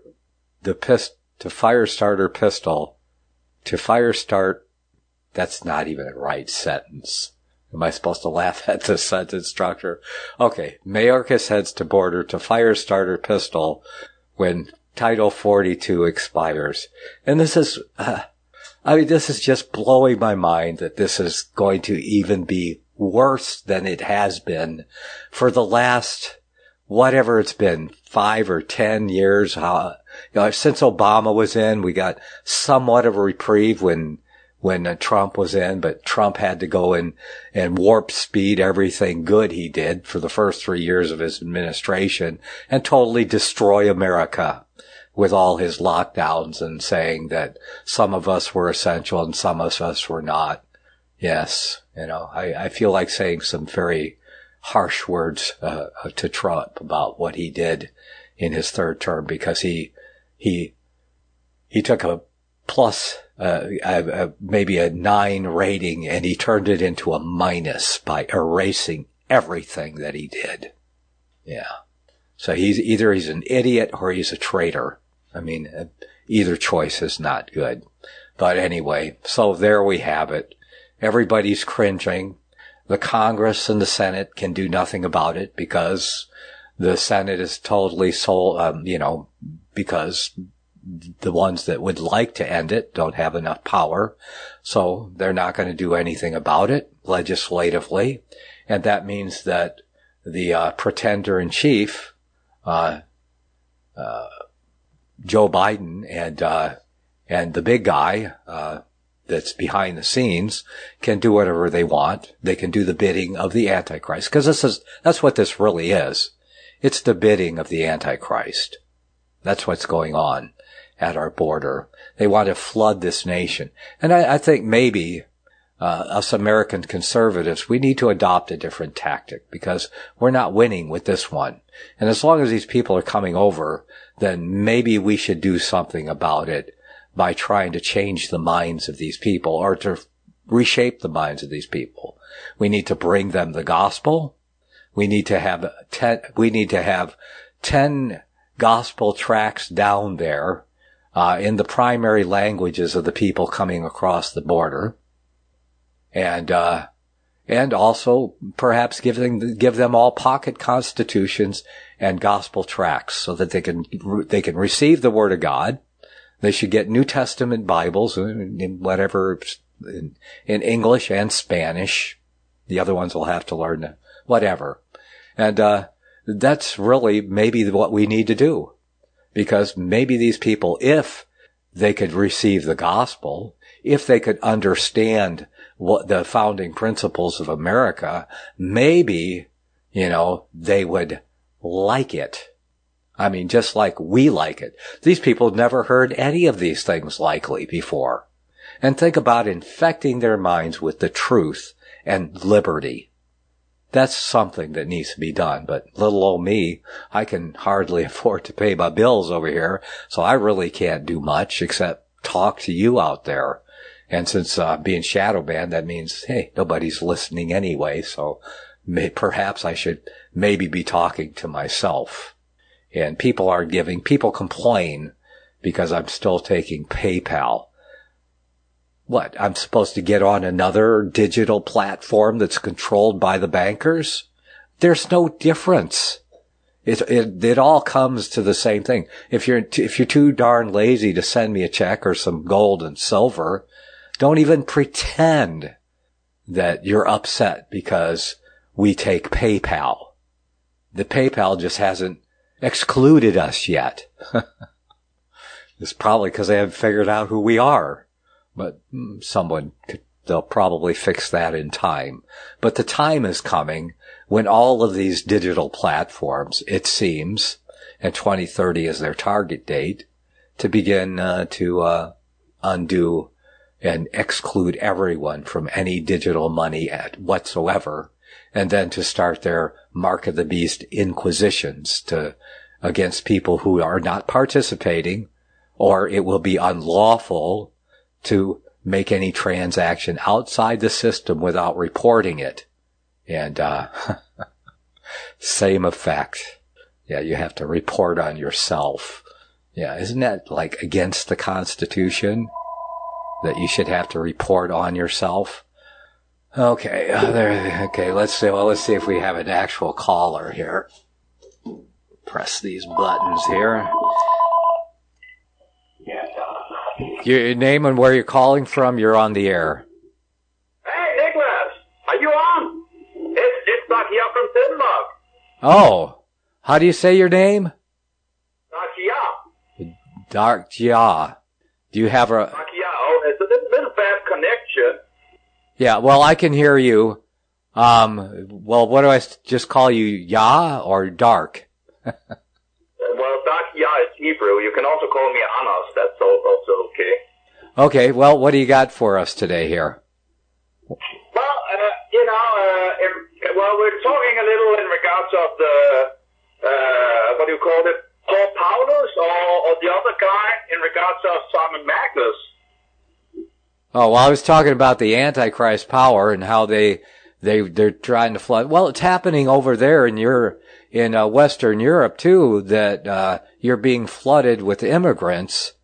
that's not even a right sentence. Am I supposed to laugh at the sentence structure? Okay, Mayorkas heads to border to fire starter pistol when Title 42 expires. And this is, this is just blowing my mind that this is going to even be worse than it has been for the last, whatever it's been, 5 or 10 years. Since Obama was in, we got somewhat of a reprieve when Trump was in, but Trump had to go in and warp speed everything good he did for the first 3 years of his administration and totally destroy America with all his lockdowns and saying that some of us were essential and some of us were not. Yes, I feel like saying some very harsh words to Trump about what he did in his third term, because he took a plus, maybe a 9 rating, and he turned it into a minus by erasing everything that he did. Yeah. So he's an idiot or he's a traitor. I mean, either choice is not good. But anyway, so there we have it. Everybody's cringing. The Congress and the Senate can do nothing about it because the Senate is totally because the ones that would like to end it don't have enough power. So they're not going to do anything about it legislatively. And that means that the pretender in chief, Joe Biden and the big guy, that's behind the scenes can do whatever they want. They can do the bidding of the Antichrist. Because that's what this really is. It's the bidding of the Antichrist. That's what's going on at our border. They want to flood this nation. And I think maybe, us American conservatives, we need to adopt a different tactic because we're not winning with this one. And as long as these people are coming over, then maybe we should do something about it by trying to change the minds of these people or to reshape the minds of these people. We need to bring them the gospel. We need to have 10 gospel tracts down there, in the primary languages of the people coming across the border. And also perhaps give them all pocket constitutions and gospel tracts so that they can receive the word of God. They should get New Testament Bibles, in whatever, in English and Spanish. The other ones will have to learn whatever. And, that's really maybe what we need to do. Because maybe these people, if they could receive the gospel, if they could understand what the founding principles of America, maybe, they would like it. I mean, just like we like it. These people never heard any of these things likely before. And think about infecting their minds with the truth and liberty. That's something that needs to be done. But little old me, I can hardly afford to pay my bills over here, so I really can't do much except talk to you out there. And since being shadow banned, that means, hey, nobody's listening anyway, so perhaps I should maybe be talking to myself. And people complain because I'm still taking PayPal. What, I'm supposed to get on another digital platform that's controlled by the bankers? There's no difference. It all comes to the same thing. If you're too darn lazy to send me a check or some gold and silver, don't even pretend that you're upset because we take PayPal. The PayPal just hasn't excluded us yet. It's probably because they haven't figured out who we are. But they'll probably fix that in time. But the time is coming when all of these digital platforms, it seems, and 2030 is their target date, to begin to undo and exclude everyone from any digital money whatsoever, and then to start their Mark of the Beast inquisitions against people who are not participating, or it will be unlawful to make any transaction outside the system without reporting it. And same effect. Yeah, you have to report on yourself. Yeah, isn't that like against the Constitution? That you should have to report on yourself? Okay, let's see if we have an actual caller here. Press these buttons here. Your name and where you're calling from, you're on the air. Hey, Nicholas, are you on? It's Dakia from Denmark. Oh, how do you say your name? Dakia. Dakia. Do you have a... Dakia, it's a little bad connection. Yeah, well, I can hear you. Well, what do I just call you, Ya or Dark? Well, Dakia is Hebrew. You can also call me Anas. That's also okay. Okay, well, what do you got for us today here? Well, we're talking a little in regards of the, what do you call it, Paul Paulus or the other guy in regards of Simon Magnus. Oh, well, I was talking about the Antichrist power and how they're trying to flood. Well, it's happening over there in Western Europe too, that you're being flooded with immigrants,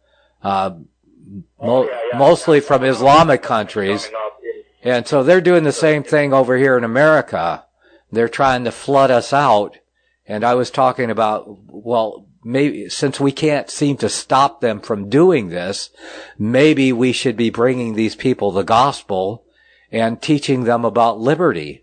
mostly from Islamic countries. And so they're doing the same thing over here in America. They're trying to flood us out. And I was talking about, well, maybe since we can't seem to stop them from doing this, maybe we should be bringing these people the gospel and teaching them about liberty.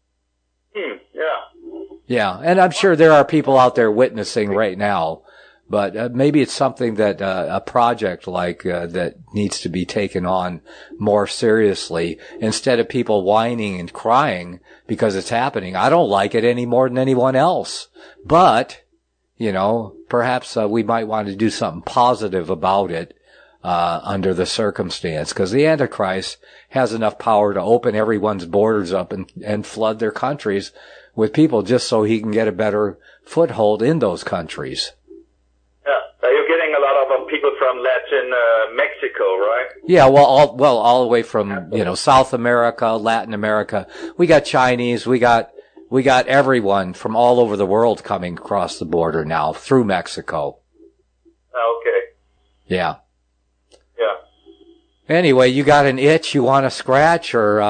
Yeah, and I'm sure there are people out there witnessing right now, but maybe it's something that a project like that needs to be taken on more seriously instead of people whining and crying because it's happening. I don't like it any more than anyone else, but perhaps we might want to do something positive about it under the circumstance, because the Antichrist has enough power to open everyone's borders up and flood their countries with people just so he can get a better foothold in those countries. Yeah, so you're getting a lot of people from Latin Mexico, right? Yeah, all the way from South America, Latin America. We got Chinese, we got everyone from all over the world coming across the border now through Mexico. Okay. Yeah. Yeah. Anyway, you got an itch you want to scratch, or?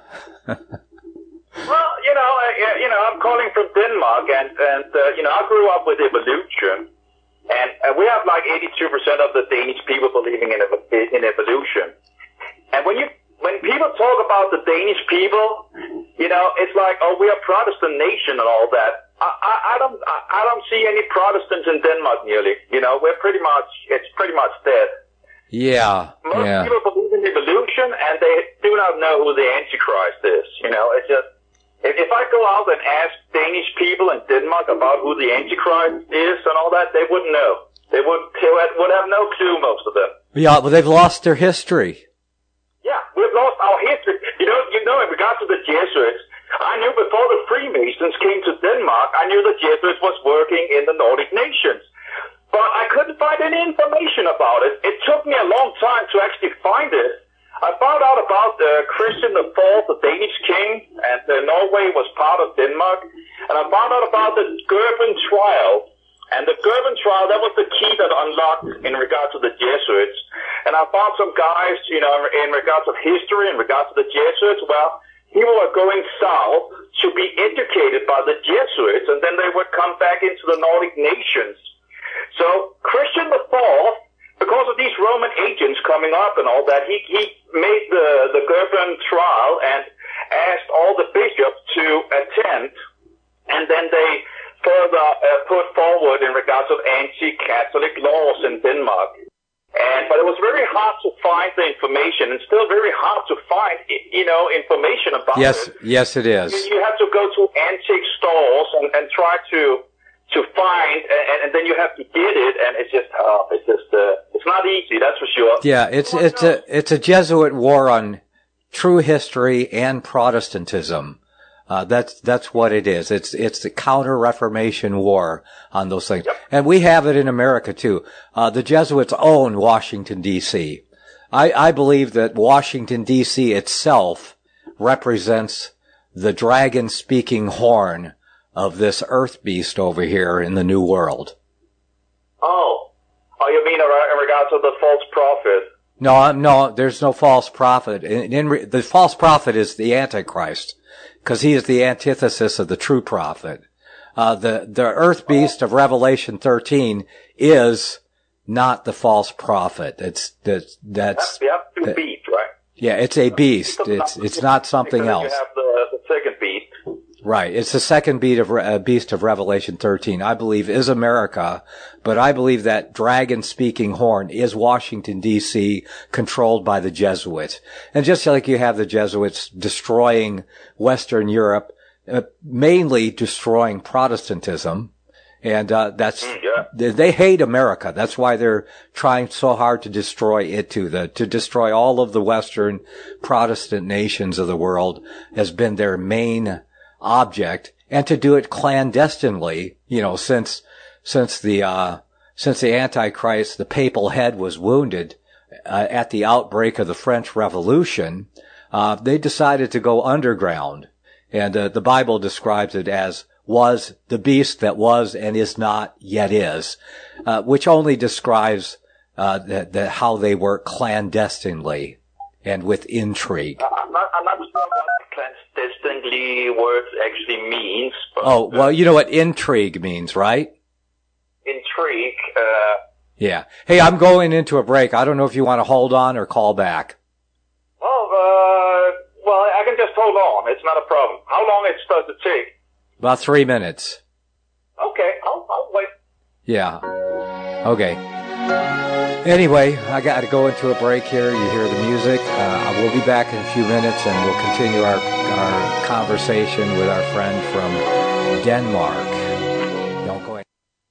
Well, I'm calling from Denmark, and I grew up with evolution, and we have like 82% of the Danish people believing in evolution. And when people talk about the Danish people, it's like, oh, we are a Protestant nation and all that. I don't see any Protestants in Denmark nearly. It's pretty much dead. Yeah. Most people believe in evolution, and they do not know who the Antichrist is. It's just, if I go out and ask Danish people in Denmark about who the Antichrist is and all that, they wouldn't know. They would have no clue, most of them. Yeah, well, they've lost their history. Yeah, we've lost our history. In regards to the Jesuits, I knew before the Freemasons came to Denmark, I knew the Jesuits was working in the Nordic nations. But I couldn't find any information about it. It took me a long time to actually find it. I found out about Christian IV, the Danish king, and Norway was part of Denmark. And I found out about the Gerben trial. And the Gerben trial, that was the key that unlocked in regard to the Jesuits. And I found some guys, in regards of history, in regards to the Jesuits, well, people were going south to be educated by the Jesuits, and then they would come back into the Nordic nations. So Christian IV, because of these Roman agents coming up and all that, he made the Gerben trial and asked all the bishops to attend, and then they further put forward in regards of anti-Catholic laws in Denmark. But it was very hard to find the information, and still very hard to find, information about it. Yes, it is. You have to go to antique stores and try to to find, and then you have to get it, and it's not easy, that's for sure. Yeah, it's a Jesuit war on true history and Protestantism. That's what it is. It's the counter-Reformation war on those things. Yep. And we have it in America too. The Jesuits own Washington, D.C. I believe that Washington, D.C. itself represents the dragon-speaking horn of this earth beast over here in the New World. Oh, you mean in regards to the false prophet? No, there's no false prophet. The false prophet is the Antichrist, because he is the antithesis of the true prophet. The earth beast of Revelation 13 is not the false prophet. That's two beasts, right? Yeah, it's a beast. It's not something else. You have the second beast. Right. It's the second beast of Revelation 13. I believe is America, but I believe that dragon-speaking horn is Washington, D.C., controlled by the Jesuits. And just like you have the Jesuits destroying Western Europe, mainly destroying Protestantism, and they hate America. That's why they're trying so hard to destroy it too. To destroy all of the Western Protestant nations of the world has been their main object, and to do it clandestinely, since the Antichrist, the papal head, was wounded at the outbreak of the French Revolution, they decided to go underground. And the Bible describes it as was the beast that was and is not yet is, which only describes how they work clandestinely and with intrigue. I'm not sure what clandestinely word actually means. But, oh, well, you know what intrigue means, right? Intrigue. Yeah. Hey, I'm going into a break. I don't know if you want to hold on or call back. Well, I can just hold on. It's not a problem. How long does it take? About 3 minutes. Okay, I'll wait. Yeah. Okay. Anyway, I got to go into a break here. You hear the music. We'll be back in a few minutes, and we'll continue our conversation with our friend from Denmark. Don't go ahead.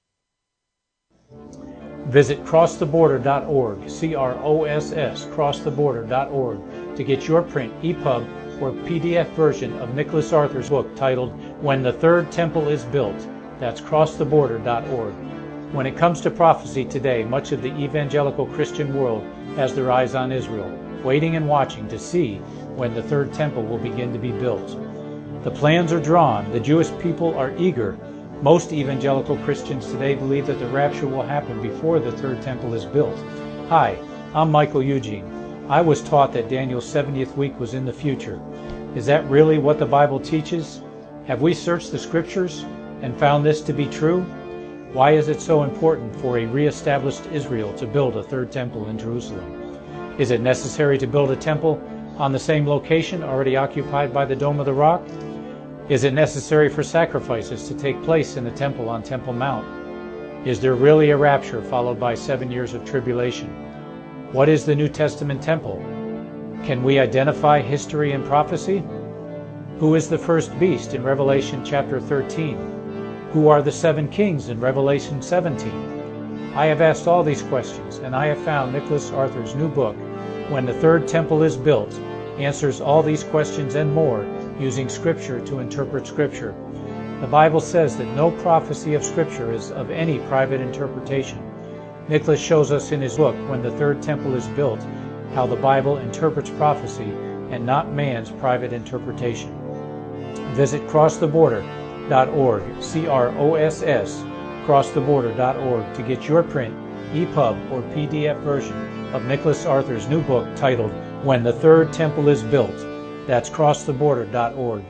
Visit crosstheborder.org, CROSS, crosstheborder.org, to get your print, EPUB, or PDF version of Nicholas Arthur's book titled When the Third Temple is Built. That's crosstheborder.org. When it comes to prophecy today, much of the evangelical Christian world has their eyes on Israel, waiting and watching to see when the third temple will begin to be built. The plans are drawn. The Jewish people are eager. Most evangelical Christians today believe that the rapture will happen before the third temple is built. Hi, I'm Michael Eugene. I was taught that Daniel's 70th week was in the future. Is that really what the Bible teaches? Have we searched the Scriptures and found this to be true? Why is it so important for a re-established Israel to build a third temple in Jerusalem? Is it necessary to build a temple on the same location already occupied by the Dome of the Rock? Is it necessary for sacrifices to take place in the temple on Temple Mount? Is there really a rapture followed by 7 years of tribulation? What is the New Testament temple? Can we identify history and prophecy? Who is the first beast in Revelation chapter 13? Who are the 7 kings in Revelation 17? I have asked all these questions, and I have found Nicholas Arthur's new book, When the Third Temple is Built, answers all these questions and more using Scripture to interpret Scripture. The Bible says that no prophecy of Scripture is of any private interpretation. Nicholas shows us in his book, When the Third Temple is Built, how the Bible interprets prophecy and not man's private interpretation. Visit crosstheborder.org, CROSS, crosstheborder.org, to get your print, EPUB, or PDF version of Nicholas Arthur's new book titled When the Third Temple is Built. That's crosstheborder.org.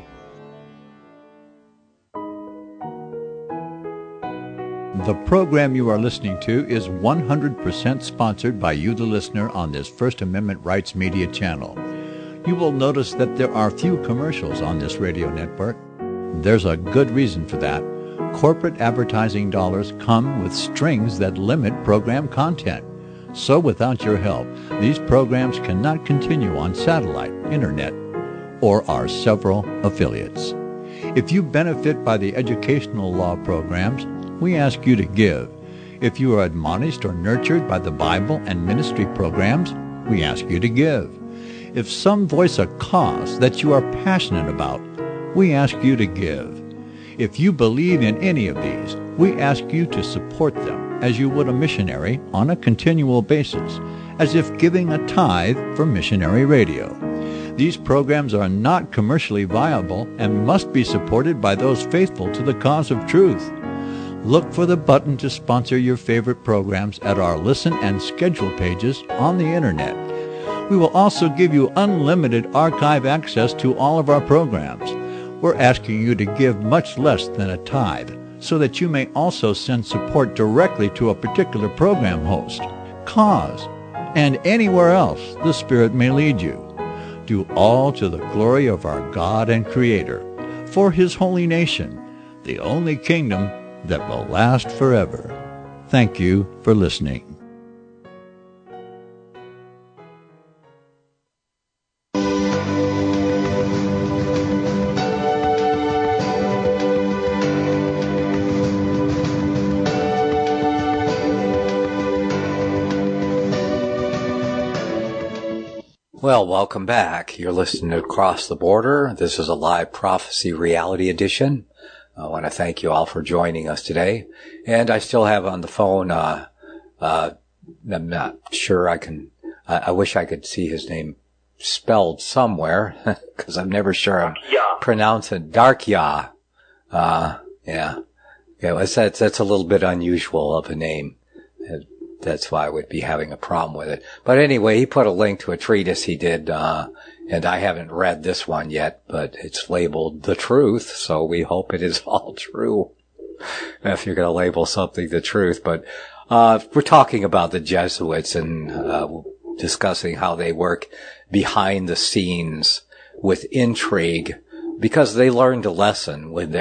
The program you are listening to is 100% sponsored by you, the listener, on this First Amendment Rights Media channel. You will notice that there are few commercials on this radio network. There's a good reason for that. Corporate advertising dollars come with strings that limit program content. So without your help, these programs cannot continue on satellite, internet, or our several affiliates. If you benefit by the educational law programs, we ask you to give. If you are admonished or nurtured by the Bible and ministry programs, we ask you to give. If some voice a cause that you are passionate about, we ask you to give. If you believe in any of these, we ask you to support them as you would a missionary on a continual basis, as if giving a tithe for missionary radio. These programs are not commercially viable and must be supported by those faithful to the cause of truth. Look for the button to sponsor your favorite programs at our listen and schedule pages on the Internet. We will also give you unlimited archive access to all of our programs. We're asking you to give much less than a tithe, so that you may also send support directly to a particular program host, cause, and anywhere else the Spirit may lead you. Do all to the glory of our God and Creator, for His holy nation, the only kingdom that will last forever. Thank you for listening. Well, welcome back. You're listening to Across the Border. This is a live prophecy reality edition. I want to thank you all for joining us today. And I still have on the phone, I'm not sure I wish I could see his name spelled somewhere, because I'm never sure I'm pronouncing Darkya. That's a little bit unusual of a name. That's why I would be having a problem with it. But anyway, he put a link to a treatise he did, and I haven't read this one yet, but it's labeled The Truth, so we hope it is all true, if you're going to label something the truth. But we're talking about the Jesuits and discussing how they work behind the scenes with intrigue, because they learned a lesson when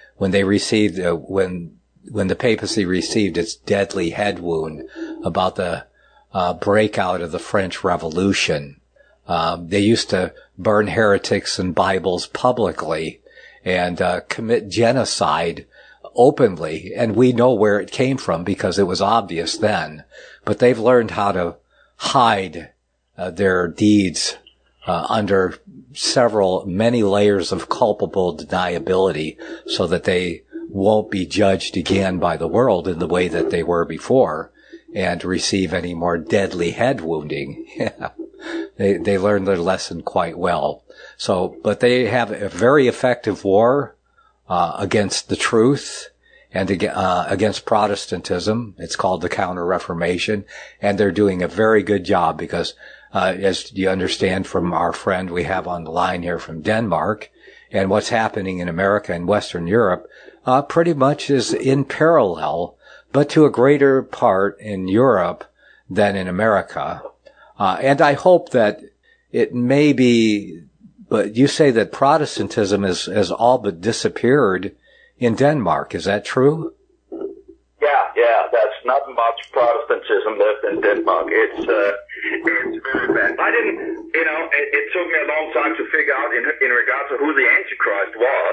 the papacy received its deadly head wound about the breakout of the French Revolution. They used to burn heretics and Bibles publicly and commit genocide openly, and we know where it came from because it was obvious then. But they've learned how to hide their deeds under many layers of culpable deniability, so that they won't be judged again by the world in the way that they were before and receive any more deadly head wounding. They learned their lesson quite well. But they have a very effective war against the truth and against Protestantism. It's called the Counter-Reformation, and they're doing a very good job because, as you understand from our friend we have on the line here from Denmark, and what's happening in America and Western Europe, pretty much is in parallel, but to a greater part in Europe than in America. And I hope that it may be, but you say that Protestantism has all but disappeared in Denmark. Is that true? Yeah, that's not much Protestantism left in Denmark. It's very bad. I didn't, it took me a long time to figure out in regard to who the Antichrist was.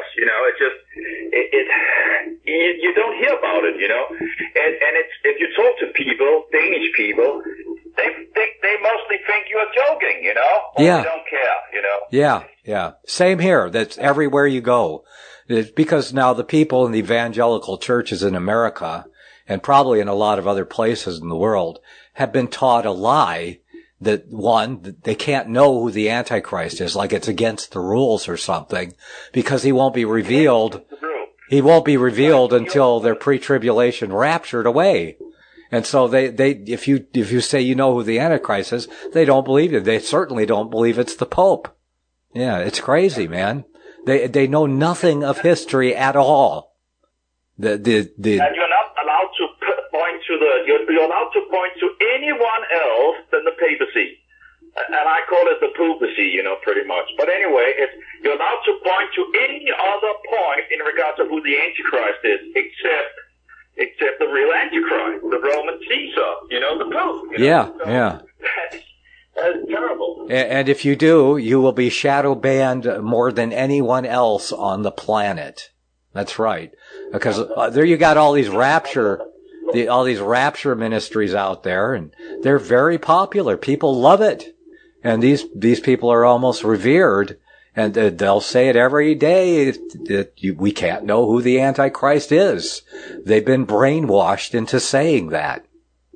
You don't hear about it, and it's, if you talk to people, Danish people, they mostly think you're joking, or yeah. They don't care, Yeah. Same here. That's everywhere you go. It's because now the people in the evangelical churches in America, and probably in a lot of other places in the world, have been taught a lie that, one, they can't know who the Antichrist is, like it's against the rules or something, because he won't be revealed. He won't be revealed until they're pre-tribulation raptured away. And so if you say you know who the Antichrist is, they don't believe it. They certainly don't believe it's the Pope. Yeah, it's crazy, man. They know nothing of history at all. And you're not allowed to you're allowed to point to anyone else than the papacy. And I call it the poopacy, pretty much. But anyway, you're allowed to point to any other point in regard to who the Antichrist is, except the real Antichrist, the Roman Caesar, the Pope. Yeah. That's terrible. And if you do, you will be shadow banned more than anyone else on the planet. That's right. Because there you got all these rapture ministries out there, and they're very popular. People love it. And these people are almost revered, and they'll say it every day that we can't know who the Antichrist is. They've been brainwashed into saying that.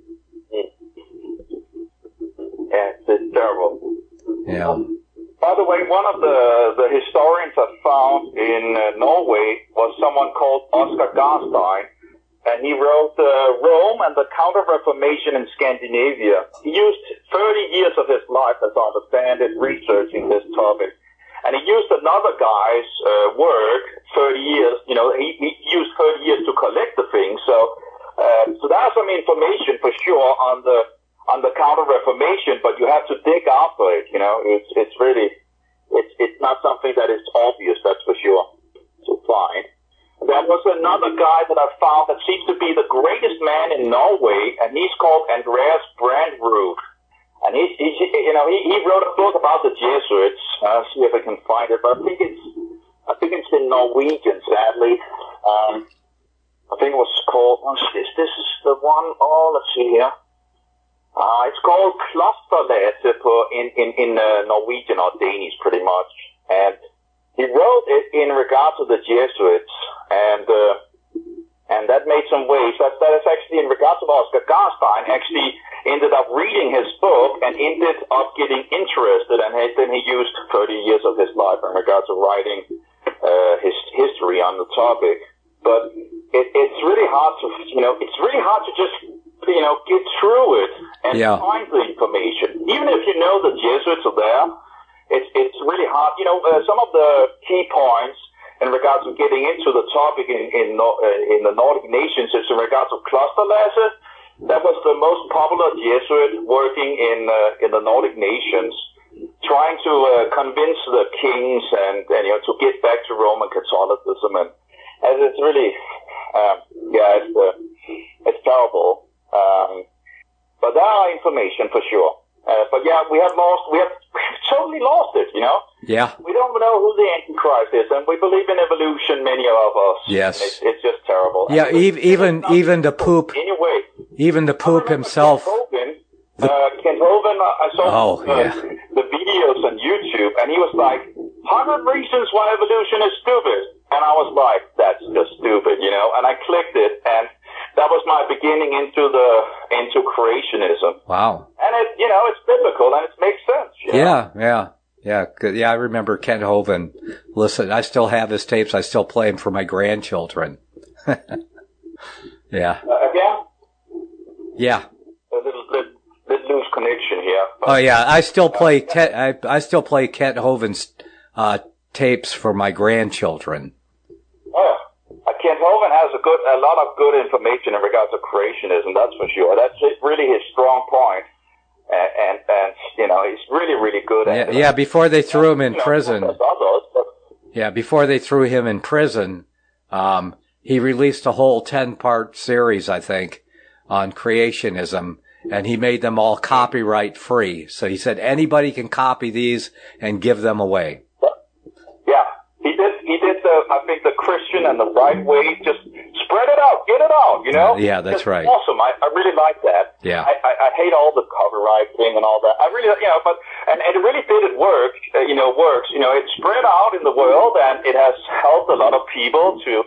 Yeah, it's terrible. Yeah. By the way, one of the historians I found in Norway was someone called Oscar Garstein, and he wrote Rome and the Counter-Reformation in Scandinavia. He used 30 years of his life, as I understand it, researching this topic. And he used another guy's work, 30 years, he used 30 years to collect the thing. So there's some information for sure on the Counter-Reformation, but you have to dig after it, it's really, it's not something that is obvious, that's for sure, to find. There was another guy that I found that seems to be the greatest man in Norway, and he's called Andreas Brandrud. And he wrote a book about the Jesuits. I'll see if I can find it, but I think it's in Norwegian, sadly. I think it was called, this is the one, let's see here. It's called Klosterlæse in Norwegian or Danish, pretty much. And he wrote it in regard to the Jesuits, and that made some waves. That is actually in regard to Oscar Garstein, actually ended up reading his book and ended up getting interested, and then he used 30 years of his life in regard to writing his history on the topic. But it's really hard to just get through it and find the information. Even if you know the Jesuits are there, it's really hard. Some of the key points in regards to getting into the topic in the Nordic nations is in regards to Klosterlæse. That was the most popular Jesuit working in the Nordic nations, trying to convince the kings and to get back to Roman Catholicism, and it's really it's terrible. But there are information for sure. But yeah, we have totally lost it, Yeah. We don't know who the Antichrist is, and we believe in evolution, many of us. Yes. It's just terrible. Yeah, even the Pope. Anyway. Even the Pope himself. Kent Hovind, I saw the videos on YouTube, and he was like, 100 reasons why evolution is stupid. And I was like, that's just stupid, and I clicked it, and that was my beginning into creationism. Wow. And it's biblical and it makes sense. Yeah. I remember Kent Hovind. Listen, I still have his tapes. I still play them for my grandchildren. Yeah. Again? Yeah. A little loose connection here. Oh yeah, I still play Kent Hovind's tapes for my grandchildren. Oh. Kent Hovind has a lot of good information in regards to creationism, that's for sure. That's really his strong point. And he's really, really good at it. Yeah, before they threw him in prison. Before they threw him in prison, he released a whole 10-part series, I think, on creationism, and he made them all copyright free. So he said anybody can copy these and give them away. Yeah, he did I think the Christian and the right way, just spread it out, get it out, Yeah, that's right. Awesome. I really like that. Yeah. I hate all the copyright thing and all that. I really, and it really did works. It spread out in the world, and it has helped a lot of people to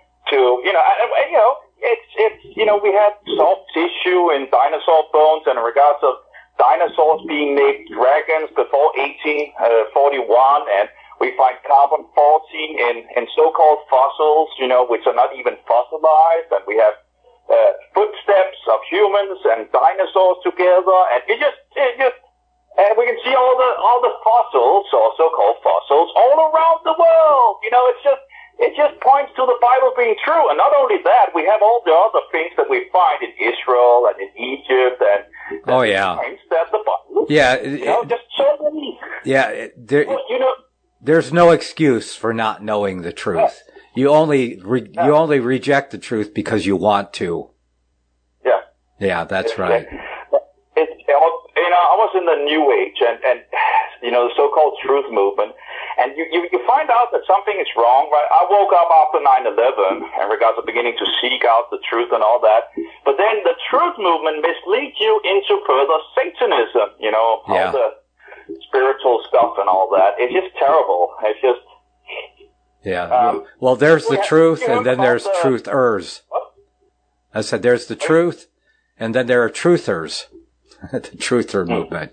we had soft tissue in dinosaur bones, and in regards of dinosaurs being made dragons before 1841, and we find carbon-14 in so-called fossils, which are not even fossilized, and we have footsteps of humans and dinosaurs together, and and we can see all the fossils, or so-called fossils, all around the world. It just points to the Bible being true, and not only that, we have all the other things that we find in Israel and in Egypt, and points that the Bible. Yeah, just so many. Yeah, there's no excuse for not knowing the truth. You only reject the truth because you want to. Yeah. Yeah, that's right. I was in the New Age and the so-called truth movement, And you find out that something is wrong, right? I woke up after 9/11 in regards to beginning to seek out the truth and all that. But then the truth movement misleads you into further Satanism, all the spiritual stuff and all that. It's just terrible. It's just... Yeah. Well, there's the truth, and then there's truthers. What? I said there's the truth, and then there are truthers. The truther movement.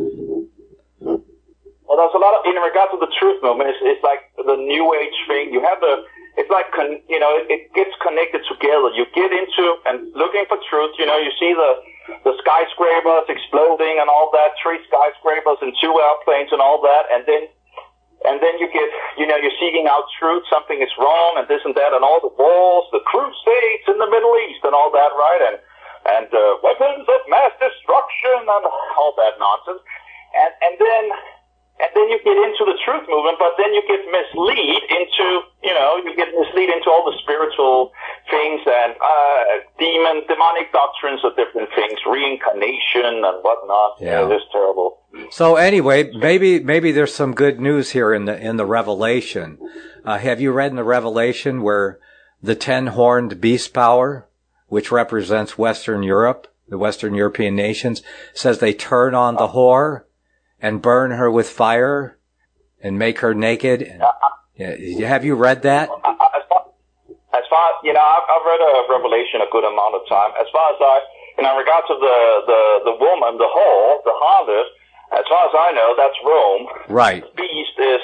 Well, there's a lot of, in regards to the truth movement, it's like the New Age thing. You have it's like, it gets connected together. You get into and looking for truth, you see the skyscrapers exploding and all that, 3 skyscrapers and 2 airplanes and all that, and then you get, you're seeking out truth, something is wrong and this and that, and all the wars, the crusades in the Middle East and all that, right? And weapons of mass destruction and all that nonsense. And then you get into the truth movement, but then you get misled into, all the spiritual things and demonic doctrines of different things, reincarnation and whatnot. Yeah. It's terrible. So anyway, maybe there's some good news here in the Revelation. Have you read in the Revelation where the 10-horned beast power, which represents Western Europe, the Western European nations, says they turn on the whore and burn her with fire and make her naked? Have you read that? As far as, I've read Revelation a good amount of time. As far as in regards to the woman, the whore, the harlot, as far as I know, that's Rome. Right. The beast is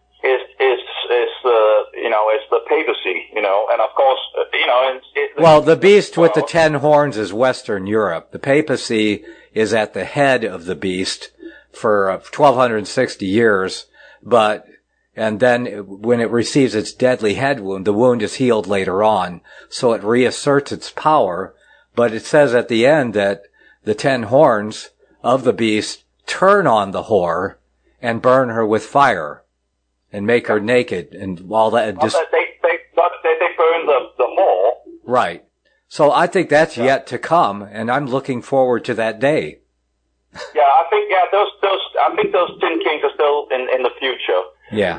the papacy, and of course, well, the beast with the 10 horns is Western Europe. The papacy is at the head of the beast for 1260 years, and then when it receives its deadly head wound, the wound is healed later on, so it reasserts its power, but it says at the end that the 10 horns of the beast turn on the whore and burn her with fire and make her naked and all that. They burn the whore. Right. So I think that's yet to come, and I'm looking forward to that day. Yeah, I think those 10 kings are still in the future. Yeah.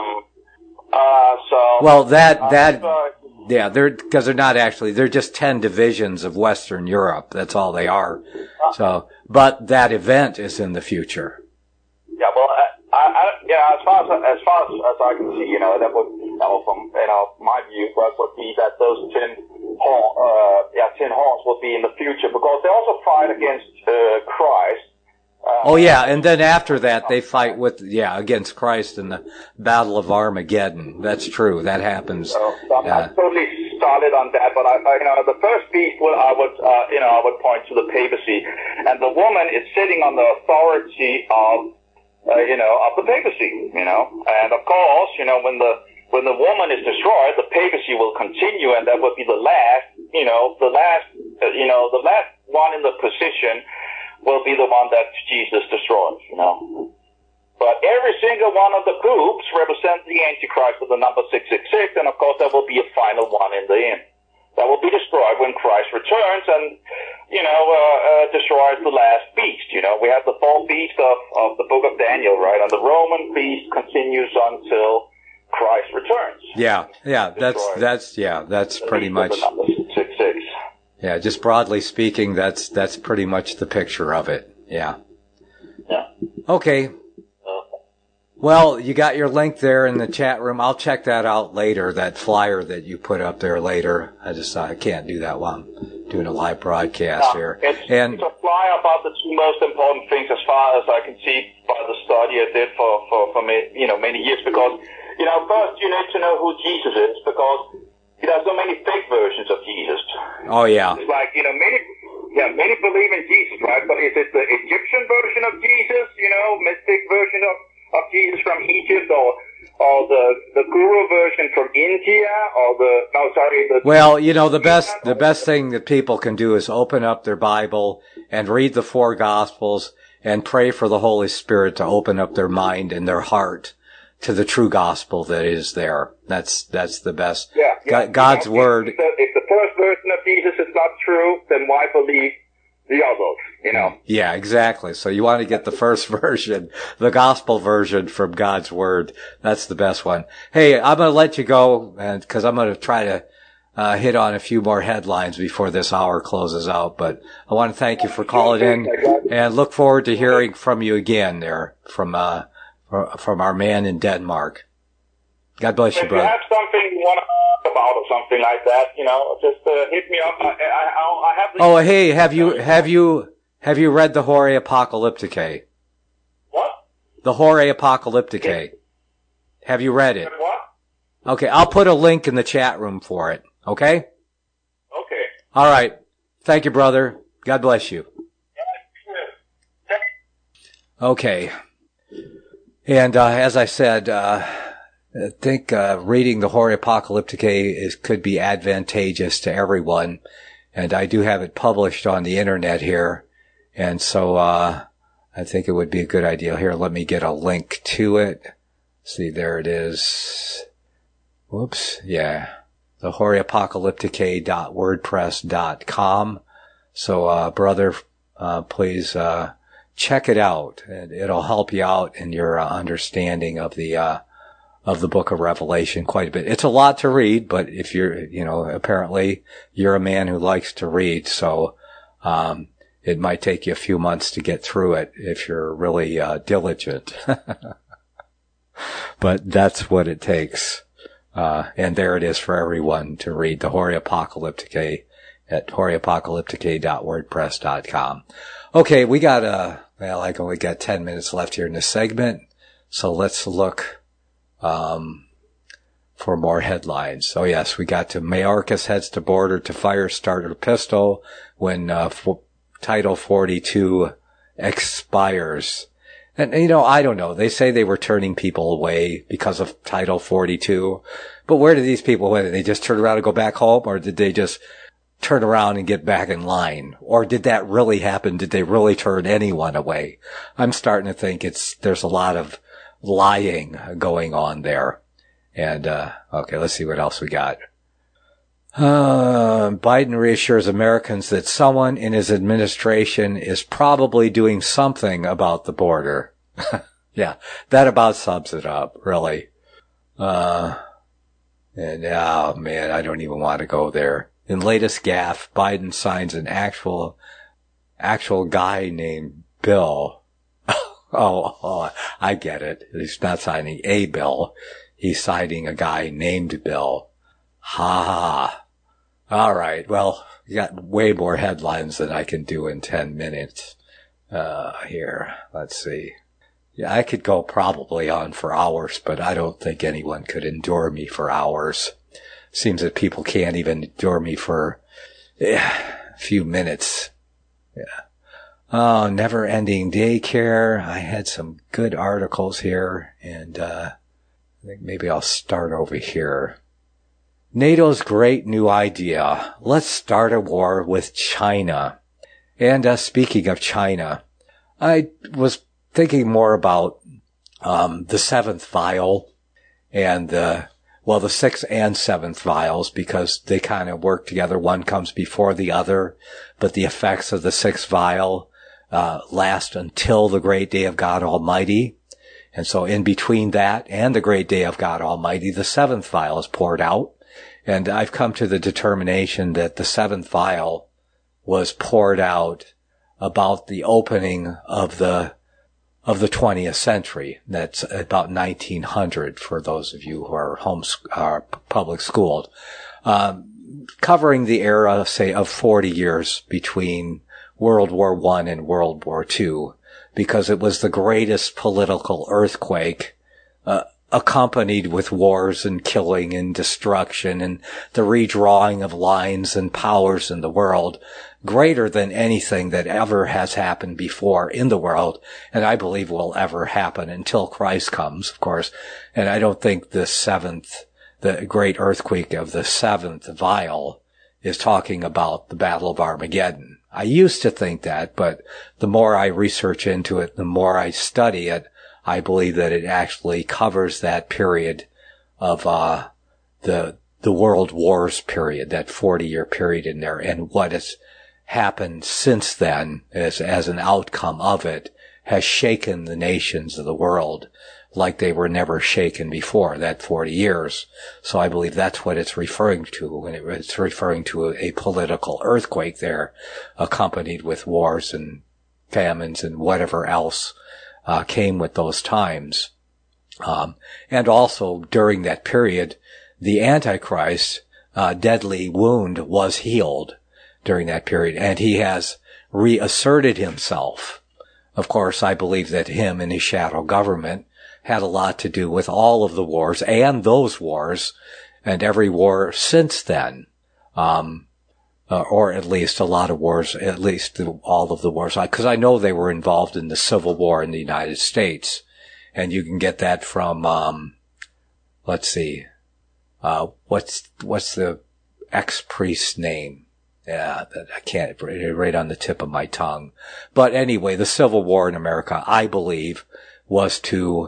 Well, because they're not actually, they're just 10 divisions of Western Europe. That's all they are. So, but that event is in the future. Yeah, well, as far as I can see, that would from my view, would be that those 10 horns would be in the future, because they also fight against Christ. And then after that they fight against Christ in the Battle of Armageddon. That's true. That happens. I'm totally solid on that, but the first beast I would point to the papacy, and the woman is sitting on the authority of the papacy, and of course, when the woman is destroyed, the papacy will continue, and that would be the last one in the position will be the one that Jesus destroys, But every single one of the groups represents the Antichrist with the number 666, and of course there will be a final one in the end. That will be destroyed when Christ returns and, destroys the last beast. We have the 4th beast of the book of Daniel, right? And the Roman beast continues until Christ returns. That's pretty much. The number 666. Yeah, just broadly speaking, that's pretty much the picture of it. Yeah. Yeah. Okay. Well, you got your link there in the chat room. I'll check that out later, that flyer that you put up there later. I can't do that while I'm doing a live broadcast here. It's a flyer about the 2 most important things as far as I can see by the study I did for many years, because, first you need to know who Jesus is, because there's so many fake versions of Jesus. Oh, yeah. It's like, many believe in Jesus, right? But is it the Egyptian version of Jesus, mystic version of Jesus from Egypt, or the Guru version from India, or the best thing that people can do is open up their Bible and read the 4 Gospels and pray for the Holy Spirit to open up their mind and their heart to the true gospel that is there. That's the best. Yeah. God's word. If the first version of Jesus is not true, then why believe the other, you know. Yeah, exactly. So you want to get the first version, the gospel version from God's Word. That's the best one. Hey, I'm going to let you go, because I'm going to try to hit on a few more headlines before this hour closes out. But I want to thank you for calling in, and look forward to hearing from you again there from our man in Denmark. God bless you, brother. If you have something you want to talk about or something like that, you know, just hit me up. I have the... Oh, hey, have you read the Horae Apocalypticae? What? The Horae Apocalypticae. Have you read it? What? Okay, I'll put a link in the chat room for it. Okay? Okay. All right. Thank you, brother. God bless you. Okay. And as I said, I think reading the Horae Apocalypticae could be advantageous to everyone. And I do have it published on the internet here. And so I think it would be a good idea. Here, let me get a link to it. See, there it is. Whoops. Yeah. The HoraeApocalypticae.wordpress.com. So, brother, please, check it out. It'll help you out in your understanding of the book of Revelation quite a bit. It's a lot to read, but if you're, apparently you're a man who likes to read. So, it might take you a few months to get through it if you're really, diligent. But that's what it takes. And there it is for everyone to read, the Horae Apocalypticae at HoraeApocalypticae.wordpress.com. Okay, we got I only got 10 minutes left here in this segment, so let's look for more headlines. Oh yes, we got to Mayorkas heads to border to fire starter pistol when Title 42 expires. And, I don't know. They say they were turning people away because of Title 42. But where did these people went? Did they just turn around and go back home? Or did they just turn around and get back in line? Or did that really happen? Did they really turn anyone away? I'm starting to think there's a lot of lying going on there. And, okay, let's see what else we got. Biden reassures Americans that someone in his administration is probably doing something about the border. Yeah, that about sums it up, really. And oh man, I don't even want to go there. In latest gaffe, Biden signs an actual guy named Bill. Oh, I get it. He's not signing a bill. He's signing a guy named Bill. Ha ha. All right. Well, you got way more headlines than I can do in 10 minutes. Here, let's see. Yeah, I could go probably on for hours, but I don't think anyone could endure me for hours. Seems that people can't even endure me for a few minutes. Yeah. Oh, never-ending daycare. I had some good articles here, and I think maybe I'll start over here. NATO's great new idea. Let's start a war with China. And speaking of China, I was thinking more about the seventh vial and the sixth and seventh vials, because they kind of work together. One comes before the other, but the effects of the sixth vial last until the great day of God Almighty. And so in between that and the great day of God Almighty, the seventh vial is poured out. And I've come to the determination that the seventh vial was poured out about the opening of the 20th century. That's about 1900 for those of you who are public schooled. Covering the era, say, of 40 years between World War I and World War II, because it was the greatest political earthquake, accompanied with wars and killing and destruction and the redrawing of lines and powers in the world, greater than anything that ever has happened before in the world, and I believe will ever happen until Christ comes, of course. And I don't think the great earthquake of the seventh vial is talking about the Battle of Armageddon. I used to think that, but the more I research into it, the more I study it, I believe that it actually covers that period of the world wars period, that 40-year period in there, and what is happened since then as an outcome of it has shaken the nations of the world like they were never shaken before, that 40 years. So I believe that's what it's referring to when it's referring to a political earthquake there, accompanied with wars and famines and whatever else came with those times. And also during that period, the Antichrist deadly wound was healed during that period, and he has reasserted himself. Of course, I believe that him and his shadow government had a lot to do with all of the wars and those wars and every war since then, or at least a lot of wars, at least all of the wars, because I know they were involved in the Civil War in the United States, and you can get that from, let's see, what's the ex-priest's name? Yeah, I can't, right on the tip of my tongue. But anyway, the Civil War in America, I believe, was to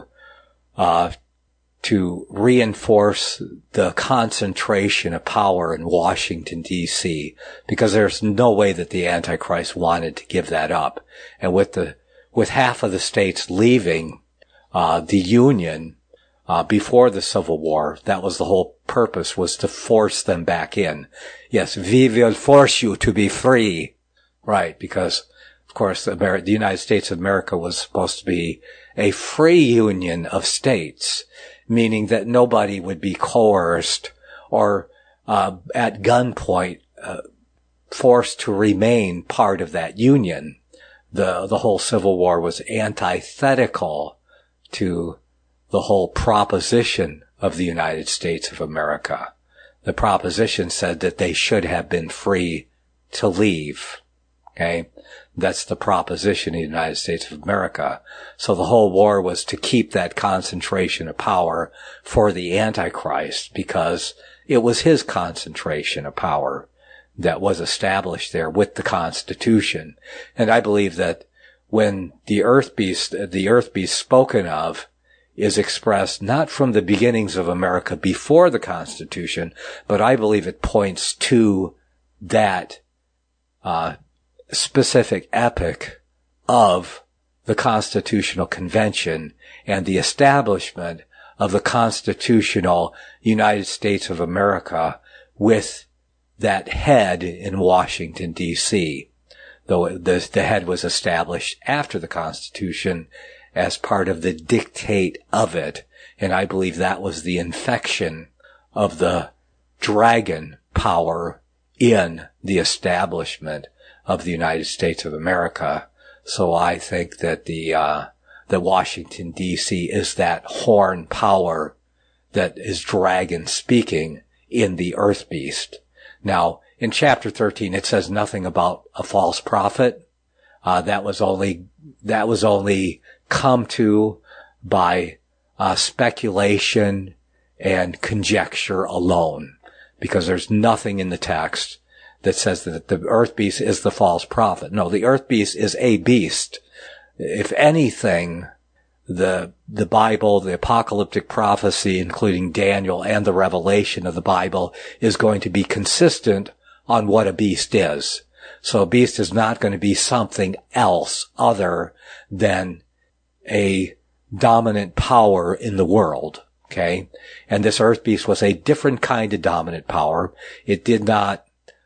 reinforce the concentration of power in Washington, D.C., because there's no way that the Antichrist wanted to give that up. And with half of the states leaving the Union before the Civil War, that was the whole purpose, was to force them back in. Yes, we will force you to be free. Right, because, of course, the United States of America was supposed to be a free union of states, meaning that nobody would be coerced or at gunpoint forced to remain part of that union. The whole Civil War was antithetical to the whole proposition of the United States of America. The proposition said that they should have been free to leave. Okay? That's the proposition of the United States of America. So the whole war was to keep that concentration of power for the Antichrist, because it was his concentration of power that was established there with the Constitution. And I believe that when the earth beast spoken of is expressed not from the beginnings of America before the Constitution, but I believe it points to that specific epoch of the Constitutional Convention and the establishment of the constitutional United States of America with that head in Washington, D.C., though the head was established after the Constitution as part of the dictate of it. And I believe that was the infection of the dragon power in the establishment of the United States of America. So I think that that Washington, D.C. is that horn power that is dragon speaking in the earth beast. Now, in chapter 13, it says nothing about a false prophet. That was only come to by speculation and conjecture alone, because there's nothing in the text that says that the earth beast is the false prophet. No, the earth beast is a beast. If anything, the Bible, the apocalyptic prophecy, including Daniel and the revelation of the Bible, is going to be consistent on what a beast is. So a beast is not going to be something else other than a dominant power in the world. Okay? And this earth beast was a different kind of dominant power. It did not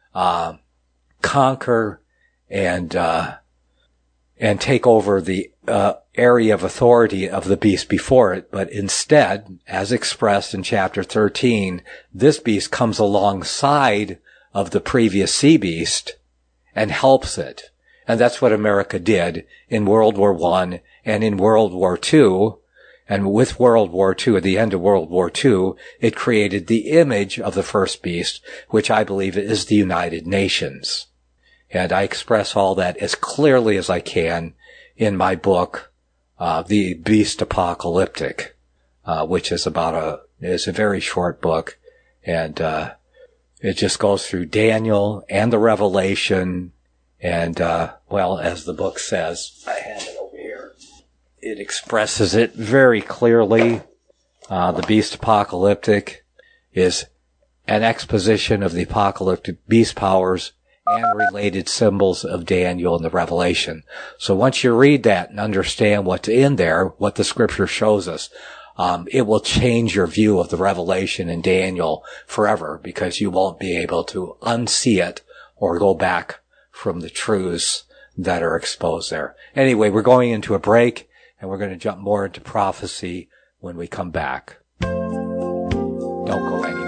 conquer and take over the area of authority of the beast before it, but instead, as expressed in chapter 13, this beast comes alongside of the previous sea beast and helps it. And that's what America did in World War I and in World War II. And with World War II, at the end of World War II, it created the image of the first beast, which I believe is the United Nations. And I express all that as clearly as I can in my book, The Beast Apocalyptic, which is is a very short book. And, it just goes through Daniel and the Revelation. And, as the book says, I have it over here. It expresses it very clearly. The Beast Apocalyptic is an exposition of the apocalyptic beast powers and related symbols of Daniel in the Revelation. So once you read that and understand what's in there, what the scripture shows us, it will change your view of the Revelation in Daniel forever, because you won't be able to unsee it or go back from the truths that are exposed there. Anyway, we're going into a break, and we're going to jump more into prophecy when we come back. Don't go anywhere.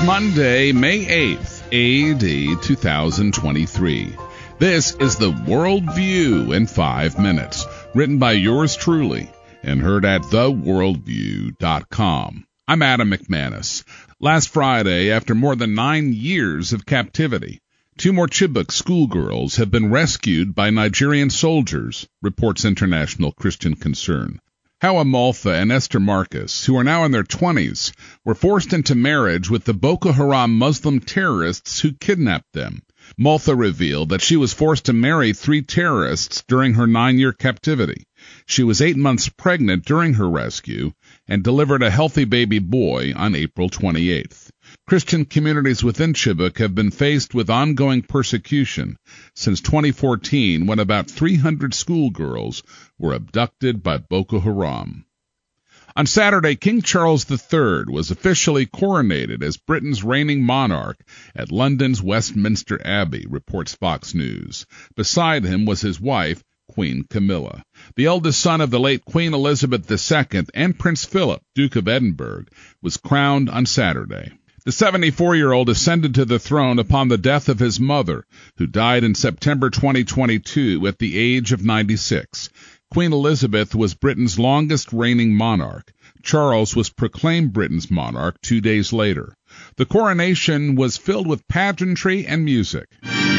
Monday, May 8th, AD 2023. This is the World View in 5 minutes, written by yours truly and heard at theworldview.com. I'm Adam McManus. Last Friday, after more than 9 years of captivity, 2 more Chibok schoolgirls have been rescued by Nigerian soldiers, reports International Christian Concern. Hawa Malfa and Esther Marcus, who are now in their 20s, were forced into marriage with the Boko Haram Muslim terrorists who kidnapped them. Malfa revealed that she was forced to marry 3 terrorists during her 9-year captivity. She was 8 months pregnant during her rescue and delivered a healthy baby boy on April 28th. Christian communities within Chibok have been faced with ongoing persecution since 2014, when about 300 schoolgirls were abducted by Boko Haram. On Saturday, King Charles III was officially coronated as Britain's reigning monarch at London's Westminster Abbey, reports Fox News. Beside him was his wife, Queen Camilla. The eldest son of the late Queen Elizabeth II and Prince Philip, Duke of Edinburgh, was crowned on Saturday. The 74-year-old ascended to the throne upon the death of his mother, who died in September 2022 at the age of 96. Queen Elizabeth was Britain's longest reigning monarch. Charles was proclaimed Britain's monarch 2 days later. The coronation was filled with pageantry and music.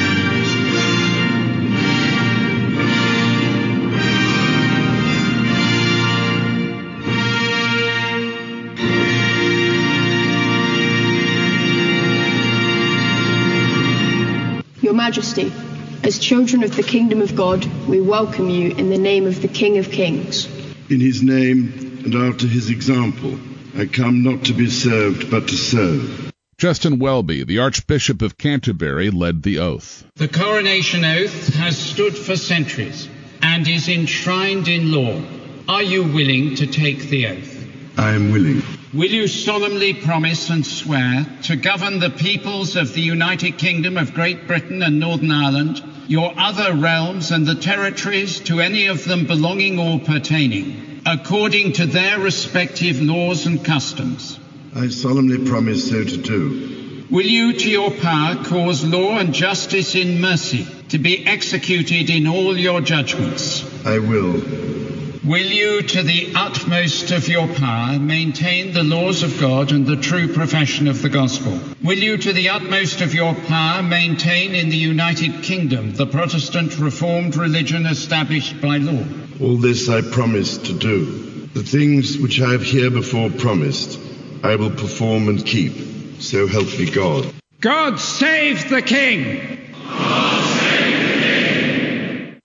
Your Majesty, as children of the Kingdom of God, we welcome you in the name of the King of Kings. In his name and after his example, I come not to be served, but to serve. Justin Welby, the Archbishop of Canterbury, led the oath. The coronation oath has stood for centuries and is enshrined in law. Are you willing to take the oath? I am willing. Will you solemnly promise and swear to govern the peoples of the United Kingdom of Great Britain and Northern Ireland, your other realms and the territories to any of them belonging or pertaining, according to their respective laws and customs? I solemnly promise so to do. Will you, to your power, cause law and justice in mercy to be executed in all your judgments? I will. Will you, to the utmost of your power, maintain the laws of God and the true profession of the gospel? Will you, to the utmost of your power, maintain in the United Kingdom the Protestant Reformed religion established by law? All this I promise to do. The things which I have herebefore promised, I will perform and keep. So help me God. God save the King! God save the King!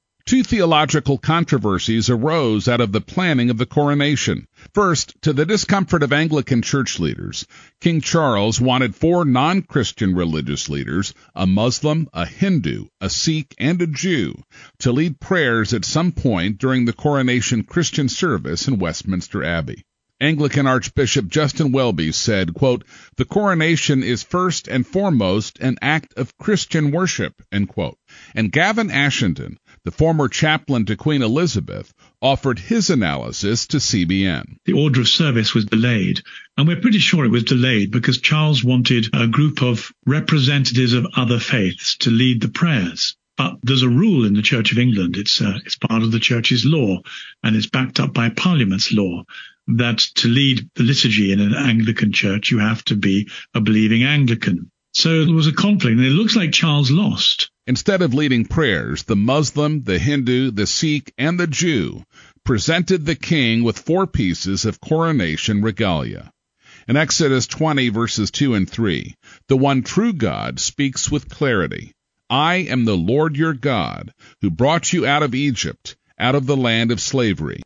2 theological controversies arose out of the planning of the coronation. First, to the discomfort of Anglican church leaders, King Charles wanted 4 non-Christian religious leaders, a Muslim, a Hindu, a Sikh, and a Jew, to lead prayers at some point during the coronation Christian service in Westminster Abbey. Anglican Archbishop Justin Welby said, quote, "The coronation is first and foremost an act of Christian worship," end quote. And Gavin Ashenden, the former chaplain to Queen Elizabeth, offered his analysis to CBN. The order of service was delayed, and we're pretty sure it was delayed because Charles wanted a group of representatives of other faiths to lead the prayers. But there's a rule in the Church of England, it's part of the Church's law, and it's backed up by Parliament's law, that to lead the liturgy in an Anglican church, you have to be a believing Anglican. So there was a conflict, and it looks like Charles lost. Instead of leading prayers, the Muslim, the Hindu, the Sikh, and the Jew presented the king with 4 pieces of coronation regalia. In Exodus 20, verses 2 and 3, the one true God speaks with clarity. I am the Lord your God, who brought you out of Egypt, out of the land of slavery.